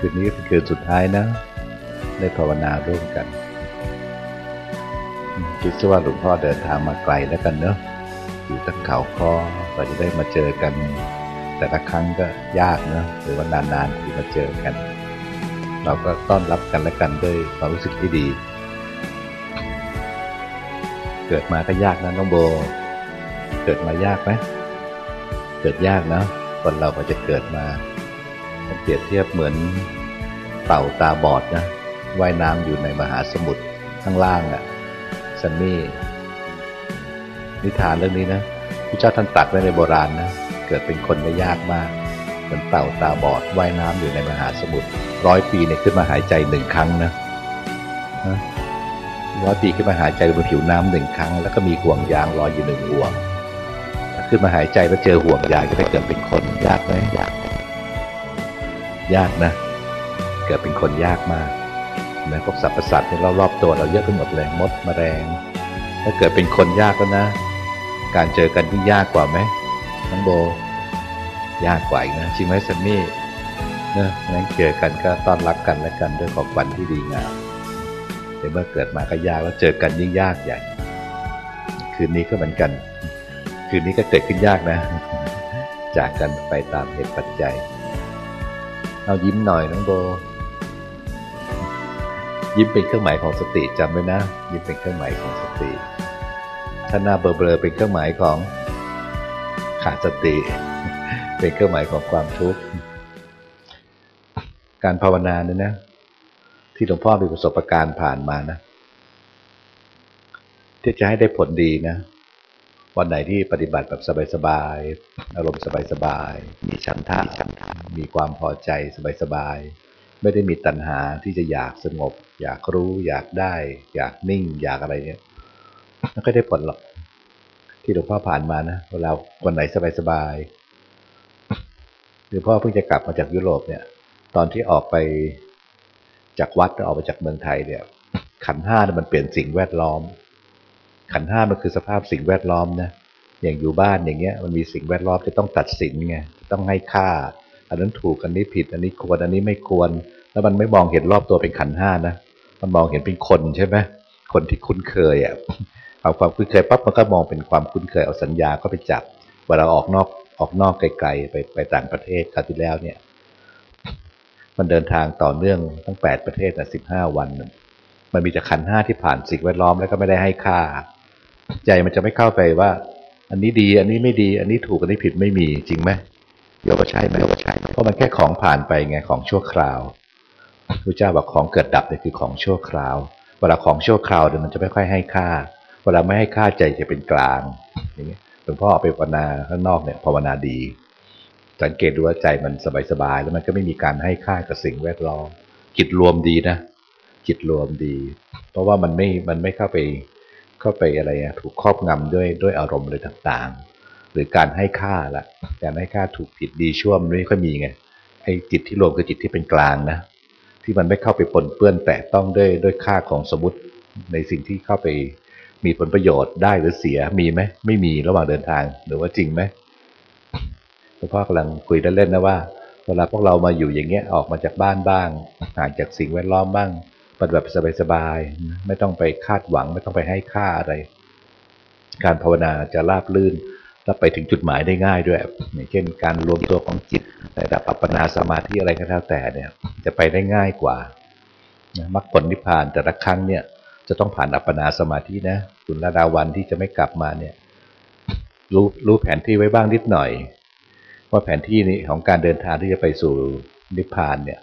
คืนนี้เป็นคืนสุดท้ายนะได้ภาวนาร่วมกันคิดซะว่าหลวงพ่อเดินทางมาไกลแล้วกันเนอะอยู่ตั้งเขาค้อเราจะได้มาเจอกันแต่ละครั้งก็ยากเนอะหรือว่านานๆที่มาเจอกันเราก็ต้อนรับกันและกันด้วยความรู้สึกที่ดีเกิดมาก็ยากนะน้องโบเกิดมายากไหมเกิดยากนะคนเราพอจะเกิดมาเปรียบเทียบเหมือนเต่าตาบอดนะว่ายน้ำอยู่ในมหาสมุทรข้างล่างอ่ะซันนี่นิทานเรื่องนี้นะพระเจ้าท่านตรัสไว้ในโบราณนะเกิดเป็นคนไม่ยากมากเหมือนเต่าตาบอดว่ายน้ำอยู่ในมหาสมุทร100 ปีเนี่ยขึ้นมาหายใจ1 ครั้งนะ100 ปีขึ้นมาหายใจบนผิวน้ำ1 ครั้งแล้วก็มีห่วงยางลอยอยู่1 ห่วงถ้าขึ้นมาหายใจแล้วเจอห่วงยางจะได้เกิดเป็นคนยากไหมยากนะเกิดเป็นคนยากมากนะพวกสรรพสัตว์ที่รอบๆตัวเราเยอะไปหมดเลยมดแมลงถ้าเกิดเป็นคนยากแล้วนะการเจอกันยิ่งยากกว่าไหมน้องโบยากกว่าอีกนะจริงไหมซันนี่นะงั้นเจอกันก็ต้อนรับกันและกันด้วยของขวัญที่ดีงามแต่เมื่อเกิดมาก็ยากแล้วเจอกันยิ่งยากใหญ่คืนนี้ก็เหมือนกันคืนนี้ก็เกิดขึ้นยากนะจากกันไปตามเหตุปัจจัยเอายิ้มหน่อยน้องโบยิ้มเป็นเครื่องหมายของสติจำไว้นะยิ้มเป็นเครื่องหมายของสติถ้าหน้าเบลอๆเป็นเครื่องหมายของขาดสติเป็นเครื่องหมายของความทุกข์การภาวนาเนี่ยนะที่หลวงพ่อมีประสบการณ์ผ่านมานะที่จะให้ได้ผลดีนะวันไหนที่ปฏิบัติแบบสบายๆอารมณ์สบายๆมีฉันทะมีความพอใจสบายๆไม่ได้มีตัณหาที่จะอยากสงบอยากรู้อยากได้อยากนิ่งอยากอะไรเนี่ยมันก็ได้ผลหรอกที่หลวงพ่อผ่านมานะเวลาวันไหนสบายๆหลวงพ่อเพิ่งจะกลับมาจากยุโรปเนี่ยตอนที่ออกไปจากวัดออกไปจากเมืองไทยเนี่ยขันธ์ห้ามันเปลี่ยนสิ่งแวดล้อมขันธ์ห้ามันคือสภาพสิ่งแวดล้อมนะอย่างอยู่บ้านอย่างเงี้ยมันมีสิ่งแวดล้อมจะต้องตัดสินไงต้องให้ค่าอันนั้นถูกอันนี้ผิดอันนี้ควรอันนี้ไม่ควรแล้วมันไม่มองเห็นรอบตัวเป็นขันธ์ห้านะมันมองเห็นเป็นคนใช่ไหมคนที่คุ้นเคยอ่ะเอาความคุ้นเคยปั๊บมันก็มองเป็นความคุ้นเคยเอาสัญญาก็ไปจับเวลาออกนอกไกลๆไปต่างประเทศคราวที่แล้วเนี่ยมันเดินทางต่อเนื่องทั้ง8 ประเทศ15 วันมันมีแต่ขันธ์ห้าที่ผ่านสิ่งแวดล้อมแล้วก็ไม่ได้ให้ค่าใจมันจะไม่เข้าไปว่าอันนี้ดีอันนี้ไม่ดีอันนี้ถูกอันนี้ผิดไม่มีจริงไหมโยกใช่ไหมเพราะมันแค่ของผ่านไปไงของชั่วคราวพระเจ้าบอกของเกิดดับเนี่ยคือของชั่วคราวเวลาของชั่วคราวเนี่ยมันจะไม่ค่อยให้ค่าเวลาไม่ให้ค่าใจจะเป็นกลางอย่างนี้หลวงพ่อเอาไปภาวนาข้างนอกเนี่ยภาวนาดีสังเกตดูว่าใจมันสบายๆแล้วมันก็ไม่มีการให้ค่ากับสิ่งแวดล้อมจิตรวมดีนะจิตรวมดีเพราะว่ามันไม่เข้าไปอะไรถูกครอบงำด้วยอารมณ์อะไรต่างๆหรือการให้ค่าละการให้ค่าถูกผิดดีชั่วมันไม่ค่อยมีไงไอ้จิตที่รวมคือจิตที่เป็นกลางนะที่มันไม่เข้าไปปนเปื้อนแตะต้องด้วยค่าของสมมติในสิ่งที่เข้าไปมีผลประโยชน์ได้หรือเสียมีไหมไม่มีระหว่างเดินทางหรือว่าจริงไหมหลวงพ่อกำลังคุยเล่นๆนะว่าเวลาพวกเรามาอยู่อย่างเงี้ยออกมาจากบ้านบ้างห่างจากสิ่งแวดล้อมบ้างปฏิบัติสบายๆไม่ต้องไปคาดหวังไม่ต้องไปให้ค่าอะไรการภาวนาจะราบรื่นและไปถึงจุดหมายได้ง่ายด้วยอย่างเช่นการรวมตัวของจิตในระดับอัปปนาสมาธิอะไรก็แล้วแต่เนี่ยจะไปได้ง่ายกว่ามรรคผลนิพพานแต่ละครั้งเนี่ยจะต้องผ่านอัปปนาสมาธินะคุณระดาวันที่จะไม่กลับมาเนี่ยรู้แผนที่ไว้บ้างนิดหน่อยว่าแผนที่นี้ของการเดินทางที่จะไปสู่นิพพานเนี่ย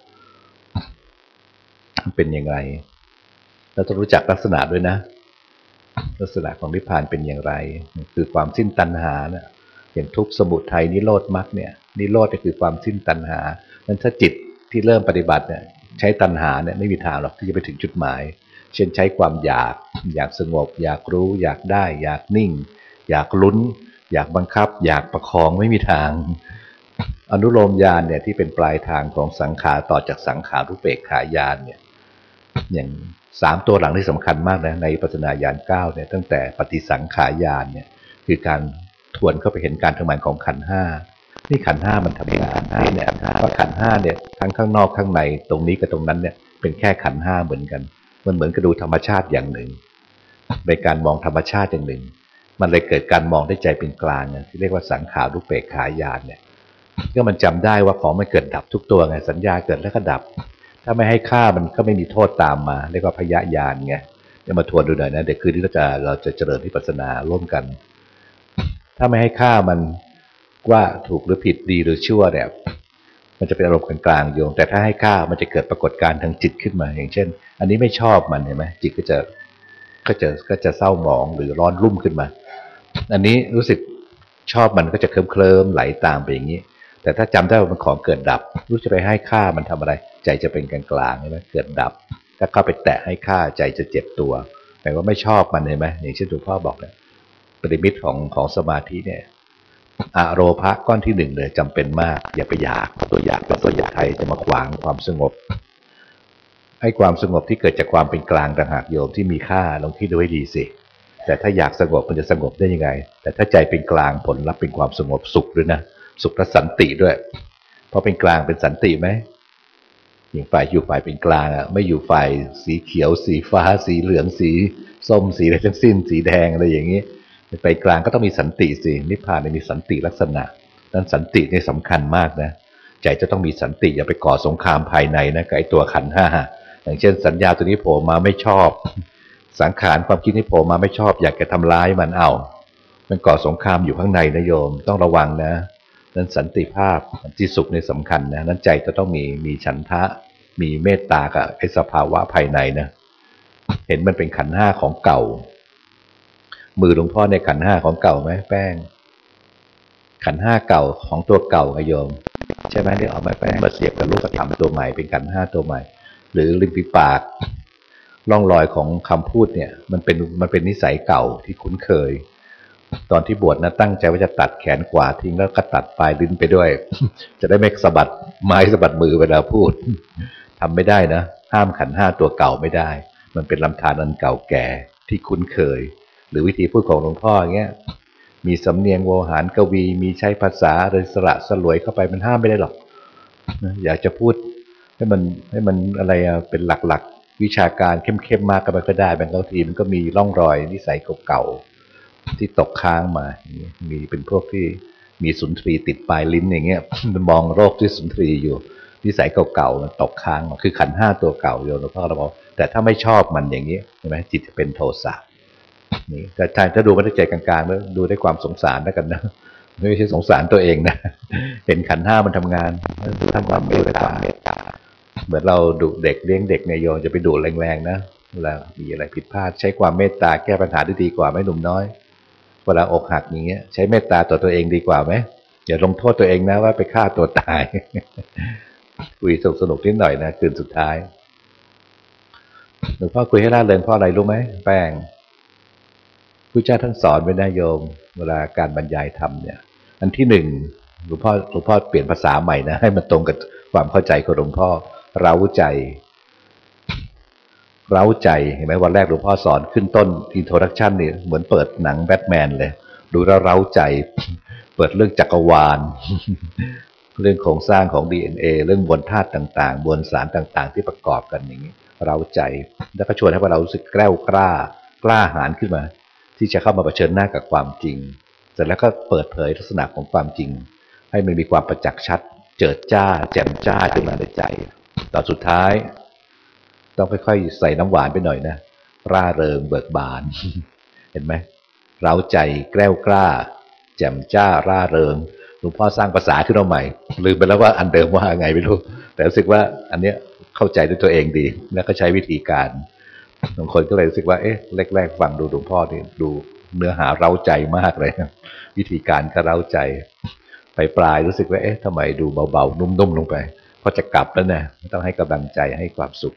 เป็นอย่างไรเราต้องรู้จักลักษณะด้วยนะลักษณะของนิพพานเป็นอย่างไรคือความสิ้นตัณหาเนี่ยอย่างทุกข์สมุทัยนิโรธมรรคเนี่ยนิโรธก็คือความสิ้นตัณหานั้นถ้าจิตที่เริ่มปฏิบัติเนี่ยใช้ตัณหาเนี่ยไม่มีทางหรอกที่จะไปถึงจุดหมายเช่นใช้ความอยากสงบอยากรู้อยากได้อยากนิ่งอยากลุ้นอยากบังคับอยากประคองไม่มีทางอนุโลมญาณเนี่ยที่เป็นปลายทางของสังขารต่อจากสังขารุเบกขาญาณเนี่ยอย่าง3 ตัวหลังที่สำคัญมากนะในปัจจนาญาณ9เนี่ยตั้งแต่ปฏิสังขารญาณเนี่ยคือการทวนเข้าไปเห็นการทำงานของขันธ์5 นี่ขันธ์ห้ามันทำงานนี่เนี่ยว่าขันธ์ห้าเนี่ยทั้งข้างนอกข้างในตรงนี้กับตรงนั้นเนี่ยเป็นแค่ขันธ์ห้าเหมือนกันมันเหมือนกับดูธรรมชาติอย่างหนึ่งในการมองธรรมชาติอย่างหนึ่งมันเลยเกิดการมองด้วยใจเป็นกลางที่เรียกว่าสังขารุปเปกขาญาณเนี่ยก็มันจำได้ว่าของมันเกิดดับทุกตัวไงสัญญาเกิดแล้วก็ดับถ้าไม่ให้ค่ามันก็ไม่มีโทษตามมาเรียกว่าพยญาณไงเดี๋ยวมาทวนดูหน่อยนะเดี๋ยวคืนนี้เราจะเจริญวิปัสสนาร่วมกันถ้าไม่ให้ค่ามันว่าถูกหรือผิดดีหรือชั่วเนี่ยมันจะเป็นอารมณ์กลางๆโยมแต่ถ้าให้ค่ามันจะเกิดปรากฏการณ์ทางจิตขึ้นมาอย่างเช่นอันนี้ไม่ชอบมันเห็นไหมจิตก็จะเศร้าหมองหรือร้อนรุ่มขึ้นมาอันนี้รู้สึกชอบมันก็จะเคลิ้มไหลตามไปอย่างนี้แต่ถ้าจำได้ว่ามันของเกิดดับรู้จะไปให้ค่ามันทำอะไรใจจะเป็นกลางๆใช่ไหมเกิดดับถ้าเข้าไปแตะให้ค่าใจจะเจ็บตัวแปลว่าไม่ชอบมันเห็นไหมอย่างเช่นหลวงพ่อบอกเนี่ยปริมิตของสมาธิเนี่ยอโรภะก้อนที่หนึ่งเลยจำเป็นมากอย่าไปอยากตัวอยากเป็นตัวอยากใครจะมาขวางความสงบให้ความสงบที่เกิดจากความเป็นกลางต่างหากโยมที่มีค่าลองคิดดูให้ดีสิแต่ถ้าอยากสงบมันจะสงบได้ยังไงแต่ถ้าใจเป็นกลางผลลัพธ์เป็นความสงบสุขด้วยนะสุขและสันติด้วยเพราะเป็นกลางเป็นสันติไหมอย่างฝ่ายอยู่ฝ่ายเป็นกลางอ่ะไม่อยู่ฝ่ายสีเขียวสีฟ้าสีเหลืองสีส้มสีอะไรทั้งสิ้นสีแดงอะไรอย่างนี้ไปกลางก็ต้องมีสันติสินิพพานมีสันติลักษณะนั้นสันตินี่สำคัญมากนะใจจะต้องมีสันติอย่าไปก่อสงครามภายในนะกับไอตัวขันธ์ห้าอย่างเช่นสัญญาตัวนี้โผล่มาไม่ชอบสังขารความคิดนี้โผล่มาไม่ชอบอยากจะทำร้ายมันมันก่อสงครามอยู่ข้างในนะโยมต้องระวังนะนั้นสันติภาพที่สุขในสำคัญนะนั้นใจจะต้องมีฉันทะมีเมตตากับไอสภาวะภายในนะเห็นมันเป็นขันธ์ห้าของเก่ามือหลวงพ่อในขันธ์ห้าของเก่าไหมแป้งขันธ์ห้าเก่าของตัวเก่าโยมใช่ไหมที่เอามาแป้งมาเสียบกับรูปธรรมตัวใหม่เป็นขันธ์ห้าตัวใหม่หรือริมฝีปากร่องรอยของคำพูดเนี่ยมันเป็นนิสัยเก่าที่คุ้นเคยตอนที่บวชนะตั้งใจว่าจะตัดแขนขวาทิ้งแล้วก็ตัดปลายลิ้นไปด้วยจะได้ไม่สะบัดไม้สะบัดมือเวลาพูดทำไม่ได้นะห้ามขันธ์ห้าตัวเก่าไม่ได้มันเป็นลำธารอันเก่าแก่ที่คุ้นเคยหรือวิธีพูดของหลวงพ่ออย่างเงี้ยมีสำเนียงโวหารกวีมีใช้ภาษาโดยสระสลวยเข้าไปมันห้ามไม่ได้หรอกอยากจะพูดให้มันอะไรเป็นหลักๆวิชาการเข้มๆมากก็ไม่ค่อยได้บางทีมันก็มีร่องรอยนิสัยเก่าๆที่ตกค้างมามีเป็นพวกที่มีสุนทรีติดปลายลิ้นอย่างเงี้ยมันมองโรคที่สุนทรีอยู่นิสัยเก่าๆมันตกค้างมาคือขันธ์ห้าตัวเก่าโยมหลวงพ่อเราบอกแต่ถ้าไม่ชอบมันอย่างนี้ใช่ไหมจิตจะเป็นโทสะนี่ถ้าดูไม่ได้ใจกลางๆแล้วดูได้ความสงสารแล้วกันนะไม่ใช่สงสารตัวเองนะเห็นขันธ์ห้ามันทำงานดูทั้งความเมตตาเหมือนเราดุเด็กเลี้ยงเด็กเนี่ยโยมจะไปดุแรงๆนะเวลามีอะไรผิดพลาดใช้ความเมตตาแก้ปัญหาได้ดีกว่าไหมหนุ่มน้อยเวลาอกหักอย่างเงี้ยใช้เมตตาต่อตัวเองดีกว่าไหมอย่าลงโทษตัวเองนะว่าไปฆ่าตัวตายคุยสนุกนิดหน่อยนะคืนสุดท้ายหลวงพ่อคุยให้ร่าเริงเพราะอะไรรู้ไหมแป้งพระเจ้าท่านสอนไว้นะโยมเวลาการบรรยายธรรมเนี่ยอันที่หนึ่งหลวงพ่อเปลี่ยนภาษาใหม่นะให้มันตรงกับความเข้าใจของหลวงพ่อเร้าใจเห็นไหมวันแรกหลวงพ่อสอนขึ้นต้นอินโทรดักชันนี่เหมือนเปิดหนังแบทแมนเลยดูแล้วเร้าใจเปิดเรื่องจักรวาลเรื่องโครงสร้างของ DNA เรื่องมวลธาตุต่างๆมวลสารต่างๆที่ประกอบกันอย่างนี้เร้าใจแล้วก็ชวนให้เรารู้สึกแกล้วกล้าหาญขึ้นมาที่จะเข้ามาเผชิญหน้ากับความจริงเสร็จแล้วก็เปิดเผยลักษณะของความจริงให้มันมีความประจักษ์ชัดเจิดจ้าแจ่มจ้าขึ้นมาในใจตอนสุดท้ายต้องค่อยๆใส่น้ำหวานไปหน่อยนะร่าเริงเบิกบานเห็นไหมเร้าใจแกล้วกล้าแจ่มจ้าร่าเริงหลวงพ่อสร้างภาษาขึ้นมาใหม่ลืมไปแล้วว่าอันเดิมว่าไงไม่รู้แต่รู้สึกว่าอันเนี้ยเข้าใจด้วยตัวเองดีแล้วก็ใช้วิธีการบางคนก็เลยรู้สึกว่าเอ๊ะแรกๆฟังดูหลวงพ่อนี่ดูเนื้อหาเร้าใจมากเลยวิธีการก็เร้าใจไปปลายรู้สึกว่าเอ๊ะทำไมดูเบาๆนุ่มๆลงไปพอจะกลับแล้วเนี่ยต้องให้กำลังใจให้ความสุข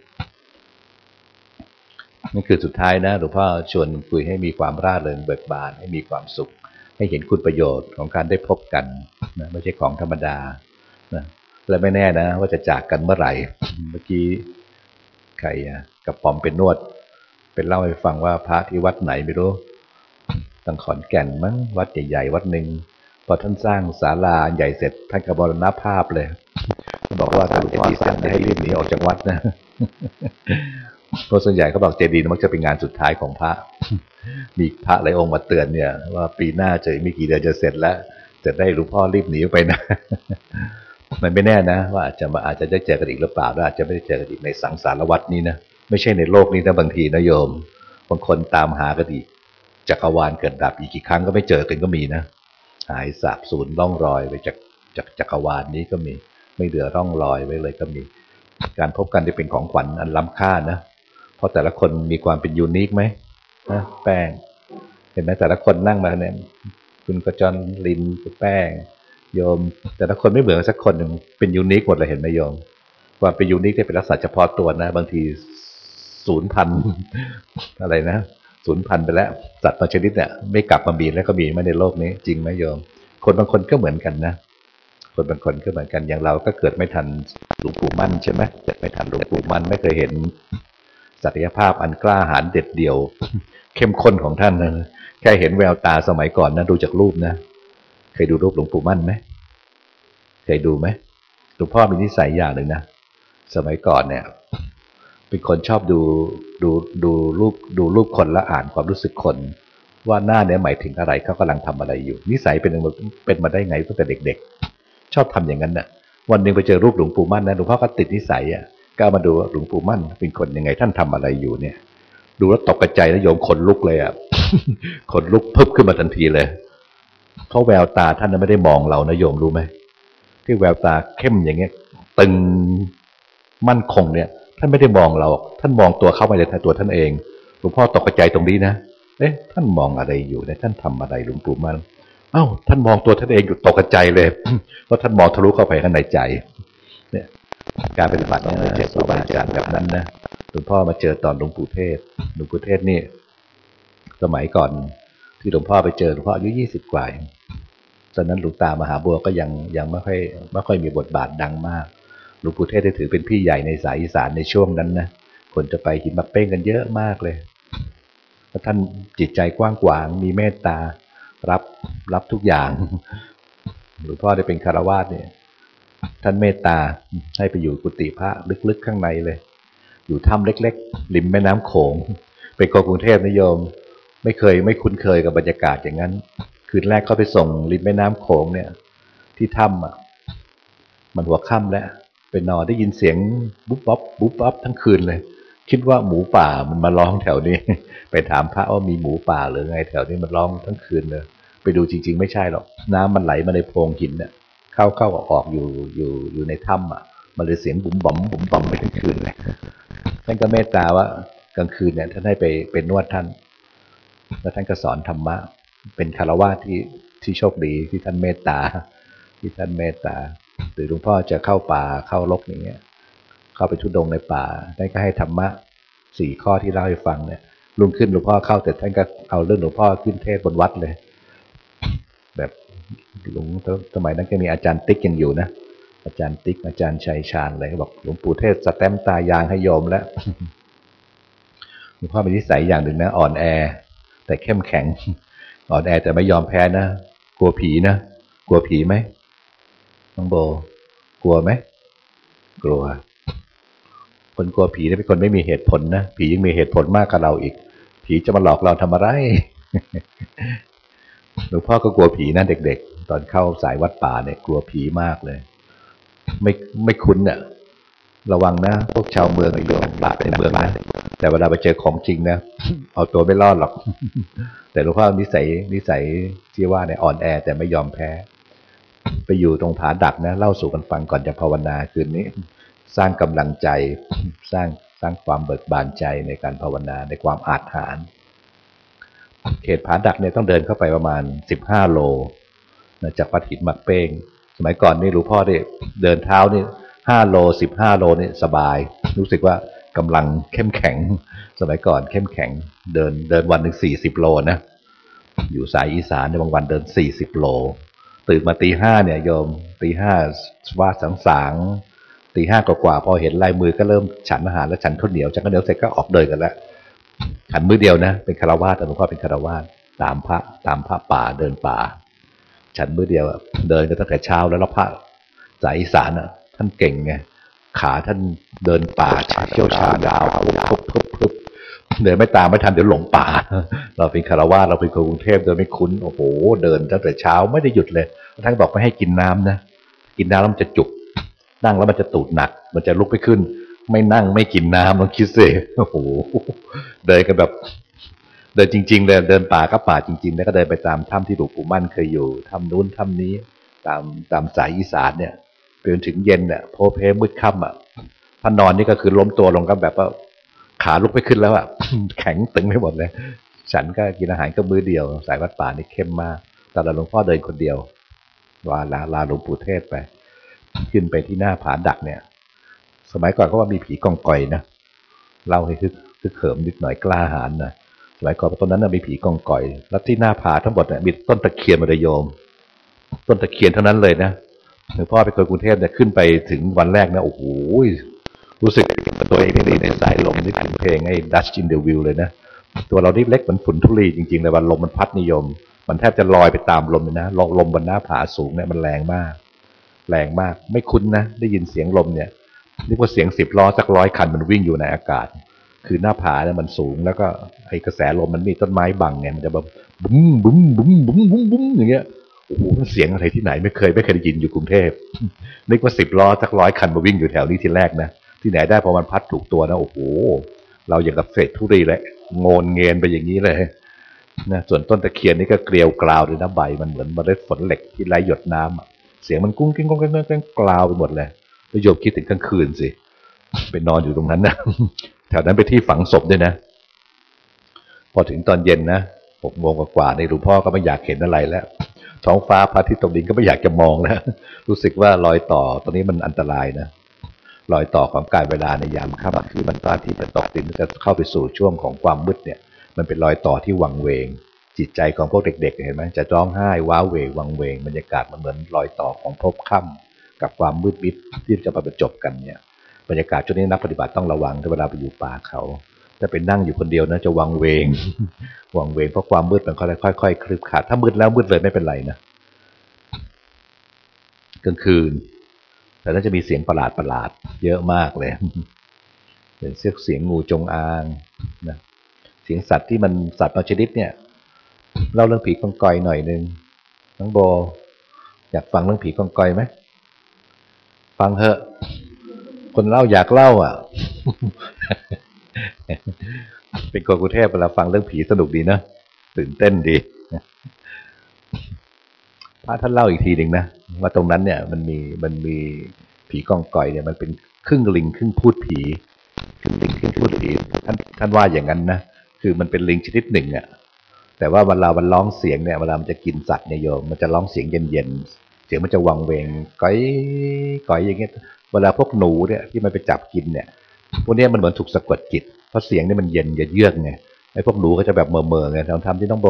นั่นคือสุดท้ายนะหลวงพ่อชวนคุยให้มีความร่าเริงเบิกบานให้มีความสุขให้เห็นคุณประโยชน์ของการได้พบกันนะไม่ใช่ของธรรมดานะและไม่แน่นะว่าจะจากกันเมื่อไหร่เมื่อกี้ใครกับปอมเป็นนวดเป็นเล่าให้ฟังว่าพระที่วัดไหนไม่รู้ทางขอนแก่นมั้งวัดใหญ่ๆวัดหนึ่งพอท่านสร้างศาลาใหญ่เสร็จท่านก็มรณภาพเลยบอกว่าถ้าหลวงพ่อเสร็จให้รีบหนีออกจากวัดนะเพราะส่วนใหญ่เขาบอกเจดีย์มักจะเป็นงานสุดท้ายของพระมีพระหลายองค์มาเตือนเนี่ยว่าปีหน้าจะไม่กี่เดือนจะเสร็จแล้วจะได้หลวงพ่อรีบหนีไปนะมันไม่แน่นะว่าอาจจะได้เจอกันอีกหรือเปล่าและอาจจะไม่ได้เจอกันอีกในสังสารวัฏนี้นะไม่ใช่ในโลกนี้นะบางทีนะโยมบางคนตามหากันอีกจักรวาลเกิดดับอีกกี่ครั้งก็ไม่เจอกันก็มีนะหายสาบสูญร่องรอยไปจากจักรวาลนี้ก็มีไม่เหลือร่องรอยไว้เลยก็มีการพบกันที่เป็นของขวัญอันล้ำค่านะเพราะแต่ละคนมีความเป็นยูนิคไหมนะแป้งเห็นไหมแต่ละคนนั่งมาเนี่ยคุณกระจรลินคุณแป้งโยมแต่ละคนไม่เหมือนสักคนหนึ่งเป็นยูนิคหมดเลยเห็นไหมโยมความเป็นยูนิคที่เป็นลักษณะเฉพาะตัวนะบางทีศูนย์พันอะไรนะศูนย์พันไปแล้วสัตว์บางชนิดเนี่ยไม่กลับมามีแล้วก็มีมาในโลกนี้จริงไหมโยมคนบางคนก็เหมือนกันนะคนบางคนก็เหมือนกันอย่างเราก็เกิดไม่ทันหลวงปู่มั่นใช่ไหมเกิดไม่ทันหลวงปู่มั่นไม่เคยเห็นศักยภาพอันกล้าหาญเด็ดเดี่ยวเข้มข้นของท่านนะแค่เห็นแววตาสมัยก่อนนะดูจากรูปนะเคยดูรูปหลวงปู่มั่นไหมเคยดูไหมหลวงพ่อมีนิสัยอย่างหนึ่งนะสมัยก่อนเนี่ยเป็นคนชอบดูรูปคนและอ่านความรู้สึกคนว่าหน้าเนี่ยหมายถึงอะไรเขากำลังทำอะไรอยู่นิสัยเป็นมาได้ไงตั้งแต่เด็กๆชอบทำอย่างนั้นน่ะวันหนึ่งไปเจอรูปหลวงปู่มั่นนะหลวงพ่อก็ติดนิสัยอ่ะก็มาดูว่าหลวงปู่มั่นเป็นคนยังไงท่านทำอะไรอยู่เนี่ยดูแล้วตกใจแล้วโยมขนลุกเลยอ่ะ ขนลุกพึบขึ้นมาทันทีเลยเพราะแววตาท่านไม่ได้มองเรานะโยมรู้ไหมที่แววตาเข้มอย่างเงี้ยตึงมั่นคงเนี่ยท่านไม่ได้มองเราท่านมองตัวเข้าไปในตัวท่านเองหลวงพ่อตกใจตรงนี้นะเอ๊ะท่านมองอะไรอยู่เนี่ยท่านทำอะไรหลวงปู่มั่นเอ้าท่านมองตัวท่านเองอยู่ตกใจเลยเพราะท่านมองทะลุเข้าไปข้างในใจเนี่ยการปฏิบัติต้องเจอครูบาอาจารย์แบบนั้นนะหลวงพ่อมาเจอตอนหลวงปู่เทศหลวงปู่เทศนี่สมัยก่อนที่หลวงพ่อไปเจอหลวงพ่ออายุ20 กว่าตอนนั้นหลวงตามหาบัวก็ยังไม่ค่อยมีบทบาทดังมากหลวงปู่เทศได้ถือเป็นพี่ใหญ่ในสายอีสานในช่วงนั้นนะคนจะไปหินมาเป้งกันเยอะมากเลยเพราะท่านจิตใจกว้างขวางมีเมตตารับทุกอย่างหลวงพ่อได้เป็นคฤหัสถ์เนี่ยท่านเมตตาให้ไปอยู่กุฏิพระลึกๆข้างในเลยอยู่ถ้ำเล็กๆริมแม่น้ำโขงเป็นคนกรุงเทพนิยมไม่คุ้นเคยกับบรรยากาศอย่างนั้นคืนแรกก็ไปส่งริมแม่น้ำโขงเนี่ยที่ถ้ำอ่ะมันหัวค่ำแล้วไปนอนได้ยินเสียงบุ๊บบ๊อบบุ๊บบ๊อบทั้งคืนเลยคิดว่าหมูป่ามันมาร้องแถวนี้ไปถามพระว่ามีหมูป่าหรือไงแถวนี้มันร้องทั้งคืนเลยไปดูจริงๆไม่ใช่หรอกน้ำมันไหลมาในโพรงหินเนี่ยเข้าออกอยู่ในถ้ำอ่ะมันเลยเสียงบุ๋มบ๋อมบุ๋มบ๋อมไปทั้งคืนเลยท่านก็เมตตาว่ากลางคืนเนี่ยท่านให้ไปนวดท่านแล้วท่านก็สอนธรรมะเป็นคฤหัสถ์ที่โชคดีที่ท่านเมตตาหรือหลวงพ่อจะเข้าป่าเข้ารกอย่างเงี้ยเข้าไปทุดงในป่าท่านก็ให้ธรรมะ4 ข้อที่เล่าให้ฟังเนี่ยรุ่งขึ้นหลวงพ่อเข้าแต่ท่านก็เอาเรื่องหลวงพ่อขึ้นเทศบนวัดเลยแบบหลวงสมัยนั้นก็มีอาจารย์ติ๊กยังอยู่นะอาจารย์ติ๊กอาจารย์ชัยชาญอะไรก็บอกหลวงปู่เทศสแตมป์ตายางให้โยมแล้วหลวงพ่อมีนิสัยอย่างหนึ่งนะอ่อนแอแต่เข้มแข็งอ่อนแอแต่ไม่ยอมแพ้นะกลัวผีนะกลัวผีไหมน้องโบกลัวไหมกลัวคนกลัวผีนี่เป็นคนไม่มีเหตุผลนะผียังมีเหตุผลมากกว่าเราอีกผีจะมาหลอกเราทำอะไรหลวงพ่อก็กลัวผีนะเด็กๆตอนเข้าสายวัดป่าเนี่ยกลัวผีมากเลยไม่คุ้นเนี่ยระวังนะพวกชาวเมืองอยู่ป่าในเมืองนะแต่เวลาไปเจอของจริงนะเอาตัวไม่รอดหรอกแต่หลวงพ่อนิสัยที่ว่าเนี่ยอ่อนแอแต่ไม่ยอมแพ้ไปอยู่ตรงผาดักนะเล่าสู่กันฟังก่อนจะภาวนาคืนนี้สร้างกำลังใจสร้างความเบิกบานใจในการภาวนาในความอาถรรพ์เขตผาดักเนี่ยต้องเดินเข้าไปประมาณ15 โลจากวัดหินหมักเป้งสมัยก่อนนี่หลวงพ่อได้เดินเท้านี่5 โล15 โลนี่สบายรู้สึกว่ากำลังเข้มแข็งสมัยก่อนเข้มแข็งเดินวันหนึ่ง40 โลนะอยู่สายอีสานในบางวันเดิน40 โลตื่นมาตี 5เนี่ยโยมตี 5ว่าสางตี 5กว่าพอเห็นลายมือก็เริ่มฉันอาหารแล้วฉันข้าวเหนียวฉันข้าวเหนียวเสร็จก็ออกเดินกันแล้วฉันมื้อเดียวนะเป็นคฤหัสถ์หลวงพ่อเป็นคฤหัสถ์ตามพระป่าเดินป่าฉันมื้อเดียวเดินกันตั้งแต่เช้าแล้วพระสายอีสานท่านเก่งไงขาท่านเดินป่าเชี่ยวชาญยาวปุ๊บเดินไม่ตามไม่ทันเดี๋ยวหลงป่าเราเป็นคารวะเราเป็นคนกรุงเทพเดินไม่คุ้นโอ้โหเดินตั้งแต่เช้าไม่ได้หยุดเลยท่านบอกไม่ให้กินน้ำนะกินน้ำแล้วมันจะจุกนั่งแล้วมันจะตูดหนักมันจะลุกไม่ขึ้นไม่นั่งไม่กินน้ำลองคิดสิโอ้โหเดินกันแบบเดินจริงๆเลยเดินป่าก็ป่าจริงๆแล้วก็เดินไปตามถ้ำที่หลวงปู่มั่นเคยอยู่ถ้ำนู้นถ้ำนี้ตามสายอีสานเนี่ยจนถึงเย็นเนี่ยโพเพมืดค่ำพอนอนนี่ก็คือล้มตัวลงก็แบบว่าขาลุกไม่ขึ้นแล้วแข็งตึงไม่หมดเลยฉันก็กินอาหารก็มื้อเดียวสายวัดป่านี่เข้มมากแต่หลวงพ่อเดินคนเดียวลาหลวงปู่เทศไปขึ้นไปที่หน้าผาดักเนี่ยสมัยก่อนก็ว่ามีผีกองกอยนะเล่าให้คึกเขิมนิดหน่อยกล้าหาญนะสมัยก่อนตอนนั้นมีผีกองกอยแล้วที่หน้าผาทั้งหมดเนี่ยมีต้นตะเคียนมาเลยโยมต้นตะเคียนเท่านั้นเลยนะหลวงพ่อไปคนกรุงเทพเนี่ยขึ้นไปถึงวันแรกนะโอ้โหรู้สึกตัวเองนี่ในสายลมนี่ถึงเพลงไอ้ Dutch in the Wind เลยนะตัวเรานี่เล็กเหมือนฝุ่นทุลีจริงๆเลยวันลมมันพัดนิยมมันแทบจะลอยไปตามลมเลยนะลมบนหน้าผาสูงเนี่ยมันแรงมากไม่คุ้นนะได้ยินเสียงลมเนี่ยนึกว่าเสียง10 ล้อสัก100 คันมันวิ่งอยู่ในอากาศคือหน้าผาเนี่ยมันสูงแล้วก็ไอ้กระแสลมมันมีต้นไม้บังไงมันจะแบบบุ้มบุ้มบุ้มบุ้มบุ้มบุ้มอย่างเงี้ยโอ้โหเสียงอะไรที่ไหนไม่เคยได้ยินอยู่กรุงเทพนึกว่า10 ล้อสัก100 คันมาวิ่งอยู่แถวนี้ทีแรกนะที่ไหนได้พอมันพัดถูกตัวนะโอ้โหเราอย่างกับเศษธุลีเลยโงนเงินไปอย่างนี้เลยนะส่วนต้นตะเคียนนี่ก็เกลียวกราวเลยนะใบมันเหมือนเมล็ดฝนเหล็กที่ไหลหยดน้ำเสียงมันกุ้งกิ้งกุ้งกิ้งกิ้งกราวไปหมดเลยแล้วโยมคิดถึงกลางคืนสิไปนอนอยู่ตรงนั้นนะแถวนั้นไปที่ฝังศพด้วยนะพอถึงตอนเย็นนะ6 โมงกว่าในหลวงพ่อก็ไม่อยากเห็นอะไรแล้วท้องฟ้าพระอาทิตย์ตกดินก็ไม่อยากจะมองแล้วรู้สึกว่ารอยต่อตรงนี้มันอันตรายนะรอยต่อของการเวลาในยามค่ำคือมันพระอาทิตย์จะตกดินจะเข้าไปสู่ช่วงของความมืดเนี่ยมันเป็นรอยต่อที่วังเวงจิตใจของพวกเด็กๆเห็นไหมจะร้องไห้ว้าเหววังเวงบรรยากาศมันเหมือนรอยต่อของภพค่ำกับความมืดมิดที่จะมาประจบกันเนี่ยบรรยากาศช่วงนี้นักปฏิบัติต้องระวังถ้าเวลาไปอยู่ป่าเขาถ้าเป็นนั่งอยู่คนเดียวนะจะวังเวงวังเวงเพราะความมืดมันค่อยๆคลืบคลาดถ้ามืดแล้วมืดเลยไม่เป็นไรนะกลางคืนแต่น่าจะมีเสียงประหลาดเยอะมากเลยเป็นเสียงงูจงอางนะเสียงสัตว์ที่มันสัตว์บางชนิดเนี่ยเล่าเรื่องผีกองกอยหน่อยนึงน้องโบอยากฟังเรื่องผีกองกอยไหมฟังเถอะคนเล่าอยากเล่าเป็นคนกรุงเทพเวลาฟังเรื่องผีสนุกดีนะตื่นเต้นดีพระท่านเล่าอีกทีหนึ่งนะว่าตรงนั้นเนี่ยมันมีผีกองกอยเนี่ยมันเป็นครึ่งลิงครึ่งพูดผีครึ่งลิงครึ่งพูดผีท่านว่าอย่างนั้นนะคือมันเป็นลิงชนิดหนึ่งแต่ว่าเวลามันร้องเสียงเนี่ยเวลามันจะกินสัตว์เนี่ยโยมมันจะร้องเสียงเย็นๆเสียงมันจะวังเวงก้อยก้อยอย่างเงี้ยเวลาพวกหนูเนี่ยที่มันไปจับกินเนี่ยพวกนี้มันเหมือนถูกสะกดจิตเพราะเสียงนี่มันเย็นเยือกไงไอ้พวกหนูก็จะแบบเมื่อไงทำที่น้องโบ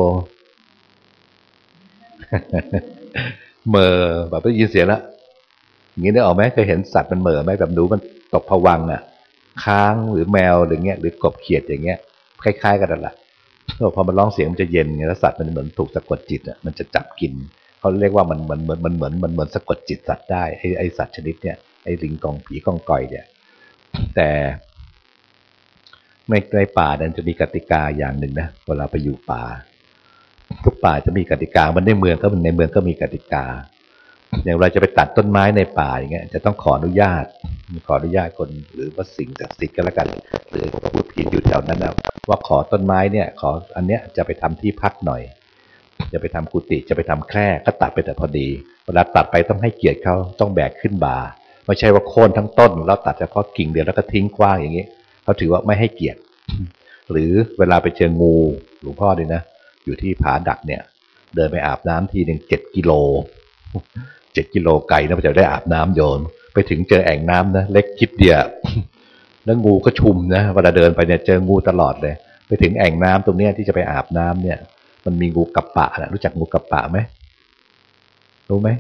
เมื่อแบบได้ยินเสียงแล้วอย่างนี้ได้ออกไหมเคยเห็นสัตว์มันเหม่อไหมแบบหนูมันตกผวังค์ค้างหรือแมวหรือเงี้ยหรือกบเขียดอย่างเงี้ยคล้ายๆกันนั่นแหละพอมันร้องเสียงมันจะเย็นไงแล้วสัตว์มันเหมือนถูกสะกดจิตมันจะจับกินเขาเรียกว่ามันเหมือนสะกดจิตสัตว์ได้ไอสัตว์ชนิดเนี้ยไอลิงกองผีกองกอยเนี่ยแต่ในป่านั้นจะมีกติกาอย่างหนึ่งนะเวลาไปอยู่ป่าทุกป่าจะมีกติกามันในเมืองก็มีกติกาอย่างเราจะไปตัดต้นไม้ในป่าอย่างเงี้ยจะต้องขออนุญาตคนหรือว่าสิ่งศักดิ์สิทธิ์ก็แล้วกันหรือพูดผีอยู่แถวนั้นนะว่าขอต้นไม้เนี่ยขออันเนี้ยจะไปทำที่พักหน่อยจะไปทำกุฏิจะไปทำแคร่ก็ตัดไปแต่พอดีเวลาตัดไปต้องให้เกียรติเขาต้องแบกขึ้นบ่าไม่ใช่ว่าโค่นทั้งต้นแล้วตัดเฉพาะกิ่งเดียวแล้วก็ทิ้งกว้างอย่างนี้เขาถือว่าไม่ให้เกียรติหรือเวลาไปเจองูหลวงพ่อด้วยนะอยู่ที่ผาดักเนี่ยเดินไปอาบน้ำทีหนึ่ง7 กิโลไกลนะจะได้อาบน้ำโยนไปถึงเจอแอ่งน้ำนะเล็กคิดเดียวแล้วงูก็ชุมนะเวลาเดินไปเนี่ยเจองูตลอดเลยไปถึงแอ่งน้ำตรงเนี้ยที่จะไปอาบน้ำเนี่ยมันมีงูกับปะนะรู้จักงูกับปะไหมรู้ไหม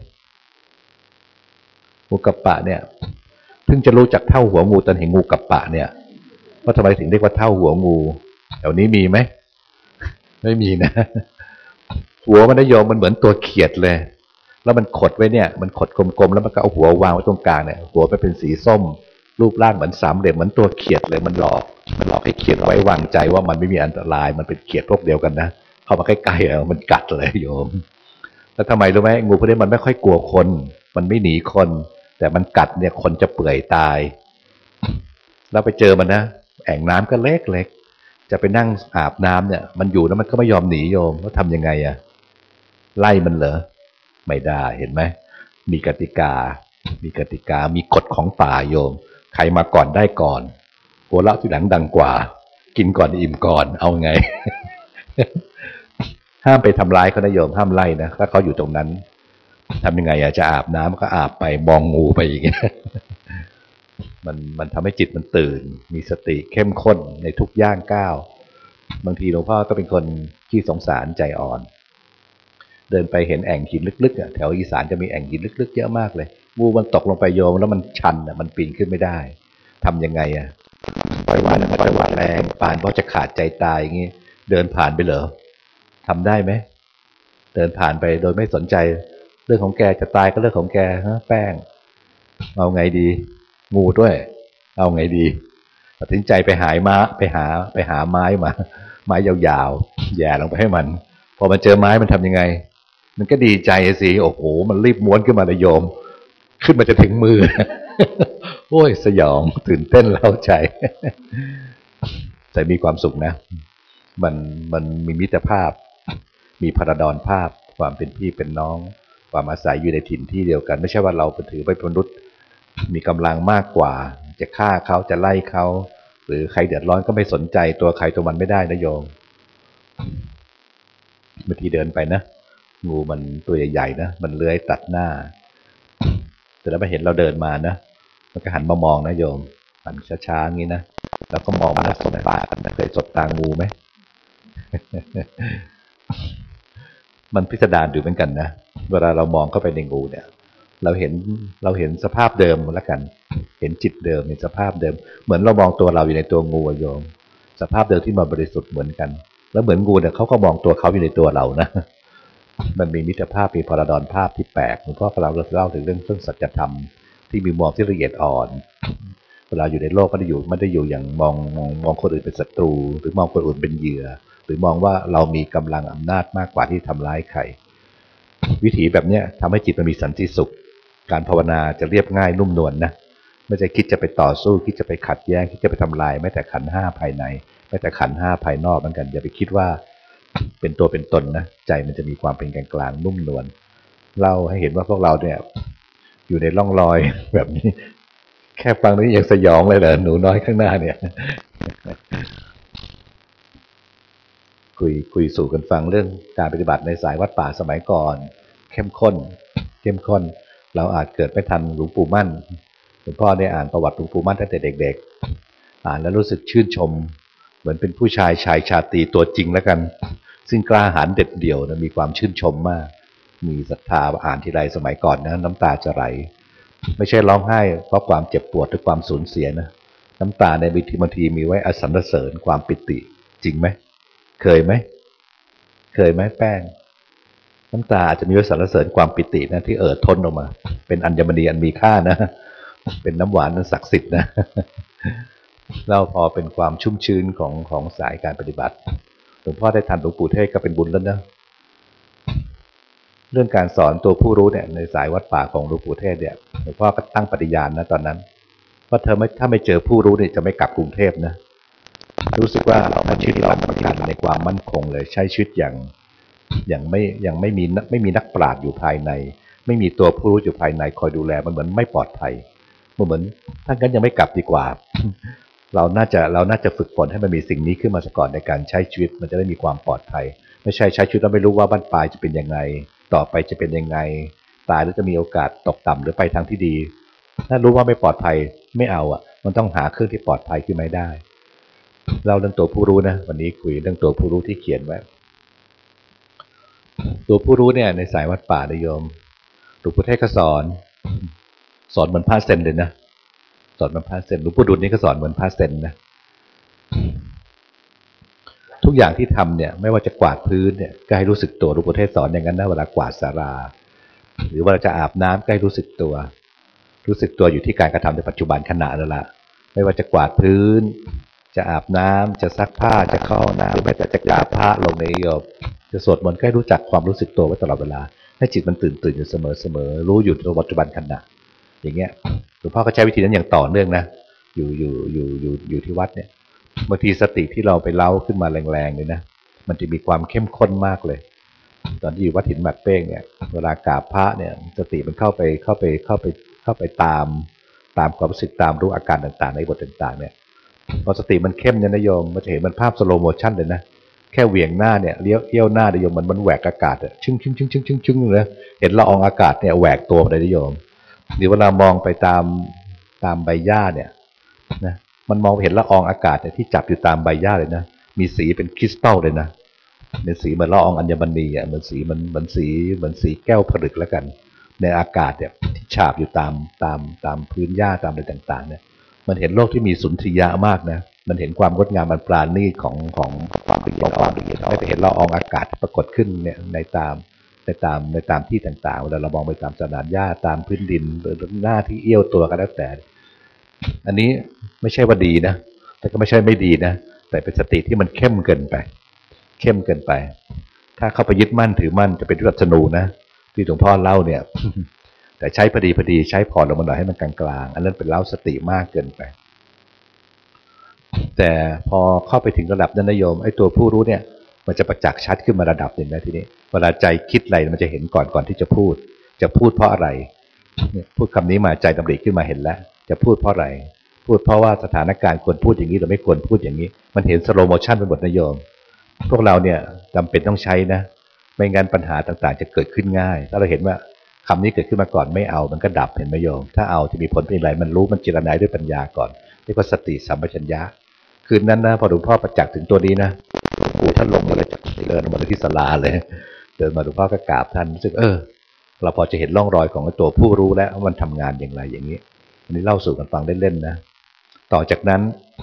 งูกับปะเนี่ยเพิ่งจะรู้จักเท่าหัวงูตอนเห็นงูกับปะเนี่ยว่าทำไมถึงเรียกว่าเท่าหัวงูแถวนี้มีไหมไม่มีนะหัวมันนิยมมันเหมือนตัวเขียดเลยแล้วมันขดไว้เนี่ยมันขดกลมๆแล้วมันก็เอาหัววางไว้ตรงกลางเนี่ยหัวมันเป็นสีส้มรูปร่างเหมือนสามเหลี่ยมเหมือนตัวเขียดเลยมันหลอกให้เขียดไว้วางใจว่ามันไม่มีอันตรายมันเป็นเขียดพวกเดียวกันนะเข้ามาใกล้ๆมันกัดเลยโยมแล้วทำไมรู้ไหมงูพวกนี้มันไม่ค่อยกลัวคนมันไม่หนีคนแต่มันกัดเนี่ยคนจะเปื่อยตายแล้วไปเจอมันนะแอ่งน้ำก็เล็กๆจะไปนั่งอาบน้ำเนี่ยมันอยู่แล้วมันก็ไม่ยอมหนีโยมแล้วทำยังไงอะไล่มันเหรอไม่ได้เห็นไหมมีกติกามีกฎของป่าโยมใครมาก่อนได้ก่อนหัวเราะที่หลังดังกว่ากินก่อนอิ่มก่อนเอาไง ห้ามไปทำร้ายเขานะโยมห้ามไล่นะถ้าเขาอยู่ตรงนั้นทำยังไงอะจะอาบน้ำก็อาบไปมองงูไปอย่างเงี้ย มันทำให้จิตมันตื่นมีสติเข้มข้นในทุกย่างก้าวบางทีหลวงพ่อก็เป็นคนที่สงสารใจอ่อนเดินไปเห็นแอ่งหินลึกๆแถวอีสานจะมีแอ่งหินลึกๆเยอะมากเลยงูมันตกลงไปโยมแล้วมันชันมันปีนขึ้นไม่ได้ทำยังไงอะปล่อยวางแรงปานเพราะจะขาดใจตายอย่างงี้เดินผ่านไปเหรอทำได้ไหมเดินผ่านไปโดยไม่สนใจเรื่องของแกจะตายก็เรื่องของแกฮะแป้งเอาไงดีงูด้วยเอาไงดีตัดสินใจไปหาไม้มาไม้ยาวๆแย่ลงไปให้มันพอมันเจอไม้มันทำยังไงมันก็ดีใจสิโอ้โหมันรีบม้วนขึ้นมาเลยโยมขึ้นมาจะถึงมือ โอ้ยสยองตื่นเต้นเล้าใจแต่มีความสุขนะมันมีมิตรภาพมีพาราดอนภาพความเป็นพี่เป็นน้องความอาศัยอยู่ในถิ่นที่เดียวกันไม่ใช่ว่าเราถือเป็นมนุษย์มีกำลังมากกว่าจะฆ่าเขาจะไล่เขาหรือใครเดือดร้อนก็ไม่สนใจตัวใครตัวมันไม่ได้นะโยมบางทีเดินไปนะงูมันตัวใหญ่ๆนะมันเลื้อยตัดหน้าแต่แล้วมาเห็นเราเดินมานะมันก็หันมามองนะโยมหันช้าๆงี้นะแล้วก็มองมาสบตากันนะเคยสบตางูไหม มันพิสดารอยู่เหมือนกันนะเวลาเรามองเข้าไปในงูเนี่ยเราเห็นสภาพเดิมแล้วกันเห็นจิตเดิมเห็นสภาพเดิมเหมือนเรามองตัวเราอยู่ในตัวงูโยมสภาพเดิมที่มันบริสุทธิ์เหมือนกันแล้วเหมือนงูเนี่ยเขาก็มองตัวเขาอยู่ในตัวเรานะมันมีมิตรภาพมีพาราดอนภาพที่แปลกหลวงพ่อกำลังเล่าถึงเรื่องสัจธรรมที่มีมุมที่ละเอียดอ่อนเวลาอยู่ในโลกไม่ได้อยู่อย่างมองคนอื่นเป็นศัตรูหรือมองคนอื่นเป็นเหยื่อหรือมองว่าเรามีกำลังอำนาจมากกว่าที่ทำร้ายใครวิถีแบบนี้ทำให้จิตมันมีสันติสุขการภาวนาจะเรียบง่ายนุ่มนวลนะไม่ใช่คิดจะไปต่อสู้คิดจะไปขัดแย้งคิดจะไปทำลายแม้แต่ขันธ์ห้าภายในแม้แต่ขันธ์ห้าภายนอกเหมือนกันอย่าไปคิดว่าเป็นตัวเป็นตนนะใจมันจะมีความเป็นกลางกลางนุ่มนวลเล่าให้เห็นว่าพวกเราเนี่ยอยู่ในร่องรอยแบบนี้แค่ฟังนี้ยังสยองเลยเหรอหนูน้อยข้างหน้าเนี่ยคุยสู่กันฟังเรื่องการปฏิบัติในสายวัดป่าสมัยก่อนเข้มข้นเราอาจเกิดไม่ทันหลวงปู่มั่นหลวงพ่อได้อ่านประวัติหลวงปู่มั่นตั้งแต่เด็กๆอ่านแล้วรู้สึกชื่นชมเหมือนเป็นผู้ชายชาตรีตัวจริงแล้วกันซึ่งกล้าหาญเด็ดเดี่ยวนะมีความชื่นชมมากมีศรัทธาอ่านทีไรสมัยก่อนนะน้ำตาจะไหลไม่ใช่ร้องไห้เพราะความเจ็บปวดหรือความสูญเสียนะน้ำตาในบางทีมีไว้อสรรเสริญความปิติจริงไหมเคยไหมแป้งน้ำตาอาจจะมีไว้สรรเสริญความปิตินะที่ท้นออกมาเป็นอัญมณีอันมีค่านะเป็นน้ำหวานอันศักดิ์สิทธิ์นะเราพอเป็นความชุ่มชื้นของสายการปฏิบัติหลวงพ่อได้ทันหลวงปู่เทศก็เป็นบุญแล้วนะเรื่องการสอนตัวผู้รู้เนี่ยในสายวัดป่าของหลวงปู่เทศเนี่ยหลวงพ่อก็ตั้งปฏิญาณนะตอนนั้นว่าถ้าไม่เจอผู้รู้เนี่ยจะไม่กลับกรุงเทพนะรู้สึกว่าเรามาชีวิตเราประกันในความมั่นคงเลยใช้ชีวิตอย่างไม่มีนักปราชญ์อยู่ภายในไม่มีตัวผู้รู้อยู่ภายในคอยดูแลมันเหมือนไม่ปลอดภัยเหมือนถ้างั้นยังไม่กลับดีกว่าเราน่าจะฝึกฝนให้มันมีสิ่งนี้ขึ้นมาซะก่อนในการใช้ชีวิตมันจะได้มีความปลอดภัยไม่ใช่ใช้ชีวิตแล้วไม่รู้ว่าบ้านปลายจะเป็นยังไงต่อไปจะเป็นยังไงตายแล้วจะมีโอกาสตกต่ำหรือไปทางที่ดีถ้ารู้ว่าไม่ปลอดภัยไม่เอามันต้องหาเครื่องที่ปลอดภัยขึ้นมาได้เราเรื่องตัวผู้รู้นะวันนี้คุยเรื่องตัวผู้รู้ที่เขียนไว้ตัวผู้รู้เนี่ยในสายวัดป่านิยมหลวงปู่เทศก็สอนเหมือนพระเซนเลยนะสอนเหมือนพระเซนหลวงปู่ดุลนี่ก็สอนเหมือนพระเซนนะทุกอย่างที่ทำเนี่ยไม่ว่าจะกวาดพื้นเนี่ยก็ให้รู้สึกตัวหลวงปู่เทศสอนอย่างนั้นนะเวลากวาดศาลาหรือว่าเราจะอาบน้ำใกล้รู้สึกตัวอยู่ที่การกระทำในปัจจุบันขณะนั่นแหละไม่ว่าจะกวาดพื้นจะอาบน้ำจะซักผ้าจะเข้าห้องน้ำหรือแม้แต่จะกราบพระลงในโยมจะสวดมนต์ใกล้รู้จักความรู้สึกตัวไว้ตลอดเวลาให้จิตมันตื่นอยู่เสมอรู้อยู่ในปัจจุบันขณะอย่างเงี้ยหลวงพ่อก็ใช้วิธีนั้นอย่างต่อเนื่องนะอยู่ที่วัดเนี่ยบางทีสติที่เราไปเล้าขึ้นมาแรงๆเลยนะมันจะมีความเข้มข้นมากเลยตอนที่อยู่วัดหินหมักเป้งเนี่ยเวลากราบพระเนี่ยสติมันเข้าไปตามความรู้สึกตามรู้อาการต่างๆในบทต่างๆเนี่ยพอสติมันเข้มเนี่ยนะโยมมันจะเห็นมันภาพสโลโมชั่นเลยนะแค่เหวี่ยงหน้าเนี่ยเลี้ยวหน้าเนี่ยโยมมันแหวกอากาศอะชึ้งเลยเห็นละอองอากาศเนี่ยแหวกตัวไปเลยนะโยมหรือเวลามองไปตามใบหญ้าเนี่ยนะมันมองเห็นละอองอากาศเนี่ยที่จับอยู่ตามใบหญ้าเลยนะมีสีเป็นคริสตัลเลยนะเป็นสีเหมือนละอองอัญมณีอ่ะเหมือนสีแก้วผลึกแล้วกันในอากาศเนี่ยที่ฉาบอยู่ตามพื้นหญ้าตามอะไรต่างๆเนี่ยมันเห็นโลกที่มีสุนทรียะมากนะมันเห็นความงดงามมันปราณีตของความละเอียดอ่อนไม่ไปเห็นละอองอากาศที่ปรากฏขึ้นเนี่ยในตามที่ต่างๆเวลาเรามองไปตามสนามหญ้าตามพื้นดินหรือหน้าที่เอี้ยวตัวก็แล้วแต่อันนี้ไม่ใช่ว่าดีนะแต่ก็ไม่ใช่ไม่ดีนะแต่เป็นสติที่มันเข้มเกินไปถ้าเข้าไปยึดมั่นถือมั่นจะเป็นวิปัสสนูนะที่หลวงพ่อเล่าเนี่ยแต่ใช้พอดีใช้ผ่อนลงมาหน่อยให้มันกลางๆอันนั้นเป็นเล่าสติมากเกินไปแต่พอเข้าไปถึงระดับนั้นนะโยมไอ้ตัวผู้รู้เนี่ยมันจะประจักษ์ชัดขึ้นมาระดับหนึ่งนะทีนี้เวลาใจคิดอะไรมันจะเห็นก่อนที่จะพูดเพราะอะไรพูดคำนี้มาใจดำริขึ้นมาเห็นแล้วจะพูดเพราะอะไรพูดเพราะว่าสถานการณ์ควรพูดอย่างนี้หรือไม่ควรพูดอย่างนี้มันเห็นสโลโมชั่นไปหมดนะโยมพวกเราเนี่ยจำเป็นต้องใช้นะไม่งั้นปัญหาต่างๆจะเกิดขึ้นง่ายถ้าเราเห็นว่าคำนี้เกิดขึ้นมาก่อนไม่เอามันก็ดับเห็นไหมโยมถ้าเอาจะมีผลเป็นไรมันรู้มันเจรนายด้วยปัญญาก่อนเรียกว่าสติสัมปชัญญะคืนนั้นนะพอหลวงพ่อประจักษ์ถึงตัวนี้นะหลวงปู่ท่านลงมาเลยจากเดินมาที่ศาลาเลยเดินมาหลวงพ่อก็กราบท่านรู้สึกเราพอจะเห็นร่องรอยของตัวผู้รู้แล้วว่ามันทำงานอย่างไรอย่างนี้อันนี้เล่าสู่กันฟังเล่นๆนะต่อจากนั้น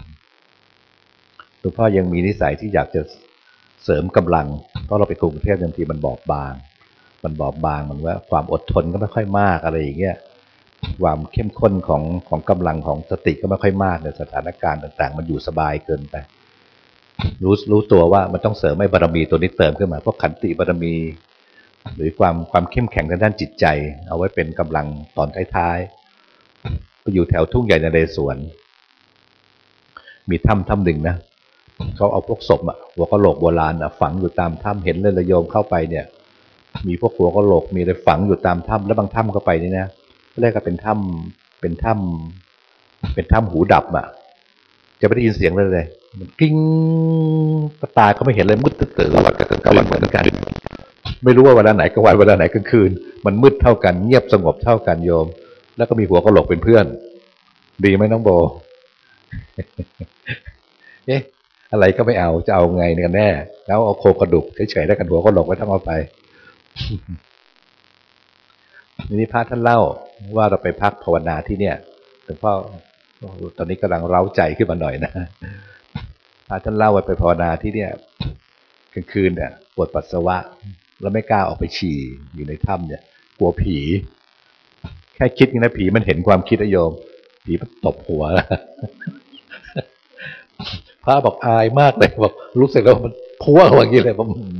หลวงพ่อยังมีนิสัยที่อยากจะเสริมกำลังเพราะเราไปกรุงเทพบางทีมันบอบบางมันว่าความอดทนก็ไม่ค่อยมากอะไรอย่างเงี้ยความเข้มข้นของกำลังของสติก็ไม่ค่อยมากในสถานการณ์ต่างๆมันอยู่สบายเกินไปรู้ตัวว่ามันต้องเสริมให้บารมีตัวนี้เติมขึ้นมาพวกขันติบารมีหรือความเข้มแข็งทางด้านจิตใจเอาไว้เป็นกำลังตอนท้ายๆไปอยู่แถวทุ่งใหญ่นเรศวรมีถ้ำหนึ่งนะเขาเอาพวกศพหัวกะโหลกโบราณฝังอยู่ตามถ้ำเห็นเลยระโยมเข้าไปเนี่ยมีพวกหัวกะโหลกมีอะไรฝังอยู่ตามถ้ำแล้วบางถ้ำเข้าไปนี่นะเรียกว่าเป็นถ้ำหูดับจะไม่ได้ยินเสียงเลยมันกิ้งตาก็ไม่เห็นเลยมืดตื่นๆวันกับกลางวันเหมือนกันไม่รู้ว่าเวลาไหนกลางวันเวลาไหนกลางคืนมันมืดเท่ากันเงียบสงบเท่ากันโยมแล้วก็มีหัวกะโหลกเป็นเพื่อนดีไหมน้องโบอะไรก็ไม่เอาจะเอาไงกันแน่แล้วเอาโครงกระดูกเฉยๆแล้วกันหัวกะโหลกไม่ต้องเอาไปนี่พระท่านเล่าว่าเราไปพักภาวนาที่เนี่ยหลวงพ่อตอนนี้กำลังเร้าใจขึ้นมาหน่อยนะพระท่านเล่าว่าไปภาวนาที่เนี่ยกลางคืนเนี่ยปวดปัสสาวะแล้วไม่กล้าออกไปฉี่อยู่ในถ้ำเนี่ยกลัวผีแค่คิดนะผีมันเห็นความคิดโยมผีมันตบหัวพระบอกอายมากเลยบอกรู้สึกแล้วมันพัวอย่างนี้เลย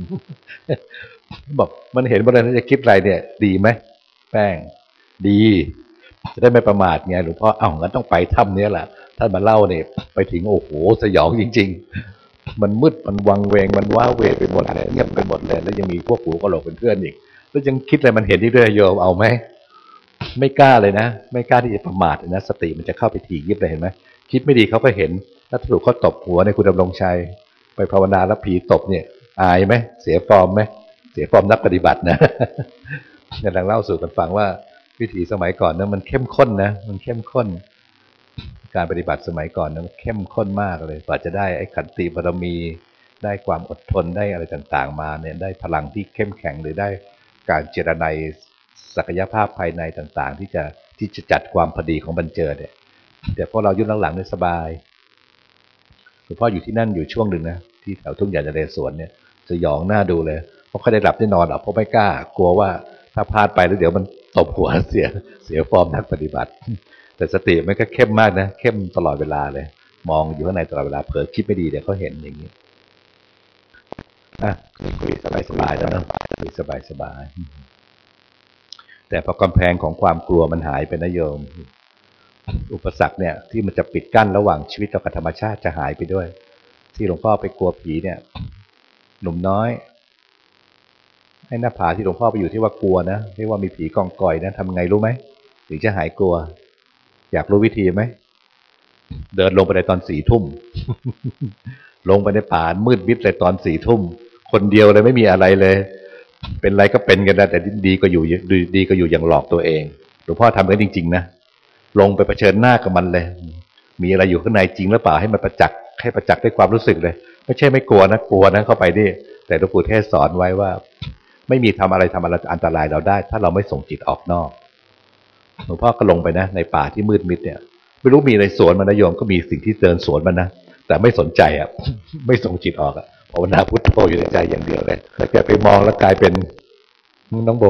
บอกมันเห็นว่าอะไรจะคิดอะไรเนี่ยดีไหมแป้งดีจะได้ไม่ประมาทไงหลวงพ่องั้นต้องไปถ้ำนี้แหละท่านมาเล่าเนี่ยไปถึงโอ้โหสยองจริงๆมันมืดมันวังเวงมันว้าเวไปหมดเลยเงียบไปหมดเลยแล้วยังมีพวกหัวกะโหลกเป็นเพื่อนอีกแล้วยังคิดอะไรมันเห็นที่ด้วยโยมเอาไหมไม่กล้าเลยนะไม่กล้าที่จะประมาทนะสติมันจะเข้าไปถี่ยิบเลยเห็นไหมคิดไม่ดีเขาก็เห็นถ้าถูกเขาตบหัวในคุณดำรงชัยไปภาวนาแล้วผีตบเนี่ยอายไหมเสียฟอร์มไหมเสียฟอร์มนักปฏิบัตินะกำลังเล่าสู่กันฟังว่าวิถีสมัยก่อนนะมันเข้มข้นนะมันเข้มข้นการปฏิบัติสมัยก่อนนะมันเข้มข้นมากเลยกว่าจะได้ไอ้ขันติบารมีได้ความอดทนได้อะไรต่างๆมาเนี่ยได้พลังที่เข้มแข็งหรือได้การเจรไนศักยภาพภายในต่างๆที่จะจัดความพอดีของบรรเจิดเนี่ยแต่พวกเรายุ่งหลังๆเนี่ยสบายหลวงพ่ออยู่ที่นั่นอยู่ช่วงหนึ่งนะที่แถวทุ่งใหญ่นเรศวรเนี่ยสยองหน้าดูเลยเพราะเขาได้หลับได้นอนเพราะไม่กล้ากลัวว่าถ้าพลาดไปแล้วเดี๋ยวมันตบหัวเสียฟอร์มนักปฏิบัติแต่สติมันก็เข้มมากนะเข้มตลอดเวลาเลยมองอยู่ข้างในตลอดเวลาเผลอคิดไม่ดีเดี๋ยวเขาเห็นอย่างนี้คุยสบายๆแล้วนะคุยสบายๆแต่พอกำแพงของความกลัวมันหายไปนะโยมอุปสรรคเนี่ยที่มันจะปิดกั้นระหว่างชีวิตกับธรรมชาติจะหายไปด้วยที่หลวงพ่อไปกลัวผีเนี่ยหนุ่มน้อยไอ้หน้าผาที่หลวงพ่อไปอยู่ที่ว่ากลัวนะที่ว่ามีผีกองกอยนะทำไงรู้ไหมถึงจะหายกลัวอยากรู้วิธีไหมเดินลงไปในตอน4 ทุ่มลงไปในป่ามืดมิดเลยตอน4 ทุ่มคนเดียวเลยไม่มีอะไรเลยเป็นไรก็เป็นกันนะแต่ดีก็อยู่อย่างหลอกตัวเองหลวงพ่อทำกันจริงๆนะลงไปเผชิญหน้ากับมันเลยมีอะไรอยู่ข้างในจริงหรือเปล่าให้มันประจักษ์ด้วยความรู้สึกเลยไม่ใช่ไม่กลัวนะกลัวนะเข้าไปดิแต่หลวงปู่เทศสอนไว้ว่าไม่มีทำอะไรอันตรายเราได้ถ้าเราไม่ส่งจิตออกนอกหลวงพ่อก็ลงไปนะในป่าที่มืดมิดเนี่ยไม่รู้มีอะไรสวนมันนะโยมก็มีสิ่งที่เดินสวนมันนะแต่ไม่สนใจอ่ะไม่ส่งจิตออกอ่ะภาวนาพุทโธอยู่ในใจอย่างเดียวเลยแล้วแกไปมองแล้วกลายเป็นน้องโบ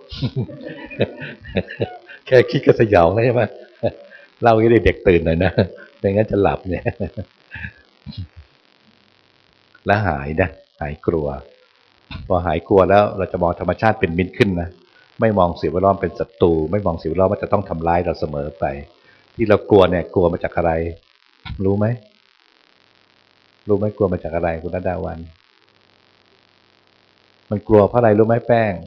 แค่คิดก็สยองแล้วใช่ไหมเล่าให้เด็กตื่นหน่อยนะไม่งั้นจะหลับเนี่ยแล้วหายนะหายกลัวพอหายกลัวแล้วเราจะมองธรรมชาติเป็นมิตรขึ้นนะไม่มองสิ่งแวดล้อมเป็นศัตรูไม่มองสิ่งแวดล้อมว่าจะต้องทำร้ายเราเสมอไปที่เรากลัวเนี่ยกลัวมาจากอะไรรู้ไหมกลัวมาจากอะไรคุณณดาวันมันกลัวเพราะอะไรรู้ไหมแป้ง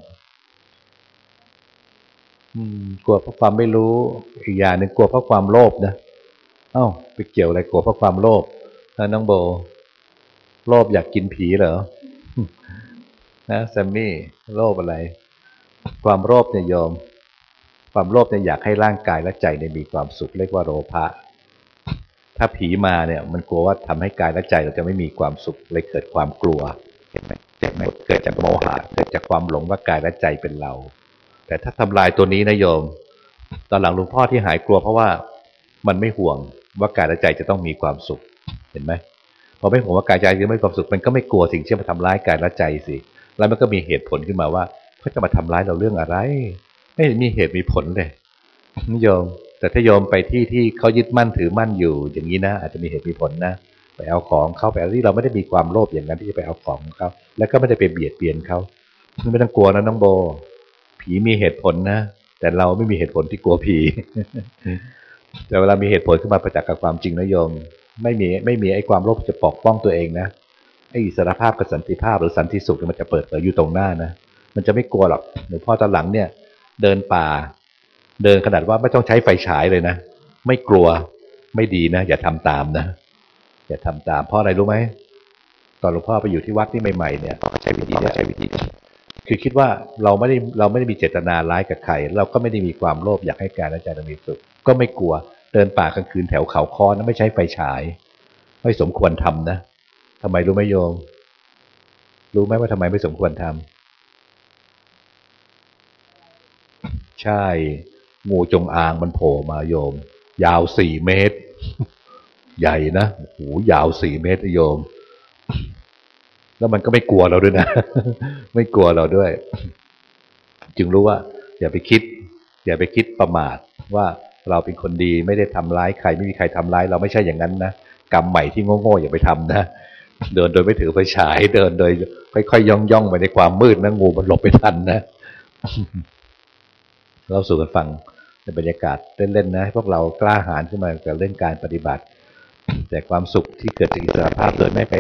กลัวเพราะความไม่รู้อีกอย่างหนึ่งกลัวเพราะความโลภนะไปเกี่ยวอะไรกลัวเพราะความโลภน้องโบโลภอยากกินผีเหรอนะแซมมี่โลภอะไรความโลภเนี่ยโยมความโลภเนี่ยอยากให้ร่างกายและใจเนี่ยมีความสุขเรียกว่าโลภะถ้าผีมาเนี่ยมันกลัวว่าทำให้กายและใจเราจะไม่มีความสุขเลยเกิดความกลัวเห็นไหมเกิดจากโมหะเกิดจากความหลงว่ากายและใจเป็นเราแต่ถ้าทำลายตัวนี้นะโยมตอนหลังหลวงพ่อที่หายกลัวเพราะว่ามันไม่ห่วงว่ากายและใจจะต้องมีความสุขเห็นไหมพอไม่ห่วงว่ากายใจจะไม่มีความสุขมันก็ไม่กลัวสิ่งที่มาทำร้ายกายและใจสิแล้วมันก็มีเหตุผลขึ้นมาว่าเขาจะมาทำร้ายเราเรื่องอะไรไม่มีเหตุมีผลเลยโยมแต่ถ้าโยมไปที่เขายึดมั่นถือมั่นอยู่อย่างนี้นะอาจจะมีเหตุมีผลนะไปเอาของเขาไปที่เราไม่ได้มีความโลภอย่างนั้นที่จะไปเอาของเขาแล้วก็ไม่ได้ไปเบียดเบียนเขาไม่ต้องกลัวนะน้องโบผีมีเหตุผลนะแต่เราไม่มีเหตุผลที่กลัวผีแต่เวลามีเหตุผลขึ้นมาประจักษ์กับความจริงนะโยมไม่มีไอ้ความโลภจะปกป้องตัวเองนะไอ้อิสรภาพกับสันติภาพหรือสันติสุขมันจะเปิดเผยอยู่ตรงหน้านะมันจะไม่กลัวหรอกหลวงพ่อตอนหลังเนี่ยเดินป่าเดินขนาดว่าไม่ต้องใช้ไฟฉายเลยนะไม่กลัวไม่ดีนะอย่าทำตามนะอย่าทำตามเพราะอะไรรู้ไหมตอนหลวงพ่อไปอยู่ที่วัดที่ใหม่ๆเนี่ยใช้วิธีคือคิดว่าเราไม่ได้มีเจตนาร้ายกับใครเราก็ไม่ได้มีความโลภอยากให้กายและใจเรามีสุขก็ไม่กลัวเดินป่ากลางคืนแถวเขาค้อนะไม่ใช้ไฟฉายไม่สมควรทำนะทำไมรู้ไหมโยมรู้ไหมว่าทำไมไม่สมควรทำใช่งูจงอางมันโผล่มาโยมยาว4 เมตรใหญ่นะหูยาว4 เมตรโยมแล้วมันก็ไม่กลัวเราด้วยนะไม่กลัวเราด้วยจึงรู้ว่าอย่าไปคิดประมาทว่าเราเป็นคนดีไม่ได้ทำร้ายใครไม่มีใครทำร้ายเราไม่ใช่อย่างนั้นนะกรรมใหม่ที่โง่ๆอย่าไปทำนะเดินโดยไม่ถือไฟฉายเดินโดยค่อยๆย่องไปในความมืดนะงูมันหลบไม่ทันนะเราสู่กันฟังในบรรยากาศเล่นๆนะให้พวกเรากล้าหาญขึ้นมากับเรื่องการปฏิบัติแต่ความสุขที่เกิดจากอิสรภาพโดยไม่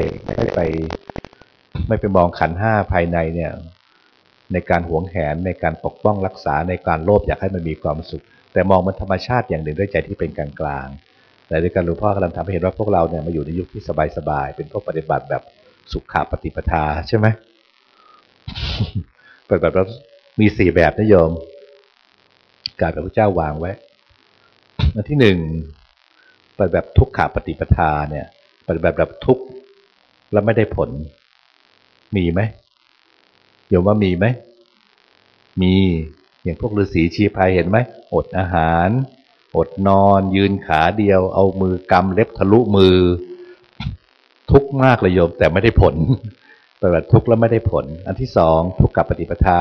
ไปมองขันธ์ห้าภายในเนี่ยในการหวงแหนในการปกป้องรักษาในการโลภอยากให้มันมีความสุขแต่มองมันธรรมชาติอย่างหนึ่งด้วยใจที่เป็นกลางๆแต่ด้วยการหลวงพ่อกำลังทำให้เห็นว่าพวกเราเนี่ยมาอยู่ในยุคที่สบายๆเป็นพวกปฏิบัติแบบสุขปฏิปทาใช่ไหมปฏิบัติแล้วมี4 แบบนะโยมการพระพุทธเจ้าวางไว้อันที่1ปฏิบัติแบบทุกขปฏิปทาเนี่ยปฏิบัติแบบทุกข์แล้วไม่ได้ผลมีไหมโยมว่ามีไหมมีอย่างพวกฤาษีชีพายเห็นไหมอดอาหารอดนอนยืนขาเดียวเอามือกำเล็บทะลุมือทุกข์มากเลยโยมแต่ไม่ได้ผลปฏิบัติทุกข์แล้วไม่ได้ผลอันที่2ทุกขปฏิปทา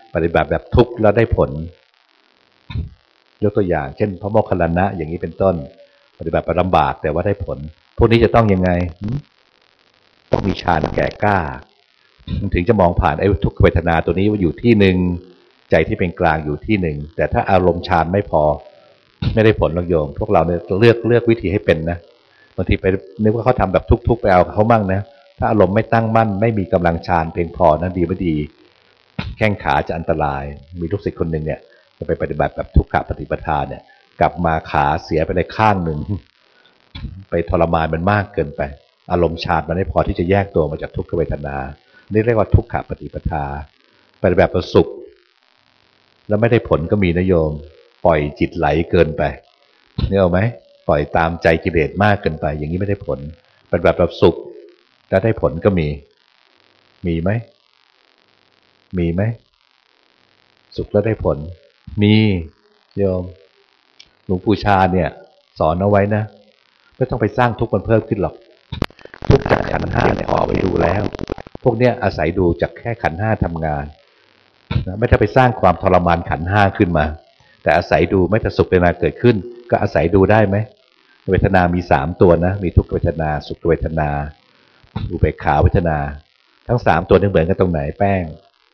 ปฏิบัติแบบทุกข์แล้วได้ผลยกตัวอย่างเช่นพระโมคคัลลานะอย่างนี้เป็นต้นปฏิบัติไปลำบากแต่ว่าได้ผลพวกนี้จะต้องยังไงต้องมีฌานแก่กล้าถึงจะมองผ่านไอ้ทุกขเวทนาตัวนี้ว่าอยู่ที่หนึ่งใจที่เป็นกลางอยู่ที่หนึ่งแต่ถ้าอารมณ์ฌานไม่พอไม่ได้ผลหรอกโยมพวกเราเนี่ยเลือกวิธีให้เป็นนะบางทีไปนึกว่าเขาทำแบบทุกๆไปเอาเขามั่งนะถ้าอารมณ์ไม่ตั้งมั่นไม่มีกำลังฌานเพียงพอนะดีไม่ดีแข้งขาจะอันตรายมีลูกศิษย์คนหนึ่งเนี่ยจะไปปฏิบัติแบบทุกขปฏิปทาเนี่ยกลับมาขาเสียไปเลยข้างหนึ่งไปทรมานมันมากเกินไปอารมณ์ฌานมันไม่พอที่จะแยกตัวมาจากทุกขเวทนานี่เรียกว่าทุกขปฏิปทาปฏิบัติแบบประสุขแล้วไม่ได้ผลก็มีนะโยมปล่อยจิตไหลเกินไปเนี่ยเอาไหมปล่อยตามใจกิเลสมากเกินไปอย่างนี้ไม่ได้ผลปฏิบัติแบบสุขแล้วได้ผลก็มีไหมมีไหมสุขแล้วได้ผลมีโยมหลวงปู่ชาเนี่ยสอนเอาไว้นะไม่ต้องไปสร้างทุกข์มันเพิ่มขึ้นหรอกทุกข์จากขันธ์ห้าเนี่ยออกไปดูแล้วพวกเนี้ยอาศัยดูจากแค่ขันธ์ห้าทำงานไม่ได้ไปสร้างความทรมานขันธ์ห้าขึ้นมาแต่อาศัยดูไม่แต่สุขเวทนาเกิดขึ้นก็อาศัยดูได้ไหมเวทนามี3ตัวนะมีทุกขเวทนาสุขเวทนาอุเบกขาเวทนาทั้ง3ตัวนี้เหมือนกันตรงไหนแป้ง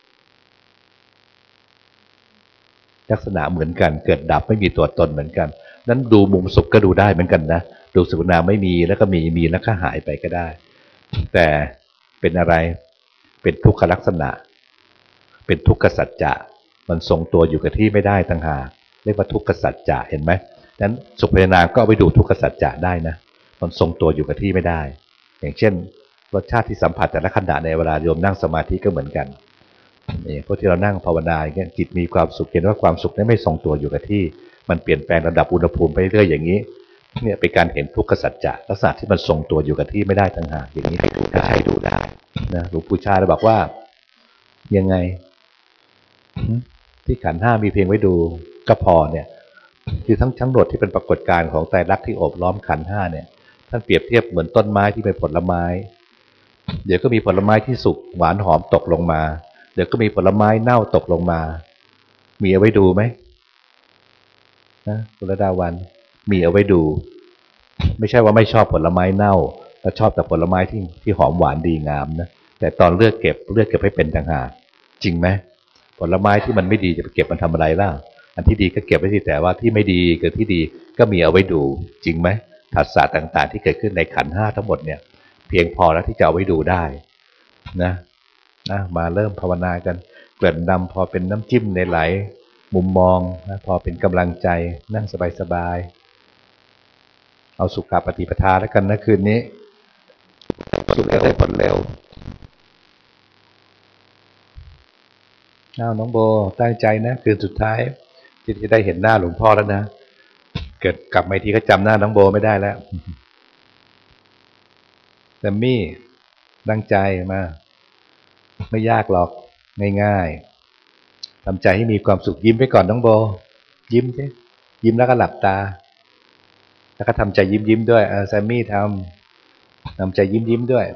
ลักษณะเหมือนกันเกิดดับไม่มีตัวตนเหมือนกันนั้นดูมุมสุขก็ดูได้เหมือนกันนะดูสุขเวทนาไม่มีแล้วก็มีแล้วก็หายไปก็ได้แต่เป็นอะไรเป็นทุกขลักษณะเป็นทุกขสัจจะมันทรงตัวอยู่กับที่ไม่ได้ต่างหากเรียกว่าทุกขสัจจะเห็นไหมนั้นสุขเวทนาก็เอาไปดูทุกขสัจจะได้นะมันทรงตัวอยู่กับที่ไม่ได้อย่างเช่นรสชาติที่สัมผัสแต่ละขณะในเวลาโยมนั่งสมาธิก็เหมือนกันนี่พวกที่เรานั่งภาวนาอย่างเงี้ยจิตมีความสุขเห็นว่าความสุขนั้นไม่ทรงตัวอยู่กับที่มันเปลี่ยนแปลงระดับอุณหภูมิไปเรื่อยอย่างนี้เนี่ยเป็นการเห็นทุกขสัจจะลักษณะที่มันทรงตัวอยู่กับที่ไม่ได้ต่างหากอย่างนี้ให้ดูได้นะหลวงปู่ชาบอกว่ายังไงที่ขันธ์ห้ามีเพียงไว้ดูก็พอเนี่ยคือทั้งหมดที่เป็นปรากฏการณ์ของไตรลักษณ์ที่โอบล้อมขันธ์ห้าเนี่ยท่านเปรียบเทียบเหมือนต้นไม้ที่เป็นผลไม้เดี๋ยวก็มีผลไม้ที่สุกหวานหอมตกลงมาเดี๋ยวก็มีผลไม้เน่าตกลงมามีเอาไว้ดูไหมนะคุณระดาวันมีเอาไว้ดูไม่ใช่ว่าไม่ชอบผลไม้เน่าแต่ชอบแต่ผลไม้ที่หอมหวานดีงามนะแต่ตอนเลือกเก็บให้เป็นต่างหากจริงไหมผลไม้ที่มันไม่ดีจะไปเก็บมันทำอะไรล่ะอันที่ดีก็เก็บไว้สิแต่ว่าที่ไม่ดีกับที่ดีก็มีเอาไว้ดูจริงไหมผัสสะต่างๆที่เกิดขึ้นในขันธ์ห้าทั้งหมดเนี่ยเพียงพอแล้วที่จะเอาไว้ดูได้นะมาเริ่มภาวนากันเกลื่อนนำพอเป็นน้ำจิ้มในหลายมุมมองนะพอเป็นกำลังใจนั่งสบายๆเอาสุขปฏิปทาแล้วกันนะคืนนี้สุขได้ผลเร็วน้องโบตั้งใจนะคืนสุดท้ายที่จะได้เห็นหน้าหลวงพ่อแล้วนะเกิดกลับมาทีก็จำหน้าน้องโบไม่ได้แล้วแซมมี่ตั้งใจมาไม่ยากหรอกง่ายๆทำใจให้มีความสุขยิ้มไปก่อนน้องโบยิ้มสิยิ้มแล้วก็หลับตาแล้วก็ทำใจยิ้มด้วยแซมมี่ทำใจยิ้มด้วย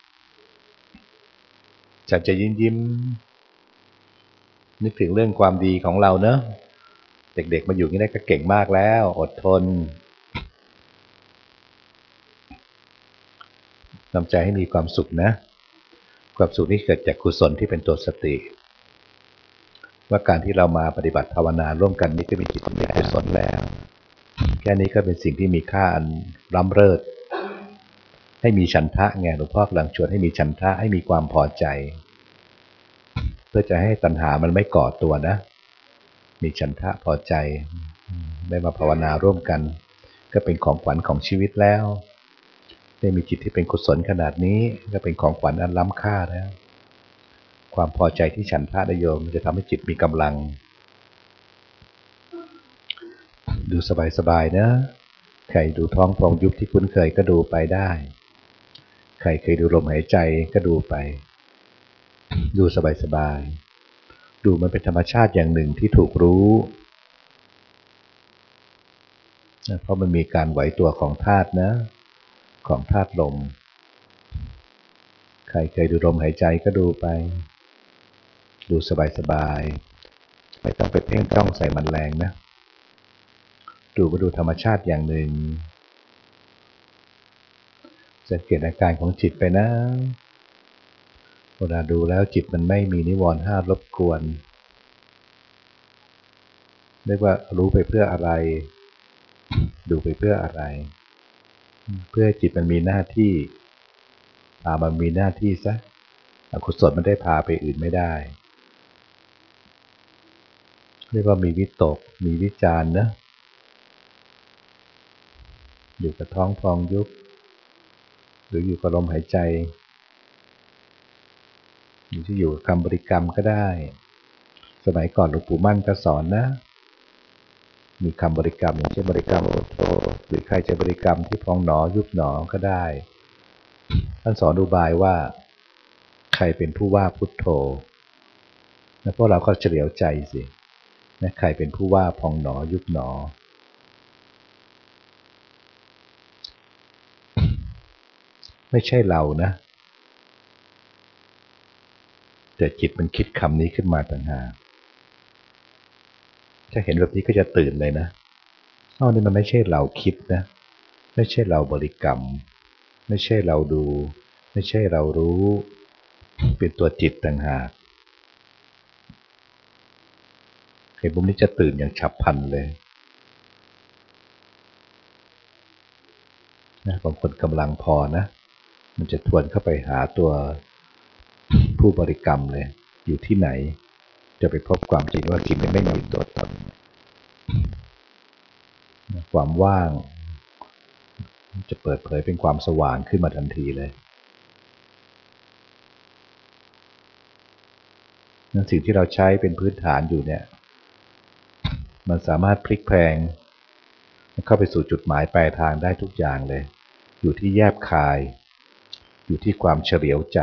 จับใจยิ้มนึกถึงเรื่องความดีของเราเนอะเด็กๆมาอยู่นี่ได้ก็เก่งมากแล้วอดทนทำใจให้มีความสุขนะความสุขนี้เกิดจากกุศลที่เป็นตัวสติว่าการที่เรามาปฏิบัติภาวนาร่วมกันนี่ก็มีจิตมีกุศลแล้วแค่นี้ก็เป็นสิ่งที่มีค่าอันล้ำเลิศให้มีฉันทะไงหลวงพ่อกำลังชวนให้มีฉันทะให้มีความพอใจเพื่อจะให้ตัณหามันไม่ก่อตัวนะมีฉันทะพอใจได้มาภาวนาร่วมกันก็เป็นของขวัญของชีวิตแล้วได้มีจิตที่เป็นกุศลขนาดนี้ก็เป็นของขวัญอันล้ำค่าแล้วความพอใจที่ฉันทะได้โยมจะทำให้จิตมีกำลังดูสบายๆนะใครดูท้องพองยุบที่คุ้นเคยก็ดูไปได้ใครเคยดูลมหายใจก็ดูไปดูสบายๆดูมันเป็นธรรมชาติอย่างหนึ่งที่ถูกรู้เพราะมันมีการไหวตัวของธาตุนะของธาตุลมใครเคยดูลมหายใจก็ดูไปดูสบายไม่ต้องไปเพ่งจ้องใส่มันแรงนะดูธรรมชาติอย่างหนึ่งสังเกตอาการของจิตไปนะเวลาดูแล้วจิตมันไม่มีนิวรณ์ห้ารบกวนเรียกว่ารู้ไปเพื่ออะไรดูไปเพื่ออะไรเพื่อจิตมันมีหน้าที่มันมีหน้าที่ซะอกุศลมันได้พาไปอื่นไม่ได้เรียกว่ามีวิตกมีวิจารณ์นะอยู่กับท้องพองยุบหรืออยู่กับลมหายใจหรือที่อยู่กับคำบริกรรมก็ได้สมัยก่อนหลวงปู่มั่นก็สอนนะมีคำบริกรรมอย่างเช่นบริกรรมพุทโธหรือใครจะบริกรรมที่พองหนอยุบหนอก็ได้ท่านสอนอุบายว่าใครเป็นผู้ว่าพุทโธแล้วพวกเราก็เฉลียวใจสินะใครเป็นผู้ว่าพองหนอยุบหนอไม่ใช่เรานะแต่จิตมันคิดคำนี้ขึ้นมาต่างหากถ้าเห็นแบบนี้ก็จะตื่นเลยนะนี่มันไม่ใช่เราคิดนะไม่ใช่เราบริกรรมไม่ใช่เราดูไม่ใช่เรารู้เป็นตัวจิตต่างหากเห็นมุมนี้จะตื่นอย่างฉับพลันเลยนะบางคนกำลังพอนะมันจะทวนเข้าไปหาตัวผู้บริกรรมเลยอยู่ที่ไหนจะไปพบความจริงว่าจิตไม่มีตัวตนความว่างจะเปิดเผยเป็นความสว่างขึ้นมาทันทีเลยนั่นสิ่งที่เราใช้เป็นพื้นฐานอยู่เนี่ยมันสามารถพลิกแพลงเข้าไปสู่จุดหมายปลายทางได้ทุกอย่างเลยอยู่ที่แยบคายอยู่ที่ความเฉลียวใจ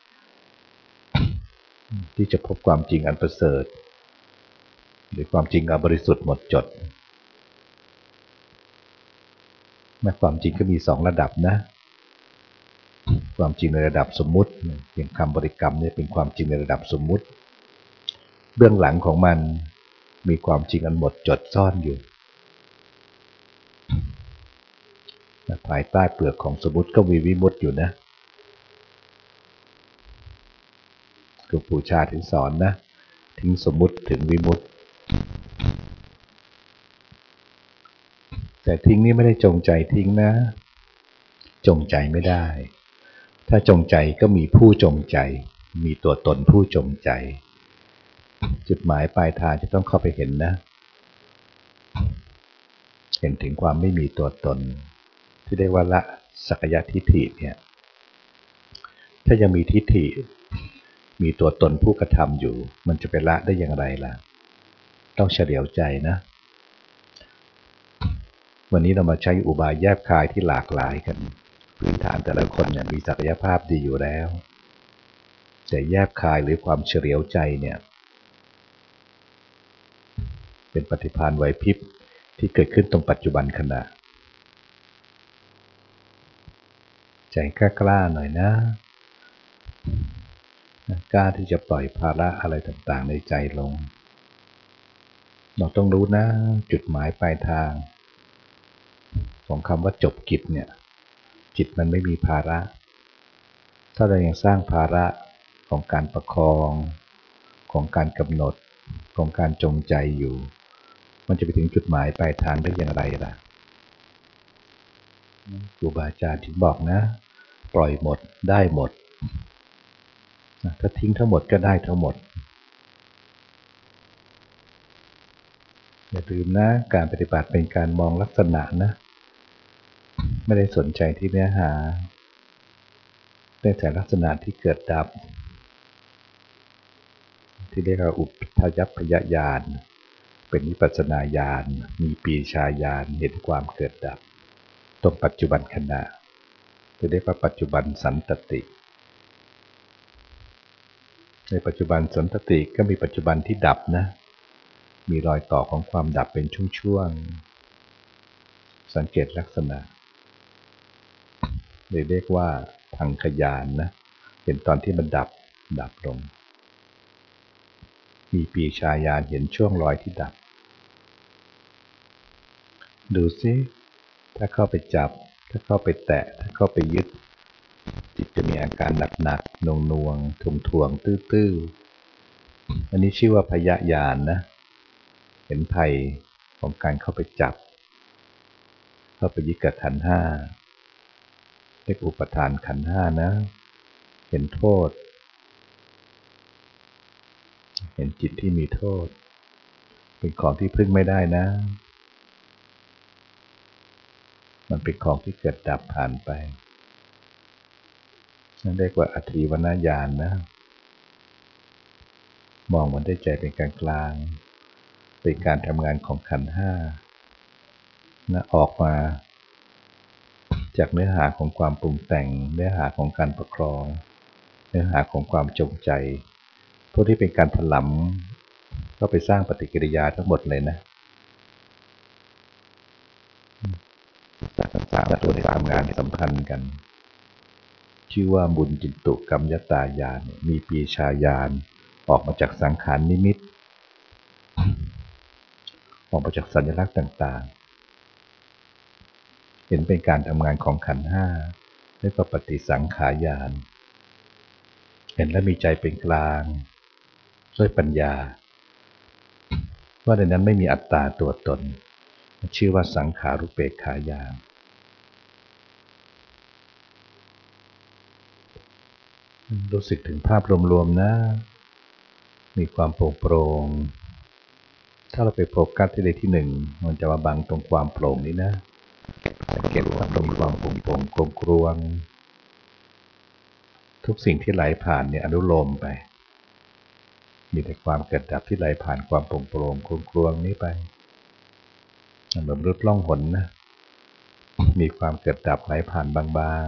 ที่จะพบความจริงอันประเสริฐหรือความจริงอันบริสุทธิ์หมดจดแม้ความจริงก็มี2ระดับนะความจริงในระดับสมมุติอย่างคำบริกรรมเนี่ยเป็นความจริงในระดับสมมุติเบื้องหลังของมันมีความจริงอันหมดจดซ่อนอยู่ภายใต้เปลือกของสมมุติก็มีวิมุตติอยู่นะหลวงปู่ชาถึงสอนนะทิ้งสมมุติถึงวิมุตติแต่ทิ้งนี่ไม่ได้จงใจทิ้งนะจงใจไม่ได้ถ้าจงใจก็มีผู้จงใจมีตัวตนผู้จงใจจุดหมายปลายทางจะต้องเข้าไปเห็นนะเห็นถึงความไม่มีตัวตนที่เรียกว่าละสักยทิฏฐิเนี่ยถ้ายังมีทิฏฐิมีตัวตนผู้กระทำอยู่มันจะไปละได้อย่างไรล่ะต้องเฉลียวใจนะวันนี้เรามาใช้อุบายแยบคายที่หลากหลายกันพื้นฐานแต่ละคนเนี่ยมีศักยภาพดีอยู่แล้วแต่แยบคายหรือความเฉลียวใจเนี่ยเป็นปฏิภาณไหวพริบที่เกิดขึ้นตรงปัจจุบันขณะใจกล้าหน่อยนะกล้าที่จะปล่อยภาระอะไรต่างๆในใจลงเราต้องรู้นะจุดหมายปลายทางของคำว่าจบกิจเนี่ยจิตมันไม่มีภาระถ้าเรายังสร้างภาระของการประคองของการกำหนดของการจงใจอยู่มันจะไปถึงจุดหมายปลายทางได้อย่างไรล่ะครูบาอาจารย์ถึงบอกนะปล่อยหมดได้หมดถ้าทิ้งทั้งหมดก็ได้ทั้งหมดอย่าลืมนะการปฏิบัติเป็นการมองลักษณะนะไม่ได้สนใจที่เนื้อหาแต่ลักษณะที่เกิดดับที่เรียกว่าอุปทยัพพยญาณเป็นวิปัสสนาญาณมีปีชาญาณเห็นความเกิดดับตรงปัจจุบันขณะที่เรียกว่าปัจจุบันสันตติในปัจจุบันสันตติก็มีปัจจุบันที่ดับนะมีรอยต่อของความดับเป็นช่วงๆสังเกตลักษณะเรียกว่าพังคญาณนะเป็นตอนที่มันดับลงมีปีชาญาณเห็นช่วงรอยที่ดับดูซิถ้าเข้าไปจับถ้าเข้าไปแตะถ้าเข้าไปยึดจิตจะมีอาการหนักๆหน่วงๆถ่วงๆตื้อๆอันนี้ชื่อว่าพยญาณนะเห็นภัยของการเข้าไปจับเข้าไปยึดกับขันธ์ห้าเรียกอุปทานขันธ์ห้านะเห็นโทษเห็นจิตที่มีโทษเป็นของที่พึ่งไม่ได้นะมันเป็นของที่เกิดดับผ่านไปนั่นเรียกว่าอธิวรญาณนะมองมันได้ใจเป็นกลางกลางเป็นการทำงานของขันธ์ห้านะออกมาจากเนื้อหาของความปรุงแต่งเนื้อหาของการประครองเนื้อหาของความจงใจพวกที่เป็นการถลำก็ไปสร้างปฏิกิริยาทั้งหมดเลยนะสามตัวในทำงานสัมพันธ์กันชื่อว่าบุญจินตุกรรมยตายานมีปีชาญาณออกมาจากสังขารนิมิตออกมาจากสัญลักษณ์ต่างๆเห็นเป็นการทำงานของขันธ์ห้าเรียกว่าปฏิสังขารญาณเห็นและมีใจเป็นกลางด้วยปัญญาว่าในนั้นไม่มีอัตตาตัวตนชื่อว่าสังขารุปเปกขายานรู้สึกถึงภาพรวมๆนะมีความโปร่งถ้าเราไปโฟกัสที่ใดที่หนึ่งมันจะมาบังตรงความโปร่งนี้นะสังเกตว่าตรงความโปร่งกลวงทุกสิ่งที่ไหลผ่านเนี่ยอนุโลมไปมีแต่ความเกิดดับที่ไหลผ่านความโปร่งกลวงนี้ไปเหมือนรถล่องหนนะมีความเกิดดับไหลผ่านบาง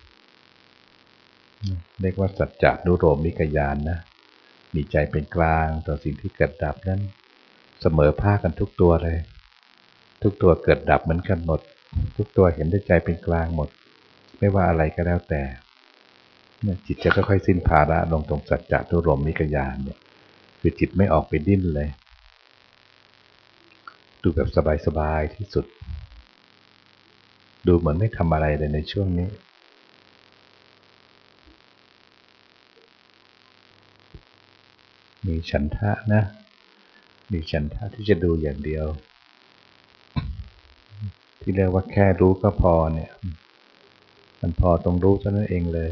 ๆเรียกว่าสัจจะนุโลมมิกญาณนะมีใจเป็นกลางต่อสิ่งที่เกิดดับนั้นเสมอภาคกันทุกตัวเลยทุกตัวเกิดดับเหมือนกันหมดทุกตัวเห็นด้วยใจเป็นกลางหมดไม่ว่าอะไรก็แล้วแต่จิตจะค่อยๆสิ้นภาระลงตรงสัจจะนุโลมมิกญาณเนี่ยคือจิตไม่ออกไปดิ้นเลยดูแบบสบายๆที่สุดดูเหมือนไม่ทำอะไรเลยในช่วงนี้มีฉันทะนะมีฉันทะที่จะดูอย่างเดียวที่เรียกว่าแค่รู้ก็พอเนี่ยมันพอตรงรู้เท่านั้นเองเลย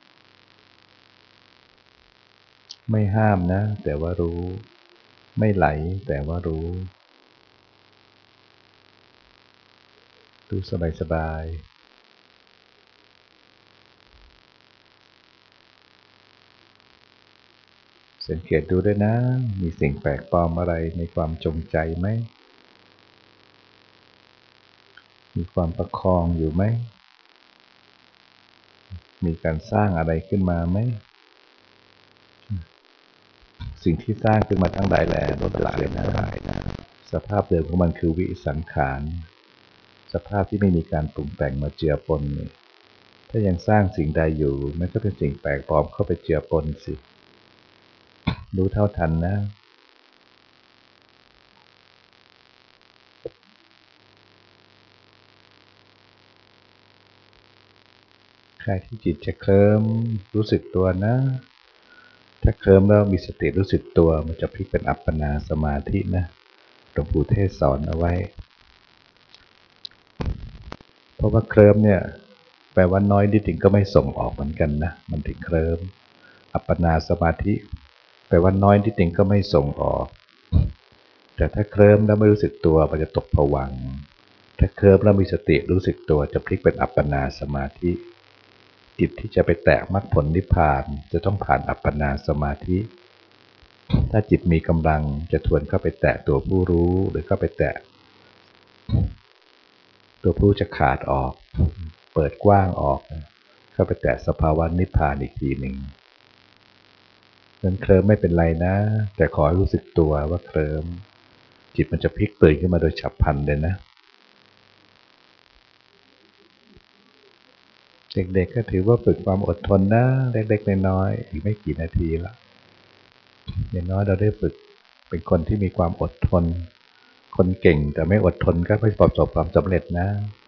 ไม่ห้ามนะแต่ว่ารู้ไม่ไหลแต่ว่ารู้ดูสบายๆสังเกตดูด้วยนะมีสิ่งแปลกปลอมอะไรในความจงใจไหมมีความประคองอยู่ไหมมีการสร้างอะไรขึ้นมาไหมสิ่งที่สร้างขึ้นมาทั้งหลายแหล่ล้วนแต่เสื่อมสลายนะสภาพเดิมของมันคือวิสังขารสภาพที่ไม่มีการปรุงแต่งมาเจือปนนี่ถ้ายังสร้างสิ่งใดอยู่มันก็เป็นสิ่งแปลกปลอมเข้าไปเจือปนสิรู้เท่าทันนะใครที่จิตจะเคลิ้มรู้สึกตัวนะถ้าเคลิ้มแล้วมีสติรู้สึกตัวมันจะพลิกเป็นอัปปนาสมาธินะหลวงปู่เทศสอนเอาไว้เพราะว่าเคลิ้มเนี่ยแปลว่าน้อยนิดหนึ่งก็ไม่ส่งออกเหมือนกันนะมันถึงเคลิ้มอัปปนาสมาธิแปลว่าน้อยนิดหนึ่งก็ไม่ส่งออกแต่ถ้าเคลิ้มแล้วไม่รู้สึกตัวมันจะตกผวังค์ถ้าเคลิ้มแล้วมีสติรู้สึกตัวจะพลิกเป็นอัปปนาสมาธิจิตที่จะไปแตะมรรคผลนิพพานจะต้องผ่านอัปปนาสมาธิถ้าจิตมีกำลังจะทวนเข้าไปแตะตัวผู้รู้หรือเข้าไปแตะตัวผู้จะขาดออกเปิดกว้างออกเข้าไปแตะสภาวะนิพพานอีกทีหนึ่งนั้นเคลิ้มไม่เป็นไรนะแต่ขอให้รู้สึกตัวว่าเคลิ้มจิตมันจะพลิกตื่นขึ้นมาโดยฉับพลันเลยนะเด็กๆก็ถือว่าฝึกความอดทนนะเล็กๆน้อยๆอีกไม่กี่นาทีละอย่างน้อยเราได้ฝึกเป็นคนที่มีความอดทนคนเก่งแต่ไม่อดทนก็ไม่ประสบความสำเร็จนะ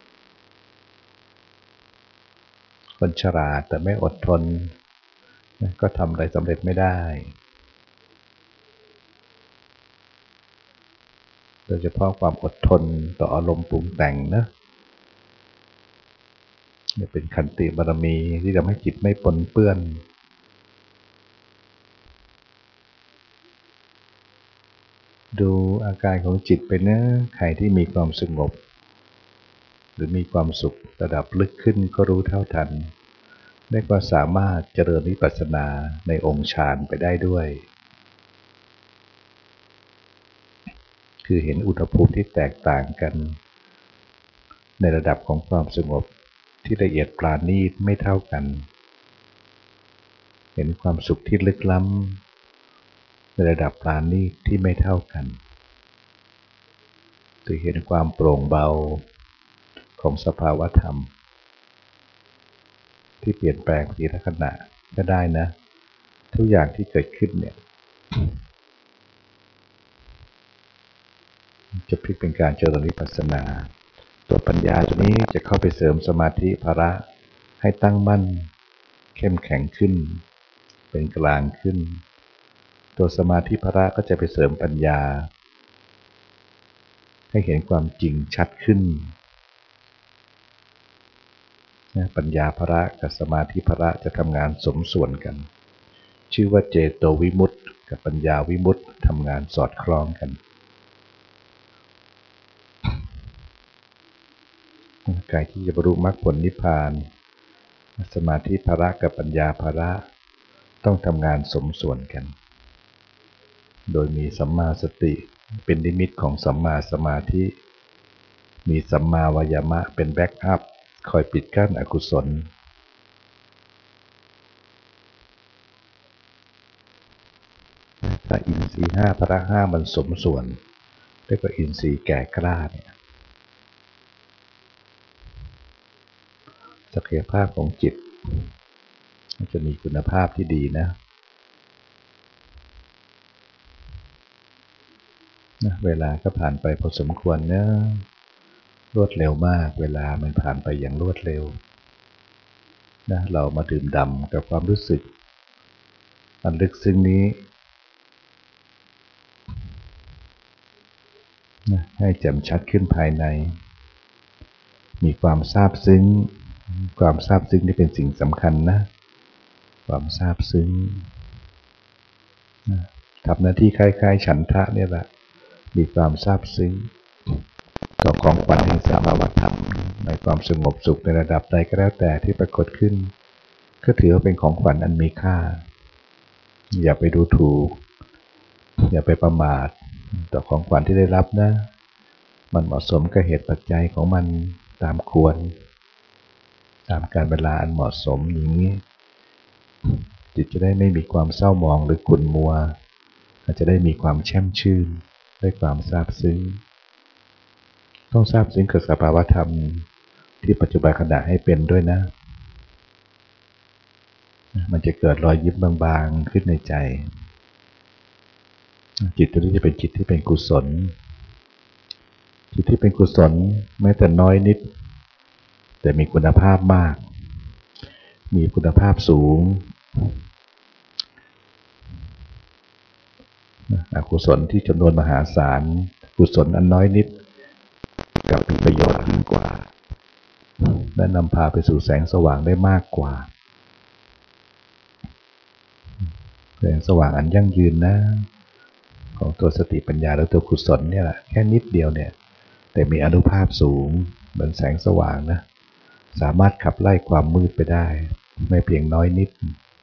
คนฉลาดแต่ไม่อดทนก็ทำอะไรสำเร็จไม่ได้โดยเฉพาะความอดทนต่ออารมณ์ปรุงแต่งนะนี่เป็นขันติบารมีที่ทำให้จิตไม่ปนเปื้อนดูอาการของจิตไปนะใครที่มีความสงบหรือมีความสุขระดับลึกขึ้นก็รู้เท่าทันและก็สามารถเจริญวิปัสสนาในองค์ฌานไปได้ด้วยคือเห็นอุณหภูมิที่แตกต่างกันในระดับของความสงบที่ละเอียดปราณีตไม่เท่ากันเห็นความสุขที่ลึกล้ำในระดับปราณีตที่ไม่เท่ากันคือเห็นความโปร่งเบาของสภาวะธรรมที่เปลี่ยนแปลงทีละขณะก็ได้นะทุกอย่างที่เกิดขึ้นเนี่ยจะพลิกเป็นการเจริญวิปัสสนาตัวปัญญาตัวนี้จะเข้าไปเสริมสมาธิภระให้ตั้งมั่นเข้มแข็งขึ้นเป็นกลางขึ้นตัวสมาธิภระก็จะไปเสริมปัญญาให้เห็นความจริงชัดขึ้นปัญญาภระกับสมาธิภระจะทำงานสมส่วนกันชื่อว่าเจโตวิมุตติกับปัญญาวิมุตติทำงานสอดคล้องกันการที่จะบรรลุมรรคผลนิพพานสมาธิภระกับปัญญาภระต้องทำงานสมส่วนกันโดยมีสัมมาสติเป็นนิมิตของสัมมาสมาธิมีสัมมาวายามะเป็นแบ็กอัพคอยปิดกั้นอกุศลถ้าอินทรีย์ห้าพละห้ามันสมส่วนเรียกว่าอินทรีย์แก่กล้าเนี่ยศักยภาพของจิตมันจะมีคุณภาพที่ดีนะเวลาก็ผ่านไปพอสมควรเนะรวดเร็วมากเวลามันผ่านไปอย่างรวดเร็วนะเรามาดื่มด่ำกับความรู้สึกอันลึกซึ้งนี้นะให้แจ่มชัดขึ้นภายในมีความซาบซึ้งความซาบซึ้งนี่เป็นสิ่งสำคัญนะความซาบซึ้งทำหน้าที่คล้ายๆฉันทะเนี่ยแหละมีความซาบซึ้งต่อของขวัญแห่งสภาวธรรมในความสงบสุขในระดับใดก็แล้วแต่ที่ปรากฏขึ้นก็ถือว่าเป็นของขวัญอันมีค่าอย่าไปดูถูกอย่าไปประมาทต่อของขวัญที่ได้รับนะมันเหมาะสมกับเหตุปัจจัยของมันตามควรตามกาลเวลาอันเหมาะสมอย่างนี้จิตจะได้ไม่มีความเศร้าหมองหรือขุ่นมัวอาจจะได้มีความแช่มชื่นด้วยความซาบซึ้งต้องซาบซึ้งกับสภาวธรรมที่ปัจจุบันขณะให้เป็นด้วยนะมันจะเกิดรอยยิ้มบางๆขึ้นในใจจิตตัวนี้จะเป็นจิตที่เป็นกุศลจิตที่เป็นกุศลแม้แต่น้อยนิดแต่มีคุณภาพมากมีคุณภาพสูงอกุศลที่จำนวนมหาศาลกุศลอันน้อยนิดกับมีประโยชน์ยิ่งกว่าและนำพาไปสู่แสงสว่างได้มากกว่าแสงสว่างอันยั่งยืนนะของตัวสติปัญญาและตัวกุศลเนี่ยแหละแค่นิดเดียวเนี่ยแต่มีอานุภาพสูงเหมือนแสงสว่างนะสามารถขับไล่ความมืดไปได้ไม่เพียงน้อยนิด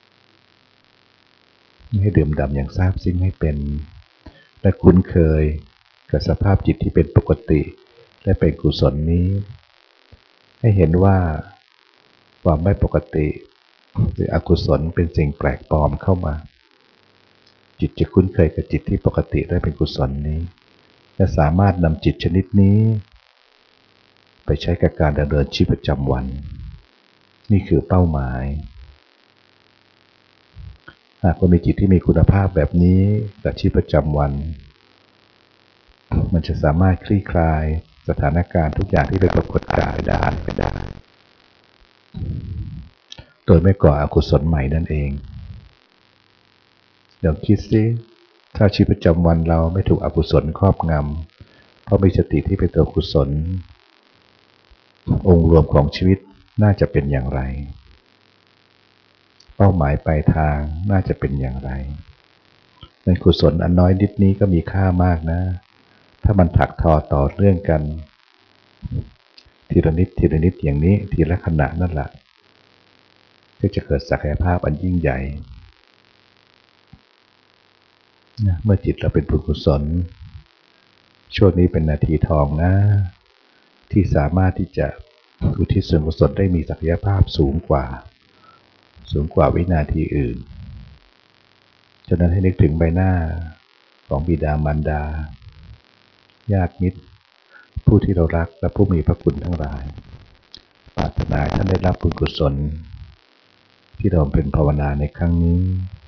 ให้ดื่มด่ำอย่างซาบซึ้งให้เป็นและคุ้นเคยกับสภาพจิตที่เป็นปกติและเป็นกุศลนี้ให้เห็นว่าความไม่ปกติหรืออกุศลเป็นสิ่งแปลกปลอมเข้ามาจิตจะคุ้นเคยกับจิตที่ปกติและเป็นกุศลนี้และสามารถนำจิตชนิดนี้ไปใช้กับการดำเนินชีวิตประจำวันนี่คือเป้าหมายหากว่ามีจิตที่มีคุณภาพแบบนี้กับชีวิตประจำวันมันจะสามารถคลี่คลายสถานการณ์ทุกอย่างที่เป็นปรากฏการณ์ไปได้โดยไม่ก่ออกุศลใหม่นั่นเองเดี๋ยวคิดสิถ้าชีวิตประจำวันเราไม่ถูกอกุศลครอบงำเพราะมีสติที่เป็นตัวกุศลองค์รวมของชีวิตน่าจะเป็นอย่างไรเป้าหมายปลายทางน่าจะเป็นอย่างไรในกุศลอันน้อยนิดนี้ก็มีค่ามากนะถ้ามันถักทอต่อเรื่องกันทีละนิดทีละนิดอย่างนี้ทีละขณะนั่นแหละก็จะเกิดศักยภาพอันยิ่งใหญ่เมื่อจิตเราเป็นบุญกุศลช่วงนี้เป็นนาทีทองนะที่สามารถที่จะอุทิศส่วนกุศลได้มีศักยภาพสูงกว่าวินาทีอื่นฉะนั้นให้นึกถึงใบหน้าของบิดามารดาญาติมิตรผู้ที่เรารักและผู้มีพระคุณทั้งหลายปรารถนาท่านได้รับบุญกุศลที่เราเป็นภาวนาในครั้งนี้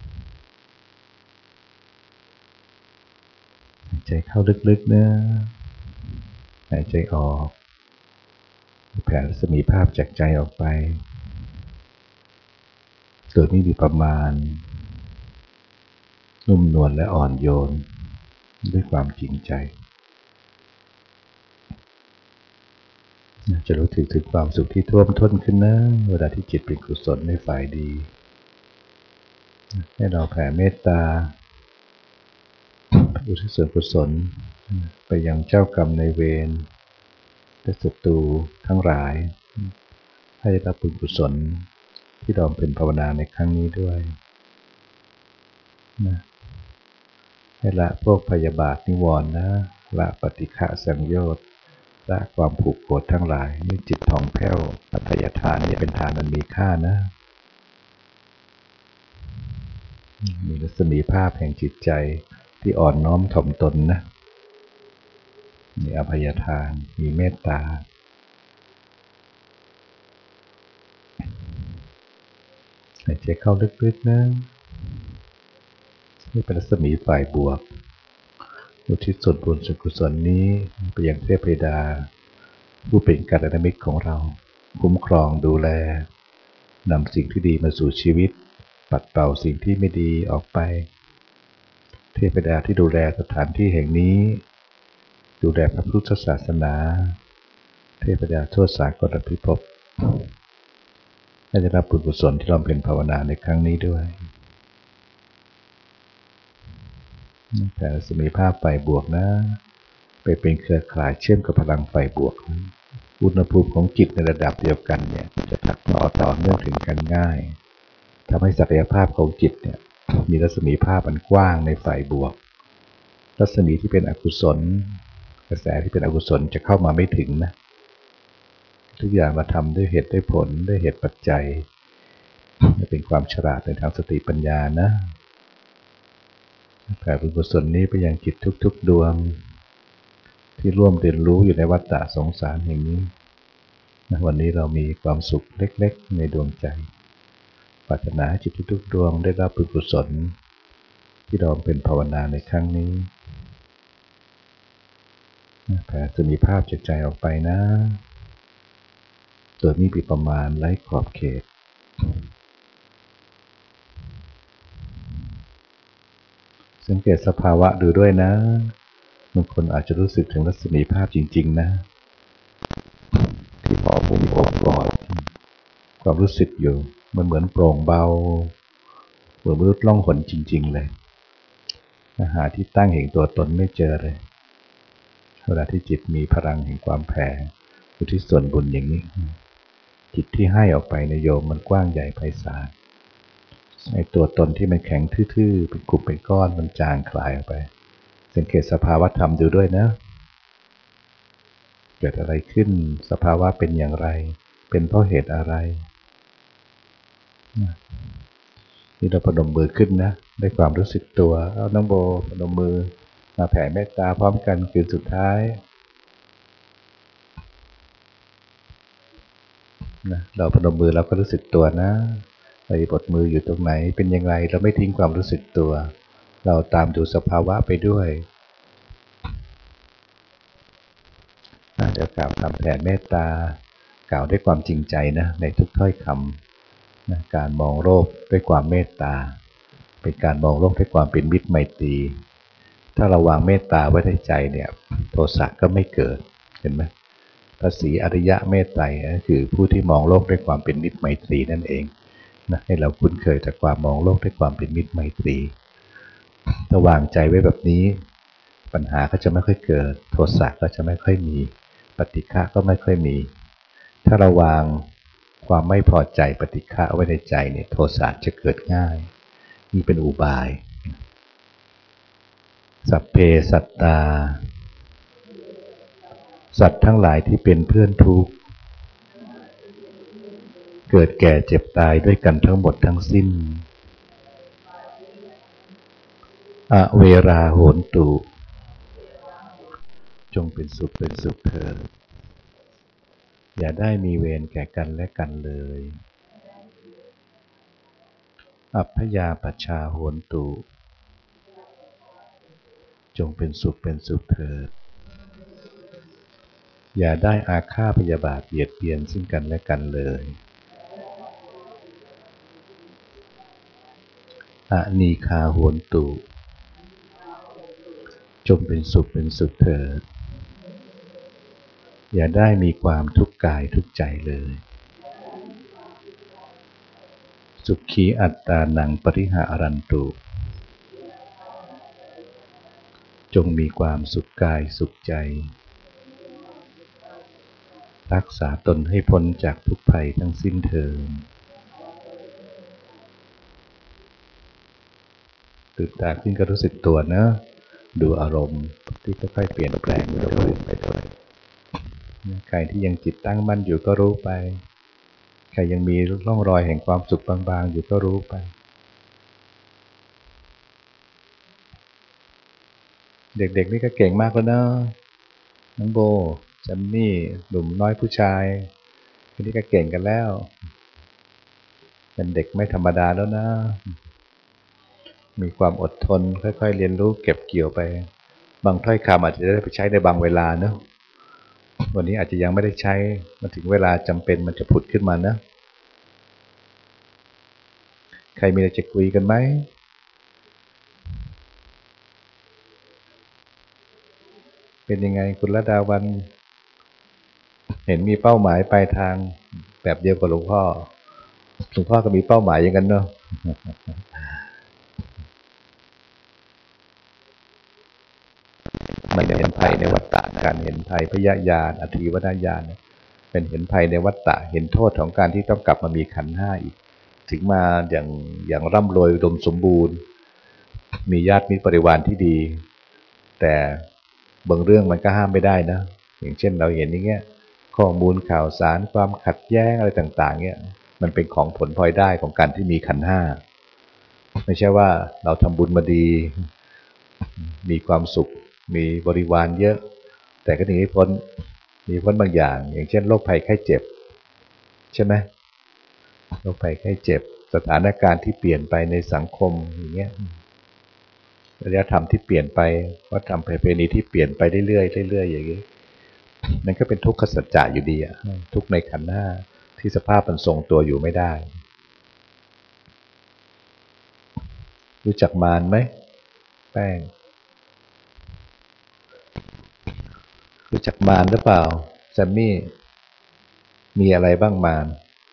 หายใจเข้าลึกๆนะหายใจออกแผ่รัศมีภาพจากใจออกไปโดยไม่มีประมาณนุ่มนวลและอ่อนโยนด้วยความจริงใจจะรู้ถึงความสุขที่ท่วมท้นขึ้นนะเวลาที่จิตเป็นกุศลในฝ่ายดีให้เราแผ่เมตตาอุทิศส่วนกุศลไปยังเจ้ากรรมนายเวรและศัตรูทั้งหลายให้ได้รับบุญกุศลที่เราเป็นภาวนาในครั้งนี้ด้วยนะให้ละพวกพยาบาทนิวรณ์นะละปฏิฆะสังโยชน์ละความผูกโกรธทั้งหลายนี่จิตทองแผ้วอัตยทานนี่เป็นทานอันมีค่านะมีรัศมีภาพแห่งจิตใจที่อ่อนน้อมถ่อมตนนะมีอภัยทานมีเมตตาหายใจเข้าลึกๆนะนี่เป็นรัศมีฝ่ายบวกอุทิศส่วนบุญส่วนกุศลนี้ไปยังเทพดาผู้เป็นกัลยาณมิตรของเราคุ้มครองดูแลนำสิ่งที่ดีมาสู่ชีวิตปัดเป่าสิ่งที่ไม่ดีออกไปเทพดาที่ดูแลสถานที่แห่งนี้ดูแลพระพุทธศาสนาเทพดาทั่วสากลพิภพให้ได้รับบุญกุศลที่เราเป็นภาวนาในครั้งนี้ด้วยแต่รัศมีภาพฝ่ายบวกนะไปเป็นเครือข่ายเชื่อมกับพลังฝ่ายบวกอุณหภูมิของจิตในระดับเดียวกันเนี่ยจะถักต่อเนื่องถึงกันง่ายทำให้ศักยภาพของจิตเนี่ยมีรัศมีภาพอันกว้างในฝ่ายบวกรัศมีที่เป็นอกุศลกระแสที่เป็นอกุศลจะเข้ามาไม่ถึงนะทุกอย่างเราทำด้วยเหตุด้วยผลด้วยเหตุปัจจัยเป็นความฉลาดในทางสติปัญญานะแผ่บุญกุศลนี้ไปยังจิตทุกๆดวงที่ร่วมเรียนรู้อยู่ในวัฏฏะสงสารแห่งนี้วันนี้เรามีความสุขเล็กๆในดวงใจปรารถนาให้จิตทุกๆดวงได้รับบุญกุศลที่เราเป็นภาวนาในครั้งนี้แผ่จะมีภาพจากใจออกไปนะโดยไม่มีประมาณไร้ขอบเขตสังเกตสภาวะดูด้วยนะบางคนอาจจะรู้สึกถึงรัศมีภาพจริงๆนะที่พอผมโอบกอดความรู้สึกอยู่มันเหมือนโปร่งเบาเหมือนมนุษย์ล่องหนจริงๆเลยหาที่ตั้งแห่งตัวตนไม่เจอเลยเวลาที่จิตมีพลังแห่งความแผ่อุทิศส่วนบุญอย่างนี้จิตที่ให้ออกไปในโยมมันกว้างใหญ่ไพศาลไอ้ตัวตนที่มันแข็งทื่อๆเป็นกลุ่มเป็นก้อนมันจางคลายออกไปสังเกตสภาวะธรรมดูด้วยนะเกิดอะไรขึ้นสภาวะเป็นอย่างไรเป็นเพราะเหตุอะไรนี่เราพนมมือขึ้นนะด้วยความรู้สึกตัวเอาน้องโบพนมมือมาแผ่เมตตาพร้อมกันคืนสุดท้ายนะเราพนมมือเราก็รู้สึกตัวนะไปบทมืออยู่ตรงไหนเป็นยังไงเราไม่ทิ้งความรู้สึกตัวเราตามดูสภาวะไปด้วยจะกล่าวคำแผ่เมตตากล่าวด้วยความจริงใจนะในทุกถ้อยคำนะการมองโลกด้วยความเมตตาเป็นการมองโลกด้วยความเป็นมิตรไมตรีถ้าเราวางเมตตาไว้ในใจเนี่ยโทสะก็ไม่เกิดเห็นไหมพระศรีอริยะเมตไตรก็คือผู้ที่มองโลกด้วยความเป็นมิตรไมตรีนั่นเองนะให้เราคุ้นเคยจากความมองโลกด้วยความเป็นมิตรไมตรีถ้าวางใจไว้แบบนี้ปัญหาก็จะไม่ค่อยเกิดโทสะก็จะไม่ค่อยมีปฏิฆะก็ไม่ค่อยมีถ้าเราวางความไม่พอใจปฏิฆะไว้ในใจเนี่ยโทสะจะเกิดง่ายนี่เป็นอุบายสัพเพสัตตาสัตว์ทั้งหลายที่เป็นเพื่อนทุกข์เกิดแก่เจ็บตายด้วยกันทั้งหมดทั้งสิ้นอเวราโหนตุจงเป็นสุขเป็นสุขเถิดอย่าได้มีเวรแก่กันและกันเลยอัพพยาปัชชาโหนตุจงเป็นสุขเป็นสุขเถิดอย่าได้อาฆาตพยาบาทเบียดเบียนซึ่งกันและกันเลยอนีฆาโหนตุจงเป็นสุขเป็นสุขเถิดอย่าได้มีความทุกข์กายทุกข์ใจเลยสุขีอัตตานังปริหารันตุจงมีความสุขกายสุขใจรักษาตนให้พ้นจากทุกภัยทั้งสิ้นเถิดตื่นตาขึ้นก็รู้สึกตัวนะดูอารมณ์ที่ค่อยๆเปลี่ยนแปลงไปด้วยใครที่ยังจิตตั้งมั่นอยู่ก็รู้ไปใครยังมีร่องรอยแห่งความสุขบางๆอยู่ก็รู้ไปเด็กๆนี่ก็เก่งมากแล้วนะน้องโบจัมมี่หนุ่มน้อยผู้ชายทีนี้ก็เก่งกันแล้วเป็นเด็กไม่ธรรมดาแล้วนะมีความอดทนค่อยๆเรียนรู้เก็บเกี่ยวไปบางถ้อยคำอาจจะได้ไปใช้ในบางเวลาเนอะวันนี้อาจจะยังไม่ได้ใช้มาถึงเวลาจำเป็นมันจะผุดขึ้นมานะใครมีอะไรจะคุยกันไหมเป็นยังไงคุณระดาวันเห็นมีเป้าหมายปลายทางแบบเดียวกับหลวงพ่อก็มีเป้าหมายอย่างนั้นเนอะมันเห็นภัยในวัฏฏะการเห็นภัยพยญาณอธิวัฏญาณเป็นเห็นภัยในวัฏฏะเห็นโทษของการที่ต้องกลับมามีขันธ์ห้าอีกถึงมาอย่างร่ำรวยอุดมสมบูรณ์มีญาติมิตรบริวารที่ดีแต่บางเรื่องมันก็ห้ามไม่ได้นะอย่างเช่นเราเห็นอย่างเงี้ยข้อมูลข่าวสารความขัดแย้งอะไรต่างๆเนี่ยมันเป็นของผลพลอยได้ของการที่มีขันธ์ห้าไม่ใช่ว่าเราทำบุญมาดีมีความสุขมีบริวารเยอะแต่ก็หนีไม่พ้นบางอย่างอย่างเช่นโรคภัยไข้เจ็บใช่ไหมโรคภัยไข้เจ็บสถานการณ์ที่เปลี่ยนไปในสังคมอย่างเงี้ยอารยธรรมที่เปลี่ยนไปวัฒนธรรมประเพณีที่เปลี่ยนไปเรื่อยๆเรื่อยๆอย่างนี้นั่นก็เป็นทุกขสัจจะอยู่ดีอะทุกในขันธ์ห้าที่สภาพมันทรงตัวอยู่ไม่ได้รู้จักมารไหมแป้งรู้จักมารหรือเปล่าแซมมี่มีอะไรบ้างมาร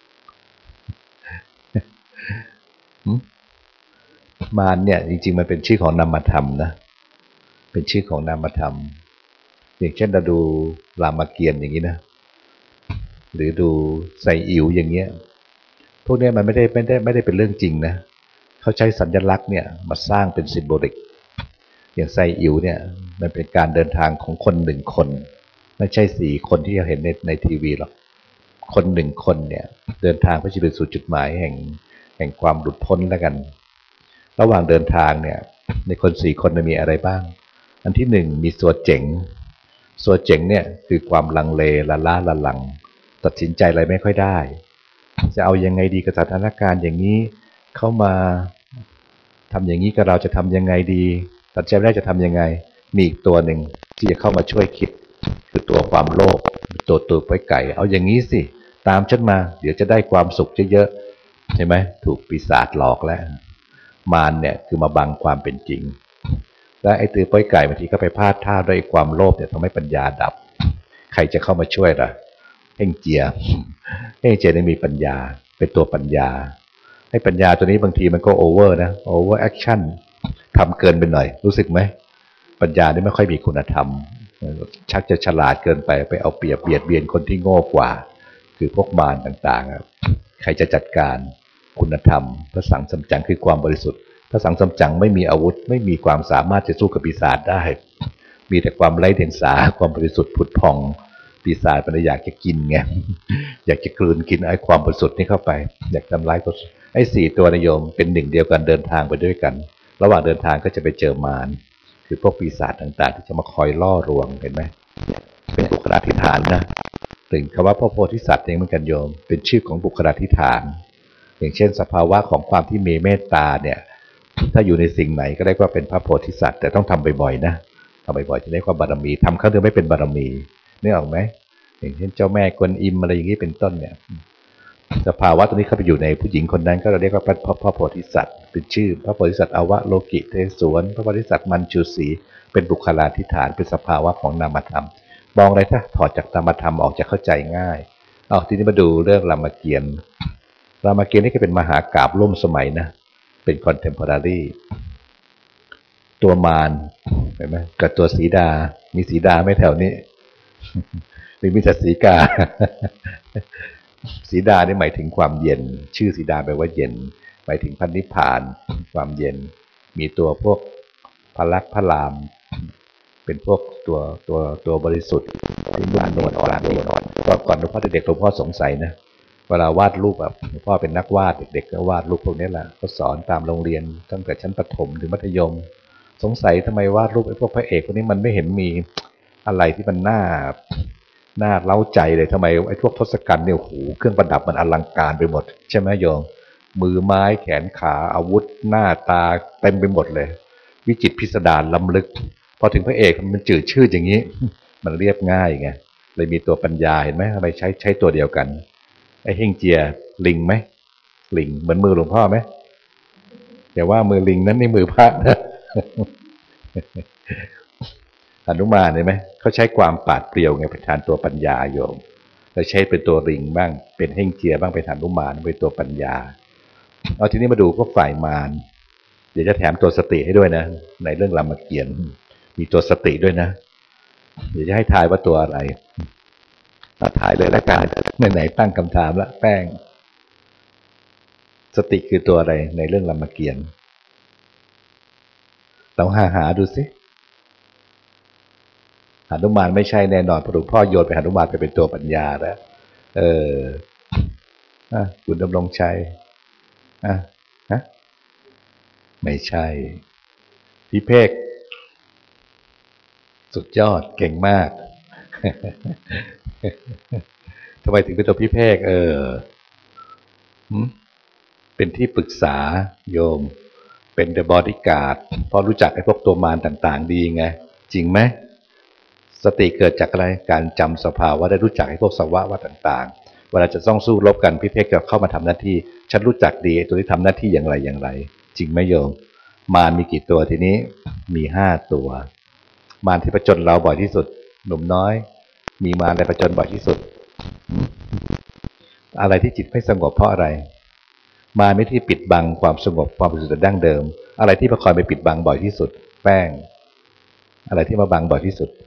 มารเนี่ยจริงๆมันเป็นชื่อของนามธรรมนะเป็นชื่อของนามธรรมอย่างเช่นเราดูรามเกียรติ์อย่างนี้นะหรือดูไซอิ๋วอย่างเงี้ยพวกนี้มันไม่ได้เป็นเรื่องจริงนะเขาใช้สัญลักษณ์เนี่ยมาสร้างเป็นซิมโบลิกอย่างไซอิ๋วเนี่ยมันเป็นการเดินทางของคนหนึ่งคนไม่ใช่4 คนที่เราเห็นในทีวีหรอกคน1 คนเนี่ยเดินทางเพื่อจะไปสู่จุดหมายแห่งความหลุดพ้นแล้วกันระหว่างเดินทางเนี่ยในคน4 คนมีอะไรบ้างอันที่1มีสัวเจ๋งเนี่ยคือความลังเลละล้าละลังตัดสินใจอะไรไม่ค่อยได้จะเอายังไงดีกับสถานการณ์อย่างนี้เข้ามาทำอย่างนี้กับเราจะทำยังไงดีตัดใจไม่ได้จะทำยังไงมีอีกตัวหนึ่งที่จะเข้ามาช่วยคิดคือตัวความโลภตัวไปไก่เอาอย่างนี้สิตามฉันมาเดี๋ยวจะได้ความสุขเยอะๆใช่ไหมถูกปีศาจหลอกแล้วมารเนี่ยคือมาบังความเป็นจริงและไอ้ตือป้อยไก่บางทีก็ไปพลาดท่าด้วยความโลภเนี่ยทำให้ปัญญาดับใครจะเข้ามาช่วยล่ะเฮ่งเจียเฮ่งเจียเนี่ยมีปัญญาเป็นตัวปัญญาให้ปัญญาตัวนี้บางทีมันก็โอเวอร์นะโอเวอร์แอคชั่นทำเกินไปหน่อยรู้สึกไหมปัญญานี่ไม่ค่อยมีคุณธรรมชักจะฉลาดเกินไปเอาเปรียบเบียดเบียนคนที่โง่กว่าคือพวกมารต่างๆใครจะจัดการคุณธรรมพระสังสัมจังคือความบริสุทธิ์พระสังสัมจังไม่มีอาวุธไม่มีความสามารถจะสู้กับปีศาจได้มีแต่ความไร้เดียงสาความบริสุทธิ์ผุดพองปีศาจมันอยากจะกินไงอยากจะกลืนกินไอ้ความบริสุทธิ์นี้เข้าไปอยากทำร้ายก็ไอ้4ตัวนิยมเป็นหนึ่งเดียวกันเดินทางไปด้วยกันระหว่างเดินทางก็จะไปเจอมารคือพวกปีศาจต่างๆที่จะมาคอยล่อลวงเห็นไหมเป็นบุคลาธิฐานนะถึงคำว่าพระโพธิสัตว์เองเหมือนกันโยมเป็นชื่อของบุคลาธิฐานอย่างเช่นสภาวะของความที่มีเมตตาเนี่ยถ้าอยู่ในสิ่งไหนก็ได้ว่าเป็นพระโพธิสัตว์แต่ต้องทำบ่อยๆนะทำบ่อยๆจะได้ว่าบารมีทำครั้งเดียวไม่เป็นบารมีนึกออกไหมอย่างเช่นเจ้าแม่กวนอิมอะไรอย่างนี้เป็นต้นเนี่ยสภาวะตัวนี้เข้าไปอยู่ในผู้หญิงคนนั้นก็เราเรียกว่าพระโพธิสัตว์เป็นชื่อพระโพธิสัตว์อวโลกิเทศวนพระโพธิสัตว์มัญชูศรีเป็นบุคลาธิฐานเป็นสภาวะของนามธรรมมองอะไรถ้าถอดจากนามธรรมออกจะเข้าใจง่ายทีนี้มาดูเรื่องรามเกียรติ์รามเกียรติ์นี่ก็เป็นมหากาพย์ร่วมสมัยนะเป็นคอนเทมพอรารีตัวมารเห็นไหมกับตัวสีดามีสีดาไม่แถวนี้หรือมีแต่สีกาสีดานี่หมายถึงความเย็นชื่อสีดาแปลว่าเย็นหมายถึงพระนิพพานความเย็นมีตัวพวกพลักษ์พระรามเป็นพวกตัวบริสุทธิ์ที่นุ่มนวลอ่อนก็ก่อนหลวงพ่อเด็กๆหลวงพ่อสงสัยนะเวลาวาดรูปแบบหลวงพ่อเป็นนักวาดเด็กๆก็วาดรูปพวกนี้แหละก็สอนตามโรงเรียนตั้งแต่ชั้นประถมถึงมัธยมสงสัยทำไมวาดรูปไอ้พวกพระเอกพวกนี้มันไม่เห็นมีอะไรที่มันน่าเล้าใจเลยทำไมไอ้พวกทศกัณฐ์เนี่ยโอ้โหเครื่องประดับมันอลังการไปหมดใช่ไหมโยมมือไม้แขนขาอาวุธหน้าตาเต็มไปหมดเลยวิจิตรพิสดารล้ำลึกพอถึงพระเอกมันจืดชืดอย่างนี้มันเรียบง่ายไงเลยมีตัวปัญญาเห็นไหมทำไมใช้ตัวเดียวกันไอ้เฮงเจียลิงไหมลิงเหมือนมือหลวงพ่อไหมแต่ว่ามือลิงนั้นนี่มือพระนะหนุมานเห็นไหมเขาใช้ความปราดเปรียวไงเป็นฐานตัวปัญญาโยมแล้วใช้เป็นตัวลิงบ้างเป็นเฮงเจียบ้างเป็นหนุมานเป็นตัวปัญญาเอาทีนี้มาดูพวกฝ่ายมารเดี๋ยวจะแถมตัวสติให้ด้วยนะในเรื่องรามเกียรติ์มีตัวสติด้วยนะเดี๋ยวจะให้ทายว่าตัวอะไรถ่ายเลยละกันไหนตั้งคำถามละแป้งสติคือตัวอะไรในเรื่องรามเกียรติ์ลองหาดูสิหนุมานไม่ใช่แน่นอนพระหลวงพ่อโยนไปหนุมานไปเป็นตัวปัญญาแล้วคุณดำรงชัยไม่ใช่พี่เพกสุดยอดเก่งมากทำไมถึงเป็นตัวพี่เพกเป็นที่ปรึกษาโยมเป็นเดอะบอดี้การ์ดเพราะรู้จักไอ้พวกตัวมารต่างๆดีไงจริงไหมสติเกิดจากอะไรการจำสภาวะได้รู้จักไอ้พวกสภาวะต่างๆเวลาจะต้องสู้รบกันพี่เพกจะเข้ามาทำหน้าที่ฉันรู้จักดีตัวที่ทำหน้าที่อย่างไรจริงไหมโยมมารมีกี่ตัวทีนี้มี5ตัวมารที่ผจญเราบ่อยที่สุดหนุ่มน้อยมีมารอะไรผจญบ่อยที่สุดอะไรที่จิตไม่สงบเพราะอะไรมารไม่ที่ปิดบังความสงบความบริสุทธิ์ดั้งเดิมอะไรที่มาคอยไปปิดบังบ่อยที่สุดแป้งอะไรที่มาบังบ่อยที่สุด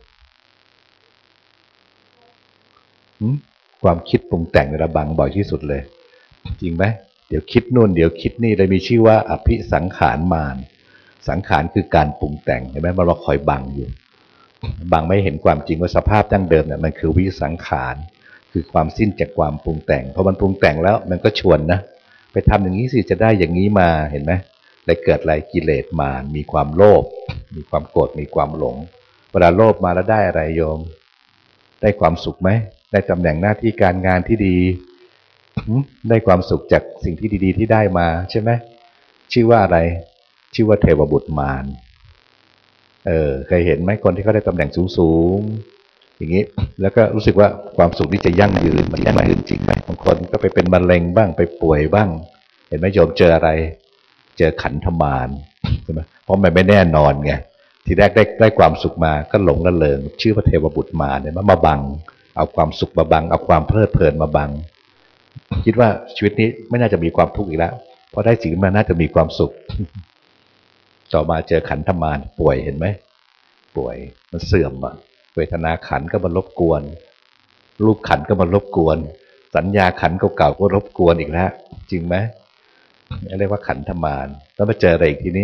ความคิดปรุงแต่งระบังบ่อยที่สุดเลยจริงไหมเดี๋ยวคิดนู่นเดี๋ยวคิดนี่เลยมีชื่อว่าอภิสังขารมารสังขารคือการปรุงแต่งเห็นไหมมันมาคอยบังอยู่บังไม่เห็นความจริงว่าสภาพดั้งเดิมเนี่ยมันคือวิสังขารคือความสิ้นจากความปรุงแต่งพอมันปรุงแต่งแล้วมันก็ชวนนะไปทำอย่างนี้สิจะได้อย่างนี้มาเห็นไหมเลยเกิดอะไรกิเลสมารมีความโลภมีความโกรธมีความหลงเวลาโลภมาแล้วได้อะไรโยมได้ความสุขไหมได้ตำแหน่งหน้าที่การงานที่ดีได้ความสุขจากสิ่งที่ดีๆที่ได้มาใช่ไหมชื่อว่าอะไรชื่อว่าเทวบุตรมารเคยเห็นไหมคนที่เขาได้ตำแหน่งสูงอย่างนี้แล้วก็รู้สึกว่าความสุขนี้จะยั่งยืนมันยั่งยืนจริงไหมบางคนก็ไปเป็นมะเร็งบ้างไปป่วยบ้างเห็นไหมโยมเจออะไรเจอขันธมารใช่ไหมเพราะมันไม่แน่นอนไงทีแรกได้ความสุขมาก็หลงละเลงชื่อพระเทวบุตรมาเนี่ยมาบังเอาความสุขมาบังเอาความเพลิดเพลินมาบังคิดว่าชีวิตนี้ไม่น่าจะมีความทุกข์อีกแล้วเพราะได้สิ่งมาน่าจะมีความสุขต่อมาเจอขันธมารป่วยเห็นไหมป่วยมันเสื่อมอ่ะเวทนาขันก็มารบกวนรูปขันก็มารบกวนสัญญาขันเก่าๆก็รบกวนอีกแล้วจริงไหมเรียกว่าขันธมารแล้วมาเจออะไรอีกทีนี้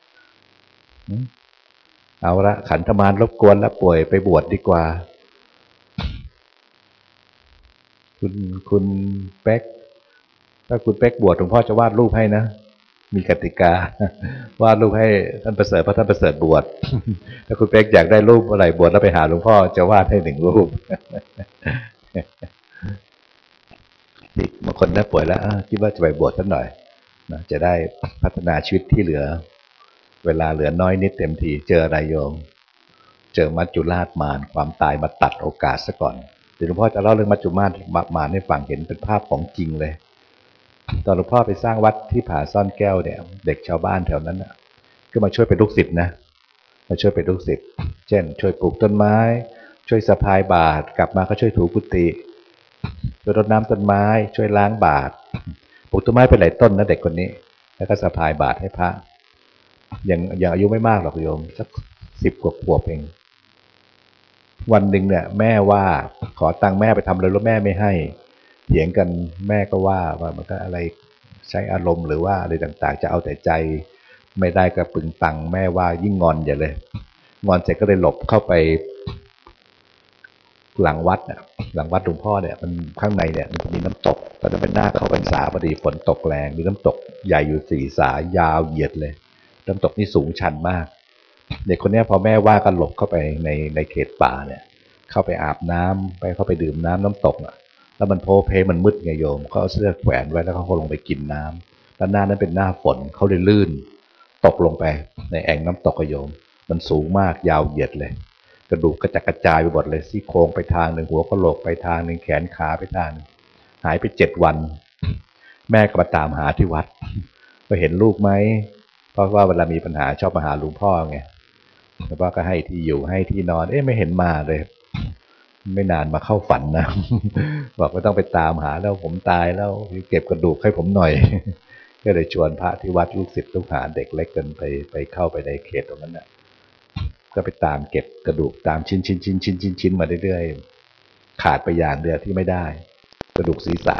เอาละขันธมารรบกวนแล้วป่วยไปบวชดีกว่าคุณเป๊กถ้าคุณเป๊กบวชหลวงพ่อจะวาดรูปให้นะมีกติกาวาดรูปให้ท่านประเสริฐเพราะท่านประเสริฐบวชถ้าคุณเป๊กอยากได้รูปอะไรบวชแล้วไปหาหลวงพ่อจะวาดให้1 รูปนี่บางคนน่าป่วยแล้วคิดว่าจะไปบวชสักหน่อยนะจะได้พัฒนาชีวิตที่เหลือเวลาเหลือน้อยนิดเต็มทีเจออะไรโยมเจอมัจจุราชมารความตายมาตัดโอกาสซะก่อนเดี๋ยวหลวงพ่อจะเล่าเรื่องมัจจุราชมารให้ฟังเห็นเป็นภาพของจริงเลยตอนหลวงพ่อไปสร้างวัดที่ผาซ่อนแก้วเนี่ยเด็กชาวบ้านแถวนั้นก็มาช่วยเป็นลูกศิษย์นะมาช่วยเป็นลูกศิษย์เช่นช่วยปลูกต้นไม้ช่วยสะพายบาตรกลับมาก็ช่วยถูกุฏิช่วยรดน้ำต้นไม้ช่วยล้างบาตรปลูกต้นไม้ไปหลายต้นนะเด็กคนนี้แล้วก็สะพายบาตรให้พระยังอายุไม่มากหรอกโยมสัก10 กว่าขวบเองวันหนึ่งเนี่ยแม่ว่าขอตังค์แม่ไปทำอะไรแล้วแม่ไม่ให้เถียงกันแม่ก็ว่ามันก็อะไรใช้อารมณ์หรือว่าอะไรต่างๆจะเอาแต่ใจไม่ได้ก็ปึงตังแม่ว่ายิ่งงอนอย่าเลยงอนเสร็จก็เลยหลบเข้าไปหลังวัดหลังวัดหลวงพ่อเนี่ยมันข้างในเนี่ยมันมีน้ำตกตอนนั้นเป็นหน้าเข้าพรรษาพอดีฝนตกแรงมีน้ำตกใหญ่อยู่4 สายาวเหยียดเลยน้ำตกนี่สูงชันมากเด็กคนนี้พอแม่ว่าก็หลบเข้าไปในเขตป่าเนี่ยเข้าไปอาบน้ำเข้าไปดื่มน้ำตกแล้วมันโพเพมันมืดไงโยมเขาเอาเสื้อแขวนไว้แล้วเขาลงไปกินน้ำแล้วหน้านั้นเป็นหน้าฝนเขาเลยลื่นตกลงไปในแอ่งน้ำตกโยมมันสูงมากยาวเหยียดเลยกระดูกกระจัดกระจายไปหมดเลยซี่โครงไปทางหนึ่งหัวกะโหลกไปทางหนึ่งแขนขาไปทางนึงหายไป7 วันแม่ก็มาตามหาที่วัดไปเห็นลูกไหมเพราะว่าเวลามีปัญหาชอบมาหาหลวงพ่อไงหลวงพ่อก็ให้ที่อยู่ให้ที่นอนไม่เห็นมาเลยไม่นานมาเข้าฝันนะบอกว่าต้องไปตามหาแล้วผมตายแล้วเก็บกระดูกให้ผมหน่อยก็เลยชวนพระที่วัดลูกศิษย์ลูกหาเด็กเล็กกันไปเข้าไปในเขตตรงนั้นนะก็ไปตามเก็บกระดูกตามชิ้นมาเรื่อยๆขาดไปอย่างเดียวที่ไม่ได้กระดูกศีรษะ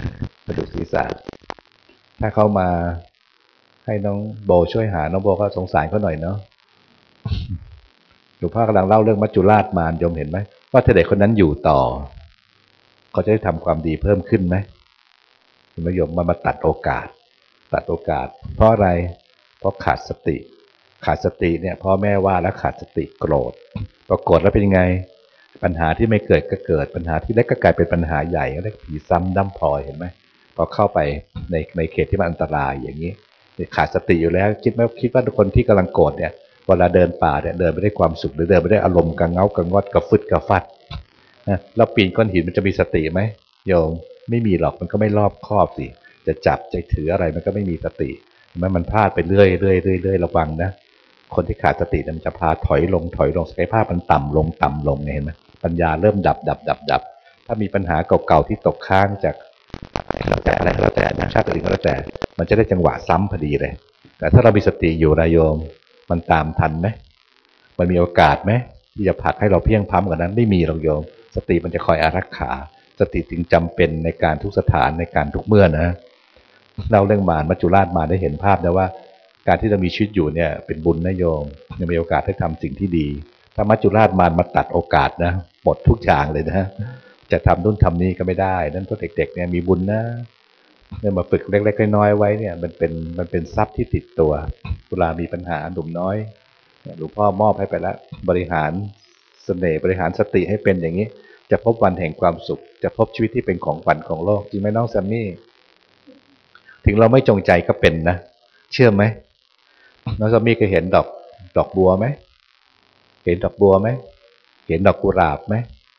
ถ้าเข้ามาให้น้องโบช่วยหาน้องโบก็สงสารเขาหน่อยเนาะหลวงพ่อกำลังเล่าเรื่องมัจจุราชมารโยมเห็นไหมว่าถ้าเด็กคนนั้นอยู่ต่อเขาจะได้ทำความดีเพิ่มขึ้นไหมคุณโยมมาตัดโอกาสเพราะอะไรเพราะขาดสติเนี่ยพ่อแม่ว่าแล้วขาดสติโกรธพอโกรธแล้วเป็นยังไงปัญหาที่ไม่เกิดก็เกิดปัญหาที่เล็กก็กลายเป็นปัญหาใหญ่เรียกผีซ้ำด้ำพลอยเห็นไหมพอเข้าไปในเขตที่มันอันตรายอย่างนี้ขาดสติอยู่แล้วคิดว่าทุกคนที่กำลังโกรธเนี่ยเวลาเดินป่าเนี่ยเดินไม่ได้ความสุขหรือเดินไม่ได้อารมณ์กังเงากังวดกระฟึดกระฟัดนะเราปีนก้อนหินมันจะมีสติไหมโยมไม่มีหรอกมันก็ไม่รอบคอบสิจะจับจะถืออะไรมันก็ไม่มีสติมันพลาดไปเรื่อยระวังนะคนที่ขาดสติมันจะพาถอยลงศักยภาพมันต่ำลงเห็นไหมปัญญาเริ่มดับถ้ามีปัญหาเก่าๆที่ตกค้างจากอะไรแล้วแต่ชาติอื่นก็แล้วแต่มันจะได้จังหวะซ้ำพอดีเลยแต่ถ้าเรามีสติอยู่นะโยมมันตามทันไหมมันมีโอกาสไหมที่จะผลักให้เราเพียงพล้ำกว่านั้นไม่มีหรอกโยมสติมันจะคอยอารักขาสติจึงจำเป็นในการทุกสถานในการทุกเมื่อนะเล่าเรื่องมารมัจจุราชมาได้เห็นภาพนะว่าการที่เรามีชีวิตอยู่เนี่ยเป็นบุญนะโยมยังมีโอกาสได้ทำสิ่งที่ดีถ้ามัจจุราชมารมาตัดโอกาสนะหมดทุกอย่างเลยนะจะทำนู่นทำนี้ก็ไม่ได้นั่นก็เด็กๆเนี่ยมีบุญนะเนี่ยมาฝึกเล็กๆน้อยๆไว้เนี่ยมันเป็นทรัพย์ที่ติดตัวเวลามีปัญหาหนุ่มน้อยหลวงพ่อมอบให้ไปแล้วบริหารเสน่ห์บริหารสติให้เป็นอย่างนี้จะพบวันแห่งความสุขจะพบชีวิตที่เป็นของขวัญของโลกจริงไหมน้องแซมมี่ถึงเราไม่จงใจก็เป็นนะเชื่อไหมน้องแซมมี่เคยเห็นดอกบัวไหมเห็นดอกบัวไหมเห็นดอกกุหลาบไหม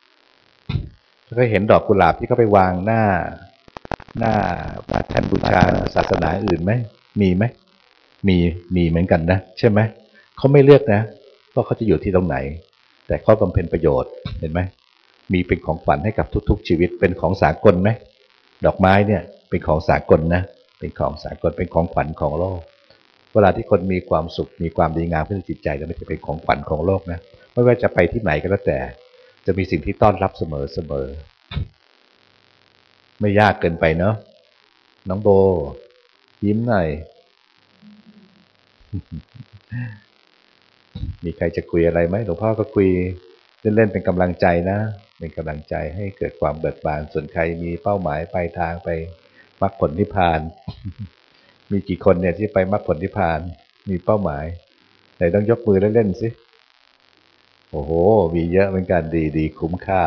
เคยเห็นดอกกุหลาบที่เขาไปวางหน้าแท่นบูชาศาสนาอื่นไหมมีไหมมีเหมือนกันนะใช่ไหมเขาไม่เลือกนะว่าเขาจะอยู่ที่ตรงไหนแต่เขาบำเพ็ญประโยชน์เห็นไหมมีเป็นของขวัญให้กับทุกๆชีวิตเป็นของสากลไหมดอกไม้เนี่ยเป็นของสากลนะเป็นของสากลเป็นของขวัญของโลกเวลาที่คนมีความสุขมีความดีงามขึ้นในจิตใจแล้วมันจะเป็นของขวัญของโลกนะไม่ว่าจะไปที่ไหนก็แล้วแต่จะมีสิ่งที่ต้อนรับเสมอไม่ยากเกินไปเนาะน้องโบยิ้มหน่อยมีใครจะคุยอะไรไหมหลวงพ่อก็คุยเล่นๆเป็นกำลังใจนะเป็นกำลังใจให้เกิดความเบิกบานส่วนใครมีเป้าหมายปลายทางไปมรรคผลนิพพานมีกี่คนเนี่ยที่ไปมรรคผลนิพพานมีเป้าหมายไหนต้องยกมือเล่นๆสิโอ้โหมีเยอะเหมือนกันดีคุ้มค่า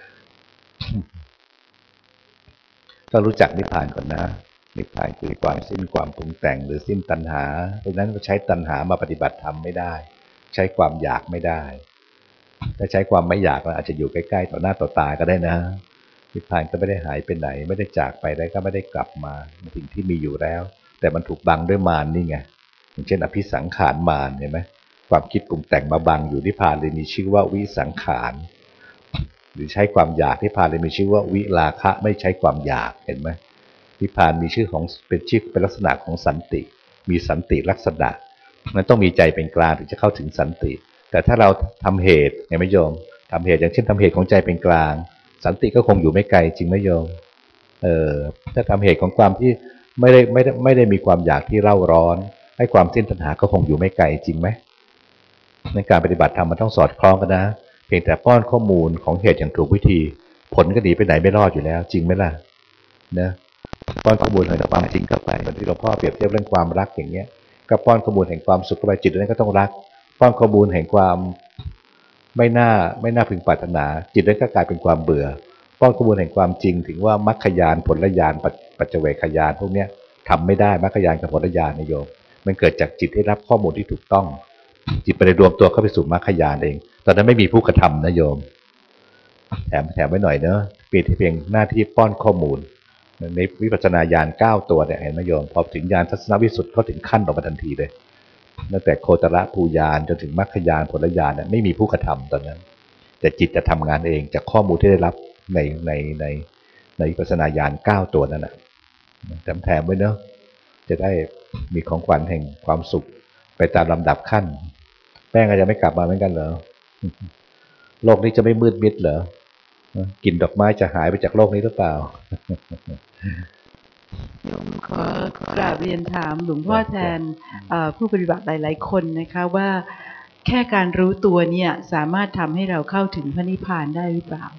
ก็รู้จักนิพพานก่อนนะนิพพานคือความสิ้นความปรุงแต่งหรือสิ้นตัณหาเพราะฉะนั้นใช้ตัณหามาปฏิบัติธรรมไม่ได้ใช้ความอยากไม่ได้ถ้าใช้ความไม่อยากเราอาจจะอยู่ใกล้ๆต่อหน้าต่อตาก็ได้นะนิพพานก็ไม่ได้หายไปไหนไม่ได้จากไปได้ก็ไม่ได้กลับมาสิ่งที่มีอยู่แล้วแต่มันถูกบังด้วยมารนี่ไงอย่างเช่นอภิสังขารมารเห็นไหมความคิดปรุงแต่งมาบังอยู่นิพพานเลยมีชื่อว่าวิสังขารหรือใช้ความอยากนิพพานเลยมีชื่อว่าวิราคะไม่ใช้ความอยากเห็นไหมนิพพานมีชื่อของเป็นชื่อเป็นลักษณะของสันติมีสันติลักษณะมันต้องมีใจเป็นกลางถึงจะเข้าถึงสันติแต่ถ้าเราทำเหตุไงไม่โยมทำเหตุอย่างเช่นทำเหตุของใจเป็นกลางสันติก็คงอยู่ไม่ไกลจริงไหมโยมถ้าทำเหตุของความที่ไม่ได้มีความอยากที่เร่าร้อนให้ความสิ้นตัณหาก็คงอยู่ไม่ไกลจริงไหมในการปฏิบัติธรรมมันต้องสอดคล้องกันนะเพียงแต่ป้อนข้อมูลของเหตุอย่างถูกวิธีผลก็หนีไปไหนไม่รอดอยู่แล้วจริงไหมล่ะนะป้อนข้อมูลแห่งความจริงเข้าไปเหมือนที่หลวงพ่อเปรียบเทียบเรื่องความรักอย่างเงี้ยก็ป้อนข้อมูลแห่งความสุขเข้าไปจิตนั้นก็ต้องรักป้อนข้อมูลแห่งความไม่น่าพึงปรารถนาจิตนั้นก็กลายเป็นความเบื่อป้อนข้อมูลแห่งความจริงถึงว่ามรรคญาณผลญาณปัจเจเวคญาณพวกเนี้ยทำไม่ได้มรรคญาณกับผลญาณนโยมมันเกิดจากจิตที่รับข้อมูลที่ถูกต้องจิตไปรวมตัวเข้าไปสู่มรรคญาณเองตอนนั้นไม่มีผู้กระทำนะโยมแถมไว้หน่อยเนอะเพียงหน้าที่ป้อนข้อมูลในวิปัสสนาญาณ9ตัวเนี่ยเห็นไหมโยมพอถึงญาณทัศนวิสุทธิ์เขาถึงขั้นออกมาทันทีเลยตั้งแต่โคตรภูญาณจนถึงมรรคญาณผลญาณเนี่ยไม่มีผู้กระทำตอนนั้นแต่จิตจะทำงานเองจากข้อมูลที่ได้รับในวิปัสสนาญาณ9ตัวนั้นนะแถมไว้เนอะจะได้มีของขวัญแห่งความสุขไปตามลำดับขั้นแป้งก็จะไม่กลับมาเหมือนกันเหรอโลกนี้จะไม่มืดมิดเหรอกลิ่นดอกไม้จะหายไปจากโลกนี้หรือเปล่าโยมขอกราบเรียนถามหลวงพ่อแทนผู้ปฏิบัติหลายๆคนนะคะว่าแค่การรู้ตัวเนี่ยสามารถทำให้เราเข้าถึงพระนิพพานได้หรือเปล่า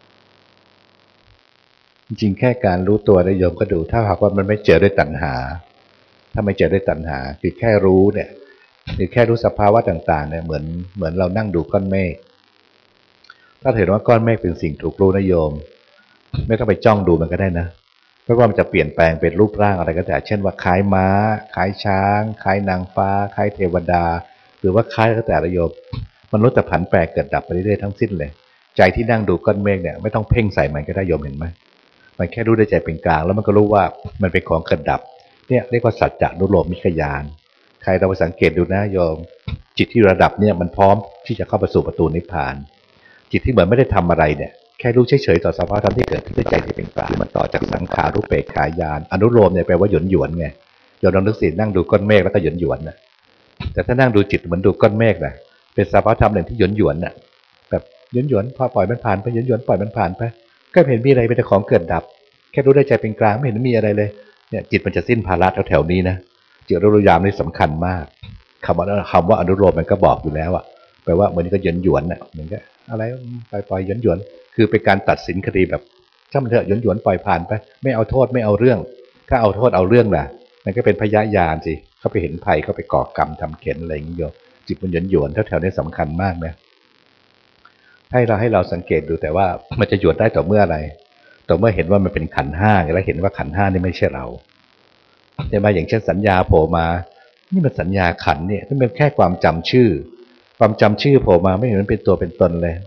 จริงๆแค่การรู้ตัวได้โยมก็ดูถ้าหากว่ามันไม่เจอด้วยตัณหาถ้าไม่เจอด้วยตัณหาคือแค่รู้เนี่ยคือแค่รู้สภาวะต่างๆเนี่ยเหมือนเรานั่งดูก้อนเมฆถ้าเห็นว่าก้อนเมฆเป็นสิ่งถูกรู้นะโยมไม่ต้องไปจ้องดูมันก็ได้นะไม่ว่ามันจะเปลี่ยนแปลงเป็นรูปร่างอะไรก็แต่เช่นว่าคล้ายม้าคล้ายช้างคล้ายนางฟ้าคล้ายเทวดาหรือว่าคล้ายก็แต่ละโยมมันลดแต่ผันแปรเกิดดับไปเรื่อยๆทั้งสิ้นเลยใจที่นั่งดูก้อนเมฆเนี่ยไม่ต้องเพ่งใส่มันก็ได้โยมเห็นไหมมันแค่รู้ได้ใจเป็นกลางแล้วมันก็รู้ว่ามันเป็นของเกิดดับเนี่ยเรียกว่าสัจจะนุโลมมิคญาณใครเราไปสังเกตดูนะโยมจิตที่ระดับเนี่ยมันพร้อมที่จะเข้าไปสู่ประตูนิพพานจิตที่เหมือนไม่ได้ทำอะไรเนี่ยแค่รู้เฉยๆต่อสภาวะธรรมที่เกิดขึ้นด้วยใจที่เป็นกลางมันต่อจากสังขารุปเปกขายานอนุโลมเนี่ยแปลว่าหยวนหยวนไงโยมลองนึกสินั่งดูก้อนเมฆแล้วก็หยวนหยวนนะแต่ถ้านั่งดูจิตเหมือนดูก้อนเมฆนะเป็นสภาวะธรรมหนึ่งที่หยวนหยวนน่ะแบบหยวนหยวนพอปล่อยมันผ่านไปหยวนหยวนปล่อยมันผ่านไปก็เห็นมีอะไรเป็นแต่ของเกิดดับแค่รู้ได้ใจเป็นกลางไม่เห็นมีอะไรเลยเนี่ยจิตมันจะสิ้นภาระแถวๆนี้นะจิตรู้ยามนี่สำคัญมากคำว่าอนุโลมมันก็บอกอยู่แล้วอะแปลว่าเหมือนก็หยวนหยวนน่ะเหมือนก็อะไรปล่อยหยวนหยวนคือเป็นการตัดสินคดีแบบช่างมันเถอะหยวนหยวนปล่อยผ่านไปไม่เอาโทษไม่เอาเรื่องถ้าเอาโทษเอาเรื่องน่ะมันก็เป็นพยายานสิเขาไปเห็นภัยเขาไปก่อกรรมทำเข็นอะไรอย่างเงี้ยจิตมันหยวนหยวนแถวๆนี้สำคัญมากนะให้เราสังเกตดูแต่ว่ามันจะหยวนได้ต่อเมื่ออะไรต่อเมื่อเห็นว่ามันเป็นขันธ์ห้าแล้วเห็นว่าขันธ์ห้านี่ไม่ใช่เราใช่ไหมอย่างเช่นสัญญาโผล่มานี่มันสัญญาขันธ์เนี่ยนี่เป็นแค่ความจำชื่อความจำชื่อโผล่มาไม่เห็นมันเป็นตัวเป็นตนเลย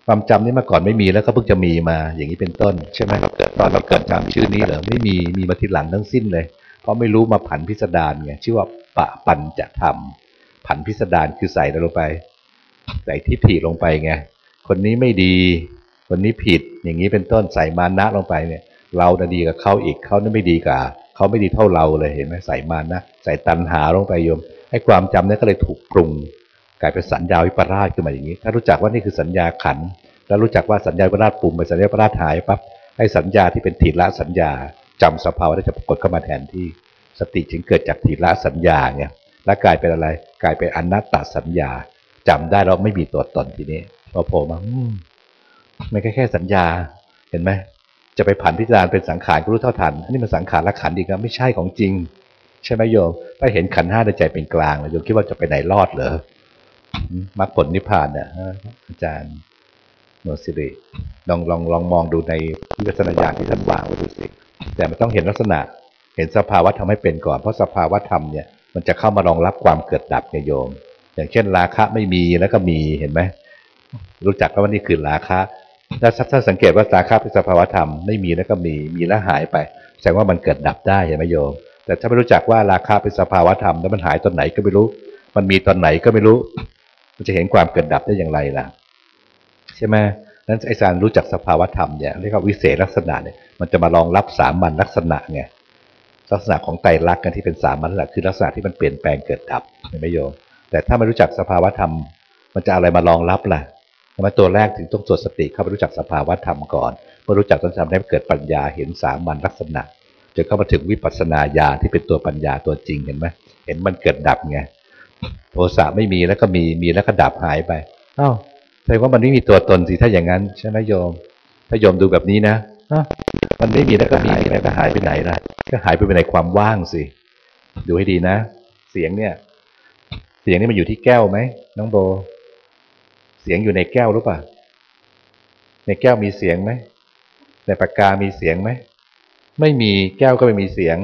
ความจำนี่เมื่อก่อนไม่มีแล้วก็เพิ่งจะมีมาอย่างนี้เป็นต้นใช่ไหมตอนเราเกิดจำชื่อนี้เหรอไม่มีมาทีหลังทั้งสิ้นเลยเพราะไม่รู้มาผันพิสดารไงชื่อว่าปะปัญจธรรมผันพิสดารคือใส่ลงไปใส่ทิฏฐิลงไปไงคนนี้ไม่ดีคนนี้ผิดอย่างนี้เป็นต้นใส่มานะลงไปเนี่ยเราน่ะดีกับเขาอีกเขาไม่ดีกับเขาไม่ดีเท่าเราเลยเห็นไหมใส่มานะใส่ตัณหาลงไปโยมให้ความจำนั้นก็เลยถูกปรุงกลายเป็นสัญญาวิปลาสขึ้นมาอย่างนี้ถ้ารู้จักว่านี่คือสัญญาขันธ์แล้วรู้จักว่าสัญญาวิปลาสปุ่มไปสัญญาวิปลาสหายปั๊บให้สัญญาที่เป็นถีละสัญญาจำสภาวะที่จะปรากฏเข้ามาแทนที่สติจึงเกิดจากถีละสัญญาไงแล้วกลายเป็นอะไรกลายเป็นอนัตตสัญญาจำได้แล้วไม่มีตัวตนทีนี้พอโผล่มามันแค่สัญญาเห็นไหมจะไปผันพิจารณาเป็นสังขารก็รู้เท่าทันอันนี้มันสังขารละขันธ์อีกแล้วไม่ใช่ของจริงใช่ไหมโยมถ้าเห็นขันธ์ห้าในใจเป็นกลางโยมคิดว่าจะไปไหนรอดเหรอมรรคผลนิพพานเนี่ยอาจารย์โนสิริลองมองดูในวิปัสสนาญาณที่ท่านวางไว้ดูสิแต่มันต้องเห็นลักษณะเห็นสภาวะธรรมให้เป็นก่อนเพราะสภาวะธรรมเนี่ยมันจะเข้ามารองรับความเกิดดับไงโยมอย่างเช่นราคะไม่มีแล้วก็มีเห็นไหมรู้จักว่านี่คือราคะถ้าสังเกตว่าราคะเป็นสภาวะธรรมไม่มีแล้วก็มีแล้วหายไปแสดงว่ามันเกิดดับได้เห็นไหมโยมแต่ถ้าไม่รู้จักว่าราคะเป็นสภาวะธรรมแล้วมันหายตอนไหนก็ไม่รู้มันมีตอนไหนก็ไม่รู้มันจะเห็นความเกิดดับได้อย่างไรล่ะใช่ไหมนั้นไอ้การรู้จักสภาวะธรรมเนี่ยเรียกว่าวิเศษลักษณะเนี่ยมันจะมารองรับสามัญลักษณะไงลักษณะของไตรลักษณ์กันที่เป็นสามัญลักษณะคือลักษณะที่มันเปลี่ยนแปลงเกิดดับเห็นไหมโยมแต่ถ้าไม่รู้จักสภาวะธรรมมันจะอะไรมารองรับล่ะทำไมตัวแรกถึงต้องสวดสติเข้าไปรู้จักสภาวะธรรมก่อนเมื่อรู้จักต้องทำให้เกิดปัญญาเห็นสามัญลักษณะจนเข้ามาถึงวิปัสสนาญาณที่เป็นตัวปัญญาตัวจริงเห็นไหมเห็นมันเกิดดับไงโทสะไม่มีแล้วก็มีแล้วก็ดับหายไปอ้าวแสดงว่ามันไม่มีตัวตนสิถ้าอย่างนั้นใช่ไหมโยมถ้าโยมดูแบบนี้นะมันไม่มีแล้วก็มีแล้วก็หายไปไหนล่ะก็หายไปในความว่างสิดูให้ดีนะเสียงนี่มันอยู่ที่แก้วไหมน้องโบเสียงอยู่ในแก้วหรือเปล่าในแก้วมีเสียงไหมในปากกามีเสียงไหมไม่มีแก้วก็ไม่มีเสียง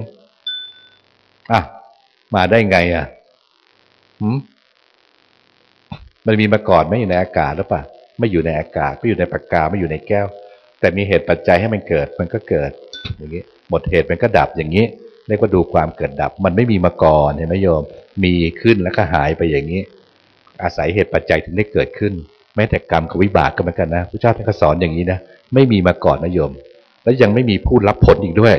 มาได้ไงมันมีมาก่อนไม่อยู่ในอากาศหรือเปล่าไม่อยู่ในอากาศไม่อยู่ในปากกาไม่อยู่ในแก้วแต่มีเหตุปัจจัยให้มันเกิดมันก็เกิดอย่างนี้หมดเหตุมันก็ดับอย่างนี้เรียกว่าดูความเกิดดับมันไม่มีมาก่อนเห็นไหมโยมมีขึ้นแล้วก็หายไปอย่างนี้อาศัยเหตุปัจจัยถึงได้เกิดขึ้นแม้แต่กรรมกับวิบากก็เหมือนกันนะพระเจ้าท่านก็สอนอย่างนี้นะไม่มีมาก่อนนะโยมแล้วยังไม่มีผู้รับผลอีกด้วย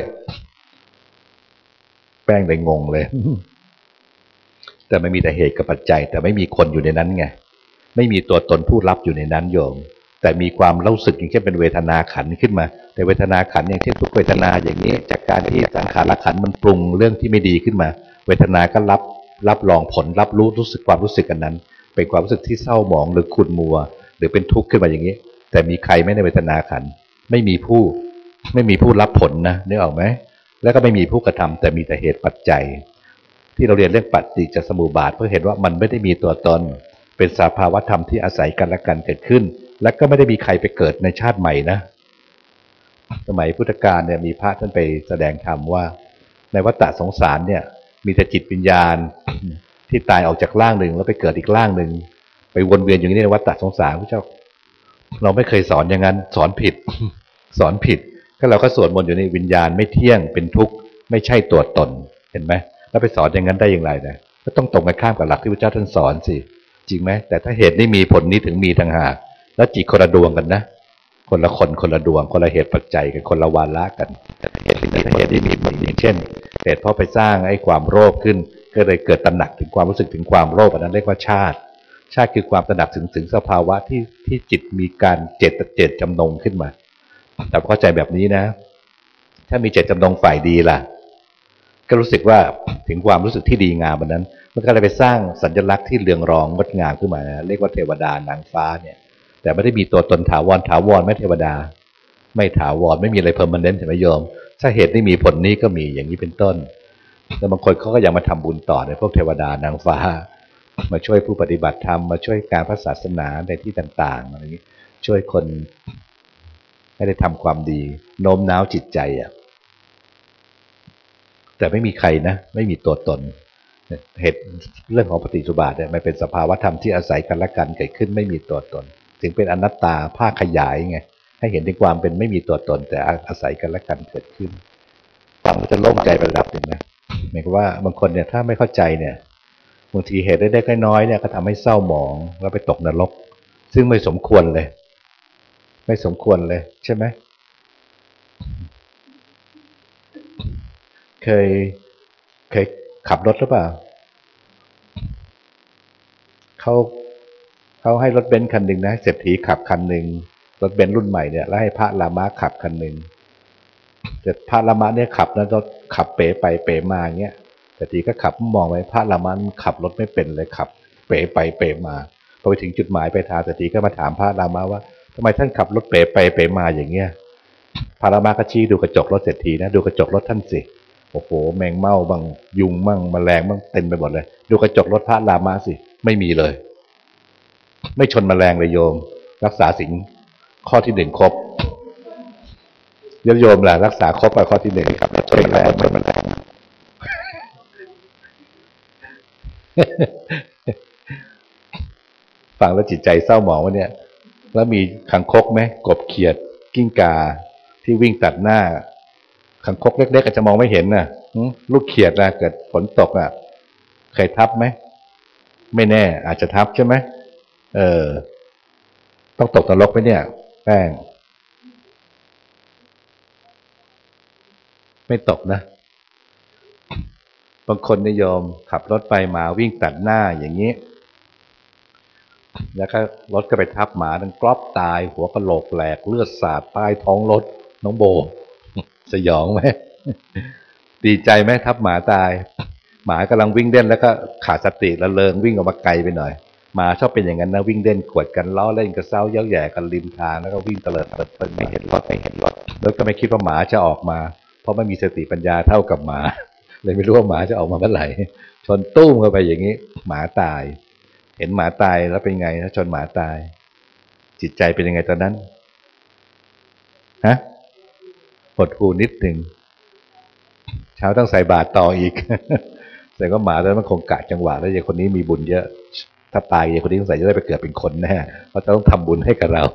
แป้งเลยงงเลยแต่ไม่มีแต่เหตุกับปัจจัยแต่ไม่มีคนอยู่ในนั้นไงไม่มีตัวตนผู้รับอยู่ในนั้นโยมแต่มีความรู้สึกอย่างเช่นเป็นเวทนาขันธ์ขึ้นมาแต่เวทนาขันธ์อย่างเช่นทุกเวทนาอย่างนี้จากการที่สังขารขันธ์มันปรุงเรื่องที่ไม่ดีขึ้นมาเวทนาก็รับรองผลรับรู้สึกความรู้สึกอันนั้นเป็นความรู้สึกที่เศร้าหมองหรือขุ่นมัวหรือเป็นทุกข์ขึ้นมาอย่างนี้แต่มีใครไม่ในเวทนาขันธ์ไม่มีผู้รับผลนะนึกออกไหมแล้วก็ไม่มีผู้กระทำแต่มีแต่เหตุปัจจัยที่เราเรียนเรื่องปฏิจจสมุปบาทเพื่อเห็นว่ามันไม่ได้มีตัวตนเป็นสภาวะธรรมที่อาศัยกันและกันเกิดขึ้นและก็ไม่ได้มีใครไปเกิดในชาติใหม่นะสมัยพุทธกาลเนี่ยมีพระท่านไปแสดงธรรมว่าในวัฏฏะสงสารเนี่ยมีแต่จิตวิญญาณที่ตายออกจากร่างหนึ่งแล้วไปเกิดอีกร่างหนึ่งไปวนเวียนอยู่ในวัฏฏะสงสารพระเจ้าเราไม่เคยสอนอย่างนั้นสอนผิดก็เราก็สวดมนต์อยู่ในวิญญาณไม่เที่ยงเป็นทุกข์ไม่ใช่ตัวตนเห็นไหมแล้วไปสอนอย่างนั้นได้อย่างไรนะก็ต้องตรงกันข้ามกับหลักที่พระเจ้าท่านสอนสิจริงไหมแต่ถ้าเหตุนี้มีผลนี้ถึงมีต่างหากแล้วจิตคนละดวงกันนะคนละคนคนละดวงคนละเหตุปัจจัยกันคนละวาระกันแต่เหตุที่มีผลอย่างเช่นเหตุเพราะไปสร้างไอ้ความโลภขึ้นก็เลยเกิดตระหนักถึงความรู้สึกถึงความโลภอันนั้นเรียกว่าชาติคือความตระหนักถึงสภาวะที่จิตมีการเจตจำนงขึ้นมาแต่เข้าใจแบบนี้นะถ้ามีเจตจำนงฝ่ายดีล่ะก็รู้สึกว่าถึงความรู้สึกที่ดีงามแบบนั้นมันก็เลยไปสร้างสัญลักษณ์ที่เรืองรองงดงามขึ้นมานะเรียกว่าเทวดานางฟ้าเนี่ยแต่ไม่ได้มีตัวตนถาวรไม่เทวดาไม่ถาวรไม่มีอะไรเพอร์มานเนนต์ใช่ไหมโยมถ้าเหตุนี้มีผลนี้ก็มีอย่างนี้เป็นต้นแล้วบางคนเขาก็ยังมาทำบุญต่อในพวกเทวดานางฟ้ามาช่วยผู้ปฏิบัติธรรมมาช่วยการพระศาสนาในที่ต่างๆอะไรอย่างนี้ช่วยคนให้ได้ทำความดีโน้มน้าวจิตใจแต่ไม่มีใครนะไม่มีตัวตนเหตุเรื่องของปฏิจจสมุปบาทเนี่ยมันเป็นสภาวะธรรมที่อาศัยกันและกันเกิดขึ้นไม่มีตัวตนถึงเป็นอนัตตาภาคขยายไงให้เห็นถึงความเป็นไม่มีตัวตนแต่อาศัยกันและกันเกิดขึ้นฟังมันจะโล่งใจไประดับหนึ่งนะหมายความว่าบางคนเนี่ยถ้าไม่เข้าใจเนี่ยบางทีเหตุเล็กๆน้อยๆเนี่ยก็ทำให้เศร้าหมองแล้วไปตกนรกซึ่งไม่สมควรเลยไม่สมควรเลยใช่ไหมเคยขับรถหรือเปล่าเขาให้รถเบนซ์คันหนึ่งนะเศรษฐีขับคันหนึ่งรถเบนซ์รุ่นใหม่เนี่ยแล้วให้พระลามะขับคันหนึ่งแต่พระลามะเนี่ยขับแล้วรถขับเป๋ไปเป๋มาเงี้ยเศรษฐีก็ขับมองไว้พระลามะขับรถไม่เป็นเลยขับเป๋ไปเป๋มาพอไปถึงจุดหมายปลายทางเศรษฐีก็มาถามพระลามะว่าทำไมท่านขับรถเป๋ไปเป๋มาอย่างเงี้ยพระลามะก็ชี้ดูกระจกรถเศรษฐีนะดูกระจกรถท่านสิโอ้โหแมงเม่าบ้างยุงบ้างแมลงบ้างเต็มไปหมดเลยดูกระจกรถพระลามะสิไม่มีเลยไม่ชนแมลงเลยโยมรักษาศีลข้อที่หนึ่งครบโยมล่ะรักษาครบไปข้อที่หนึ่งครับชนแมลงชนแมลงฟังแล้วจิตใจเศร้าหมองวะเนี่ยแล้วมีคังคกไหมกบเขียดกิ้งกาที่วิ่งตัดหน้าคังคกเล็กๆอาจจะมองไม่เห็นน่ะลูกเขียดนะเกิดฝนตกอ่ะเคยทับไหมไม่แน่อาจจะทับใช่ไหมต้องตกนรกไหมเนี่ยแป้งไม่ตกนะบางคนนิยมขับรถไปมาวิ่งตัดหน้าอย่างนี้แล้วก็รถก็ไปทับหมาดังกรอบตายหัวกะโหลกแหลกเลือดสาดใต้ท้องรถน้องโบสยองไหมดีใจไหมทับหมาตายหมากำลังวิ่งเล่นแล้วก็ขาดสติละเลงวิ่งออกมาไกลไปหน่อยหมาชอบเป็นอย่างนั้นนะวิ่งเล่นกวดกันล้อเล่นกระเซ้าเย้าแย่กันริมทางแล้วก็วิ่งเตลิดเปิดไม่เห็นรถแล้วก็ไม่คิดว่าหมาจะออกมาเพราะไม่มีสติปัญญาเท่ากับหมาเลยไม่รู้ว่าหมาจะออกมาเมื่อไหร่ชนตุ้มเข้าไปอย่างนี้หมาตายเห็นหมาตายแล้วเป็นไงถ้าชนหมาตายจิตใจเป็นยังไงตอนนั้นฮะหดหู่นิดหนึ่งเช้าต้องใส่บาตรต่ออีกแต่ก็หมาแล้วมันคงกะจังหวะแล้วอย่างคนนี้มีบุญเยอะถ้าตายอย่างคนนี้สงสัยจะได้ไปเกิดเป็นคนแน่เพราะจะต้องทำบุญให้กับเรา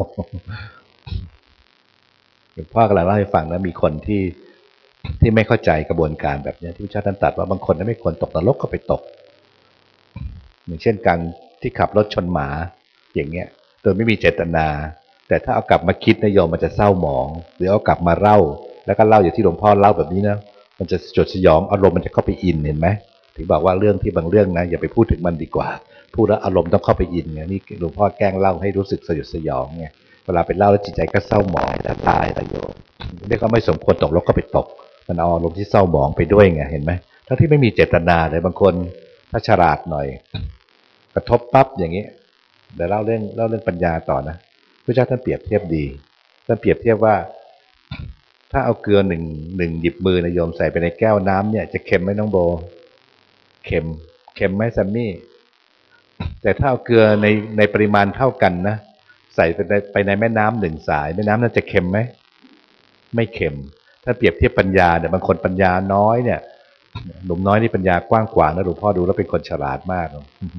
หลวงพ่อกำลังเล่าให้ฟังนะมีคนที่ไม่เข้าใจกระบวนการแบบนี้ที่พระเจ้าท่านตรัสว่าบางคนไม่ควรตกนรกก็ไปตกอย่างเช่นการที่ขับรถชนหมาอย่างเงี้ยโดยไม่มีเจตนาแต่ถ้าเอากลับมาคิดนะโยมมันจะเศร้าหมองหรือเอากลับมาเล่าแล้วก็เล่าอย่างที่หลวงพ่อเล่าแบบนี้นะมันจะจดสยองอารมณ์มันจะเข้าไปอินเห็นไหมถึงบอกว่าเรื่องที่บางเรื่องนะอย่าไปพูดถึงมันดีกว่าพูดแล้วอารมณ์ต้องเข้าไปอินไงนี่หลวงพ่อแกล้งเล่าให้รู้สึกสยดสยองไงเวลาไปเล่าแล้วจิตใจก็เศร้าหมองและตายแต่โยมเรียกว่าไม่สมควรตกนรกก็ไปตกมันเอาอารมณ์ที่เศร้าหมองไปด้วยไงเห็นไหมทั้งที่ไม่มีเจตนาเลยบางคนถ้าฉลาดหน่อยกระทบปั๊บอย่างนี้เดี๋ยวเล่าเรื่องปัญญาต่อนะพระเจ้าท่านเปรียบเทียบดีท่านเปรียบเทียบว่าถ้าเอาเกลือหนึ่งหยิบมือนะโยมใส่ไปในแก้วน้ำเนี่ยจะเค็มไหมน้องโบเค็มไหมซัมมี่แต่ถ้าเอาเกลือในปริมาณเท่ากันนะใส่ไปในแม่น้ำหนึ่งสายแม่น้ำนั้นจะเค็มไหมไม่เค็มถ้าเปรียบเทียบปัญญาเนี่ยบางคนปัญญาน้อยเนี่ยหนุ่มน้อยนี่ปัญญากว้างกว่านะหลวงพ่อดูแล้วเป็นคนฉลาดมาก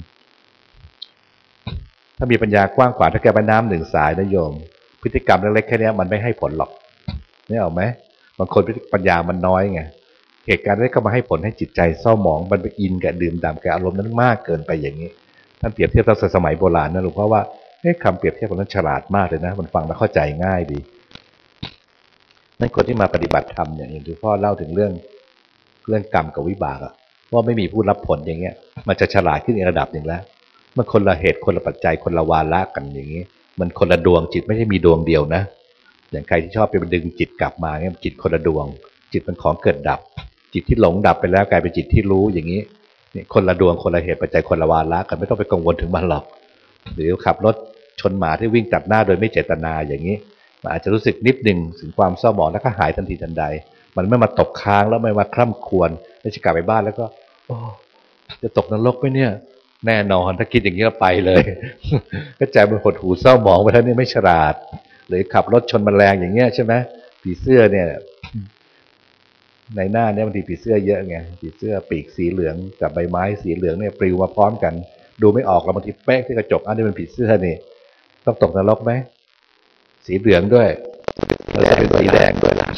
ถ้ามีปัญญากว้างกว่าถ้าแกไปน้ำหนึ่งสายนะโยมพฤติกรรมเล็กๆแค่นี้มันไม่ให้ผลหรอกนี่เอาไหมบางคนปัญญามันน้อยไงเหตุการณ์นี้ก็มาให้ผลให้จิตใจเศร้าหมองมันไปอินกับดื่มด่ำกับอารมณ์นั้นมากเกินไปอย่างนี้ท่านเปรียบเทียบตั้งแต่สมัยโบราณนะหลวงพ่อว่าคำเปรียบเทียบของท่านฉลาดมากเลยนะมันฟังแล้วเข้าใจง่ายดีนั่นคนที่มาปฏิบัติธรรมเนี่ยอย่างที่พ่อเล่าถึงเรื่องกรรมกับวิบากอะว่าไม่มีผู้รับผลอย่างเงี้ยมันจะฉลาดขึ้นอีกระดับหนึ่งแล้วมันคนละเหตุคนละปัจจัยคนละวาระกันอย่างนี้มันคนละดวงจิตไม่ใช่มีดวงเดียวนะอย่างใครที่ชอบไปดึงจิตกลับมาเนี่ยจิตคนละดวงจิตเป็นของเกิดดับจิตที่หลงดับไปแล้วกลายเป็นจิตที่รู้อย่างนี้นี่คนละดวงคนละเหตุปัจจัยคนละวาระกันไม่ต้องไปกังวลถึงมันหรอกหรือขับรถชนหมาที่วิ่งตัดหน้าโดยไม่เจตนาอย่างนี้มันอาจจะรู้สึกนิดหนึ่งถึงความเศร้าหมองแล้วก็หายทันทีทันใดมันไม่มาตกค้างแล้วไม่มาคร่ำครวญไม่ใช่กลับไปบ้านแล้วก็โอ้จะตกนรกไหมเนี่ยแน่นอนถ้าคิดอย่างนี้ก็ไปเลยก็ใจมันหดหู่เศร้าหมองไปแล้วนี่ไม่ฉลาดหรือขับรถชนแมลงอย่างเงี้ยใช่ไหมผีเสื้อเนี่ยในหน้าเนี่ยบางทีผีเสื้อเยอะไงผีเสื้อปีกสีเหลืองกับใบไม้สีเหลืองเนี่ยปลิวมาพร้อมกันดูไม่ออกแล้วบางทีแป๊กที่กระจกอันนี้เป็นผีเสื้อนี่ต้องตกนรกไหมสีเหลืองด้วยแล้วจะเป็นสีแดงด้วยล่ะ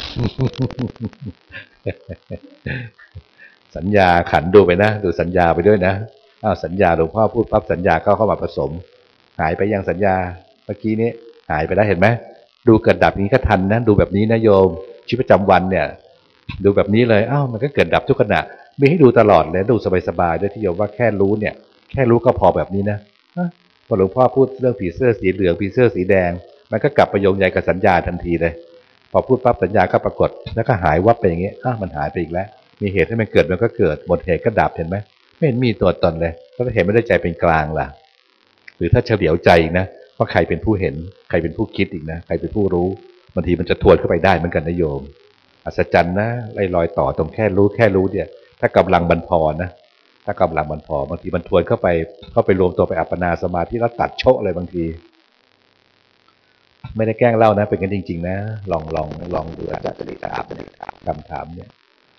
สัญญาขันดูไปนะดูสัญญาไปด้วยนะสัญญาหลวงพ่อพูดปั๊บสัญญาเข้ามาผสมหายไปยังสัญญาเมื่อกี้นี้หายไปแล้วเห็นไหมดูเกิดดับนี้ก็ทันนะดูแบบนี้นะโยมชีวิตประจำวันเนี่ยดูแบบนี้เลยมันก็เกิดดับทุกขณะมีให้ดูตลอดเลยดูสบายๆด้วยที่โยมว่าแค่รู้เนี่ยแค่รู้ก็พอแบบนี้นะพอหลวงพ่อพูดเรื่องผีเสื้อสีเหลืองผีเสื้อสีแดงมันก็กลับไปโยงใยกับสัญญาทันทีเลยพอพูดปั๊บสัญญาก็ปรากฏแล้วก็หายวับไปอย่างนี้มันหายไปอีกแล้วมีเหตุให้มันเกิดมันก็เกิดหมดเหตุก็ดับเห็นไหมไม่เห็นมีตัวตนเลยก็เห็นไม่ได้ใจเป็นกลางล่ะหรือถ้าเฉลียวใจนะว่าใครเป็นผู้เห็นใครเป็นผู้คิดอีกนะใครเป็นผู้รู้บางทีมันจะทวนเข้าไปได้เหมือนกันนะโยมอัศจรรย์นะไล่รอยต่อตรงแค่รู้เนี่ยถ้ากำลังมันพอนะถ้ากำลังมันพอบางทีมันทวนเข้าไปรวมตัวไปอัปปนาสมาธิแล้วตัดโชะเลยบางทีไม่ได้แกล้งเล่านะเป็นกันจริงๆนะลองดูอาจารย์จะได้ถามคำถามเนี่ย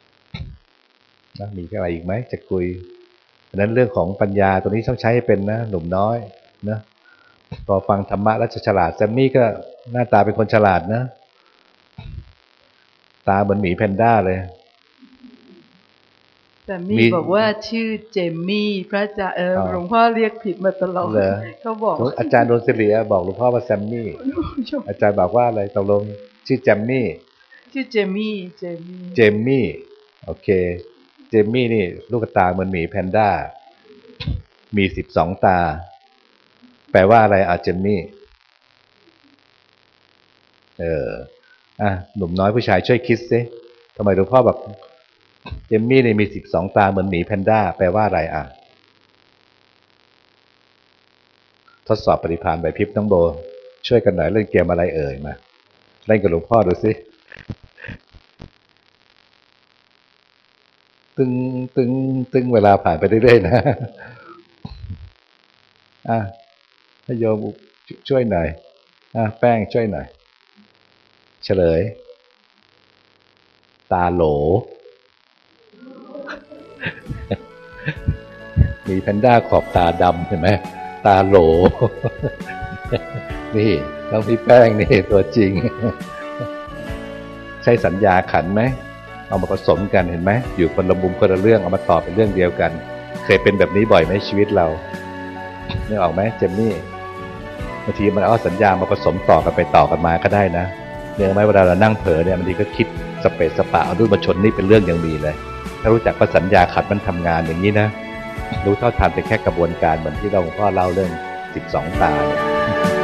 มีอะไรอีกไหมจะคุยเพราะนั้นเรื่องของปัญญาตัวนี้ต้องใช้ให้เป็นนะหนุ่มน้อยนะพอฟังธรรมะแล้วจะฉลาดแซมมี่ก็หน้าตาเป็นคนฉลาดนะตาเหมือนหมีแพนด้าเลยแซมมี่บอกว่าชื่อเจมมี่พระอาจารย์หลวงพ่อเรียกผิดมาตลอดเขาบอกอาจารย์โดนสิริบอกหลวงพ่อว่าแซมมี่อาจารย์บอกว่าอะไรตกลงชื่อแจมมี่ชื่อเจมมี่โอเคเจมมี่นี่ลูกตาเหมือนหมีแพนด้ามี12 ตาแปลว่าอะไรเจมมี่หนุ่มน้อยผู้ชายช่วยคิดสิทำไมหลวงพ่อแบบเจมมี่นี่มี12 ตาเหมือนหมีแพนด้าแปลว่าอะไรทดสอบปฏิภาณไหวพริบน้องโบช่วยกันหน่อยเล่นเกมอะไรเอ่ยมาเล่นกับหลวงพ่อดูสิตึงเวลาผ่านไปเรื่อยๆนะให้โยมช่วยหน่อยแป้งช่วยหน่อยเฉลยตาโหลมีแพนด้าขอบตาดำเห็นไหมตาโหลนี่ต้องพี่แป้งนี่ตัวจริงใช่สัญญาขันไหมเอามาผสมกันเห็นไหมอยู่คนละมุมคนละเรื่องเอามาต่อเป็นเรื่องเดียวกันเคยเป็นแบบนี้บ่อยไหมชีวิตเรานึกออกไหมเจมมี่บางทีมันเอาสัญญามาผสมต่อกันไปต่อกันมาก็ได้นะเนื่องไหมเวลาเรานั่งเผลอเนี่ยบางทีก็คิดสเปซสปะเอาด้วยมาชนนี่เป็นเรื่องยังมีเลยถ้ารู้จักว่าสัญญาขันมันทำงานอย่างนี้นะรู้เท่าทันเป็นแค่กระบวนการเหมือนที่เราพ่อเล่าเรื่อง12 ตาเนี่ย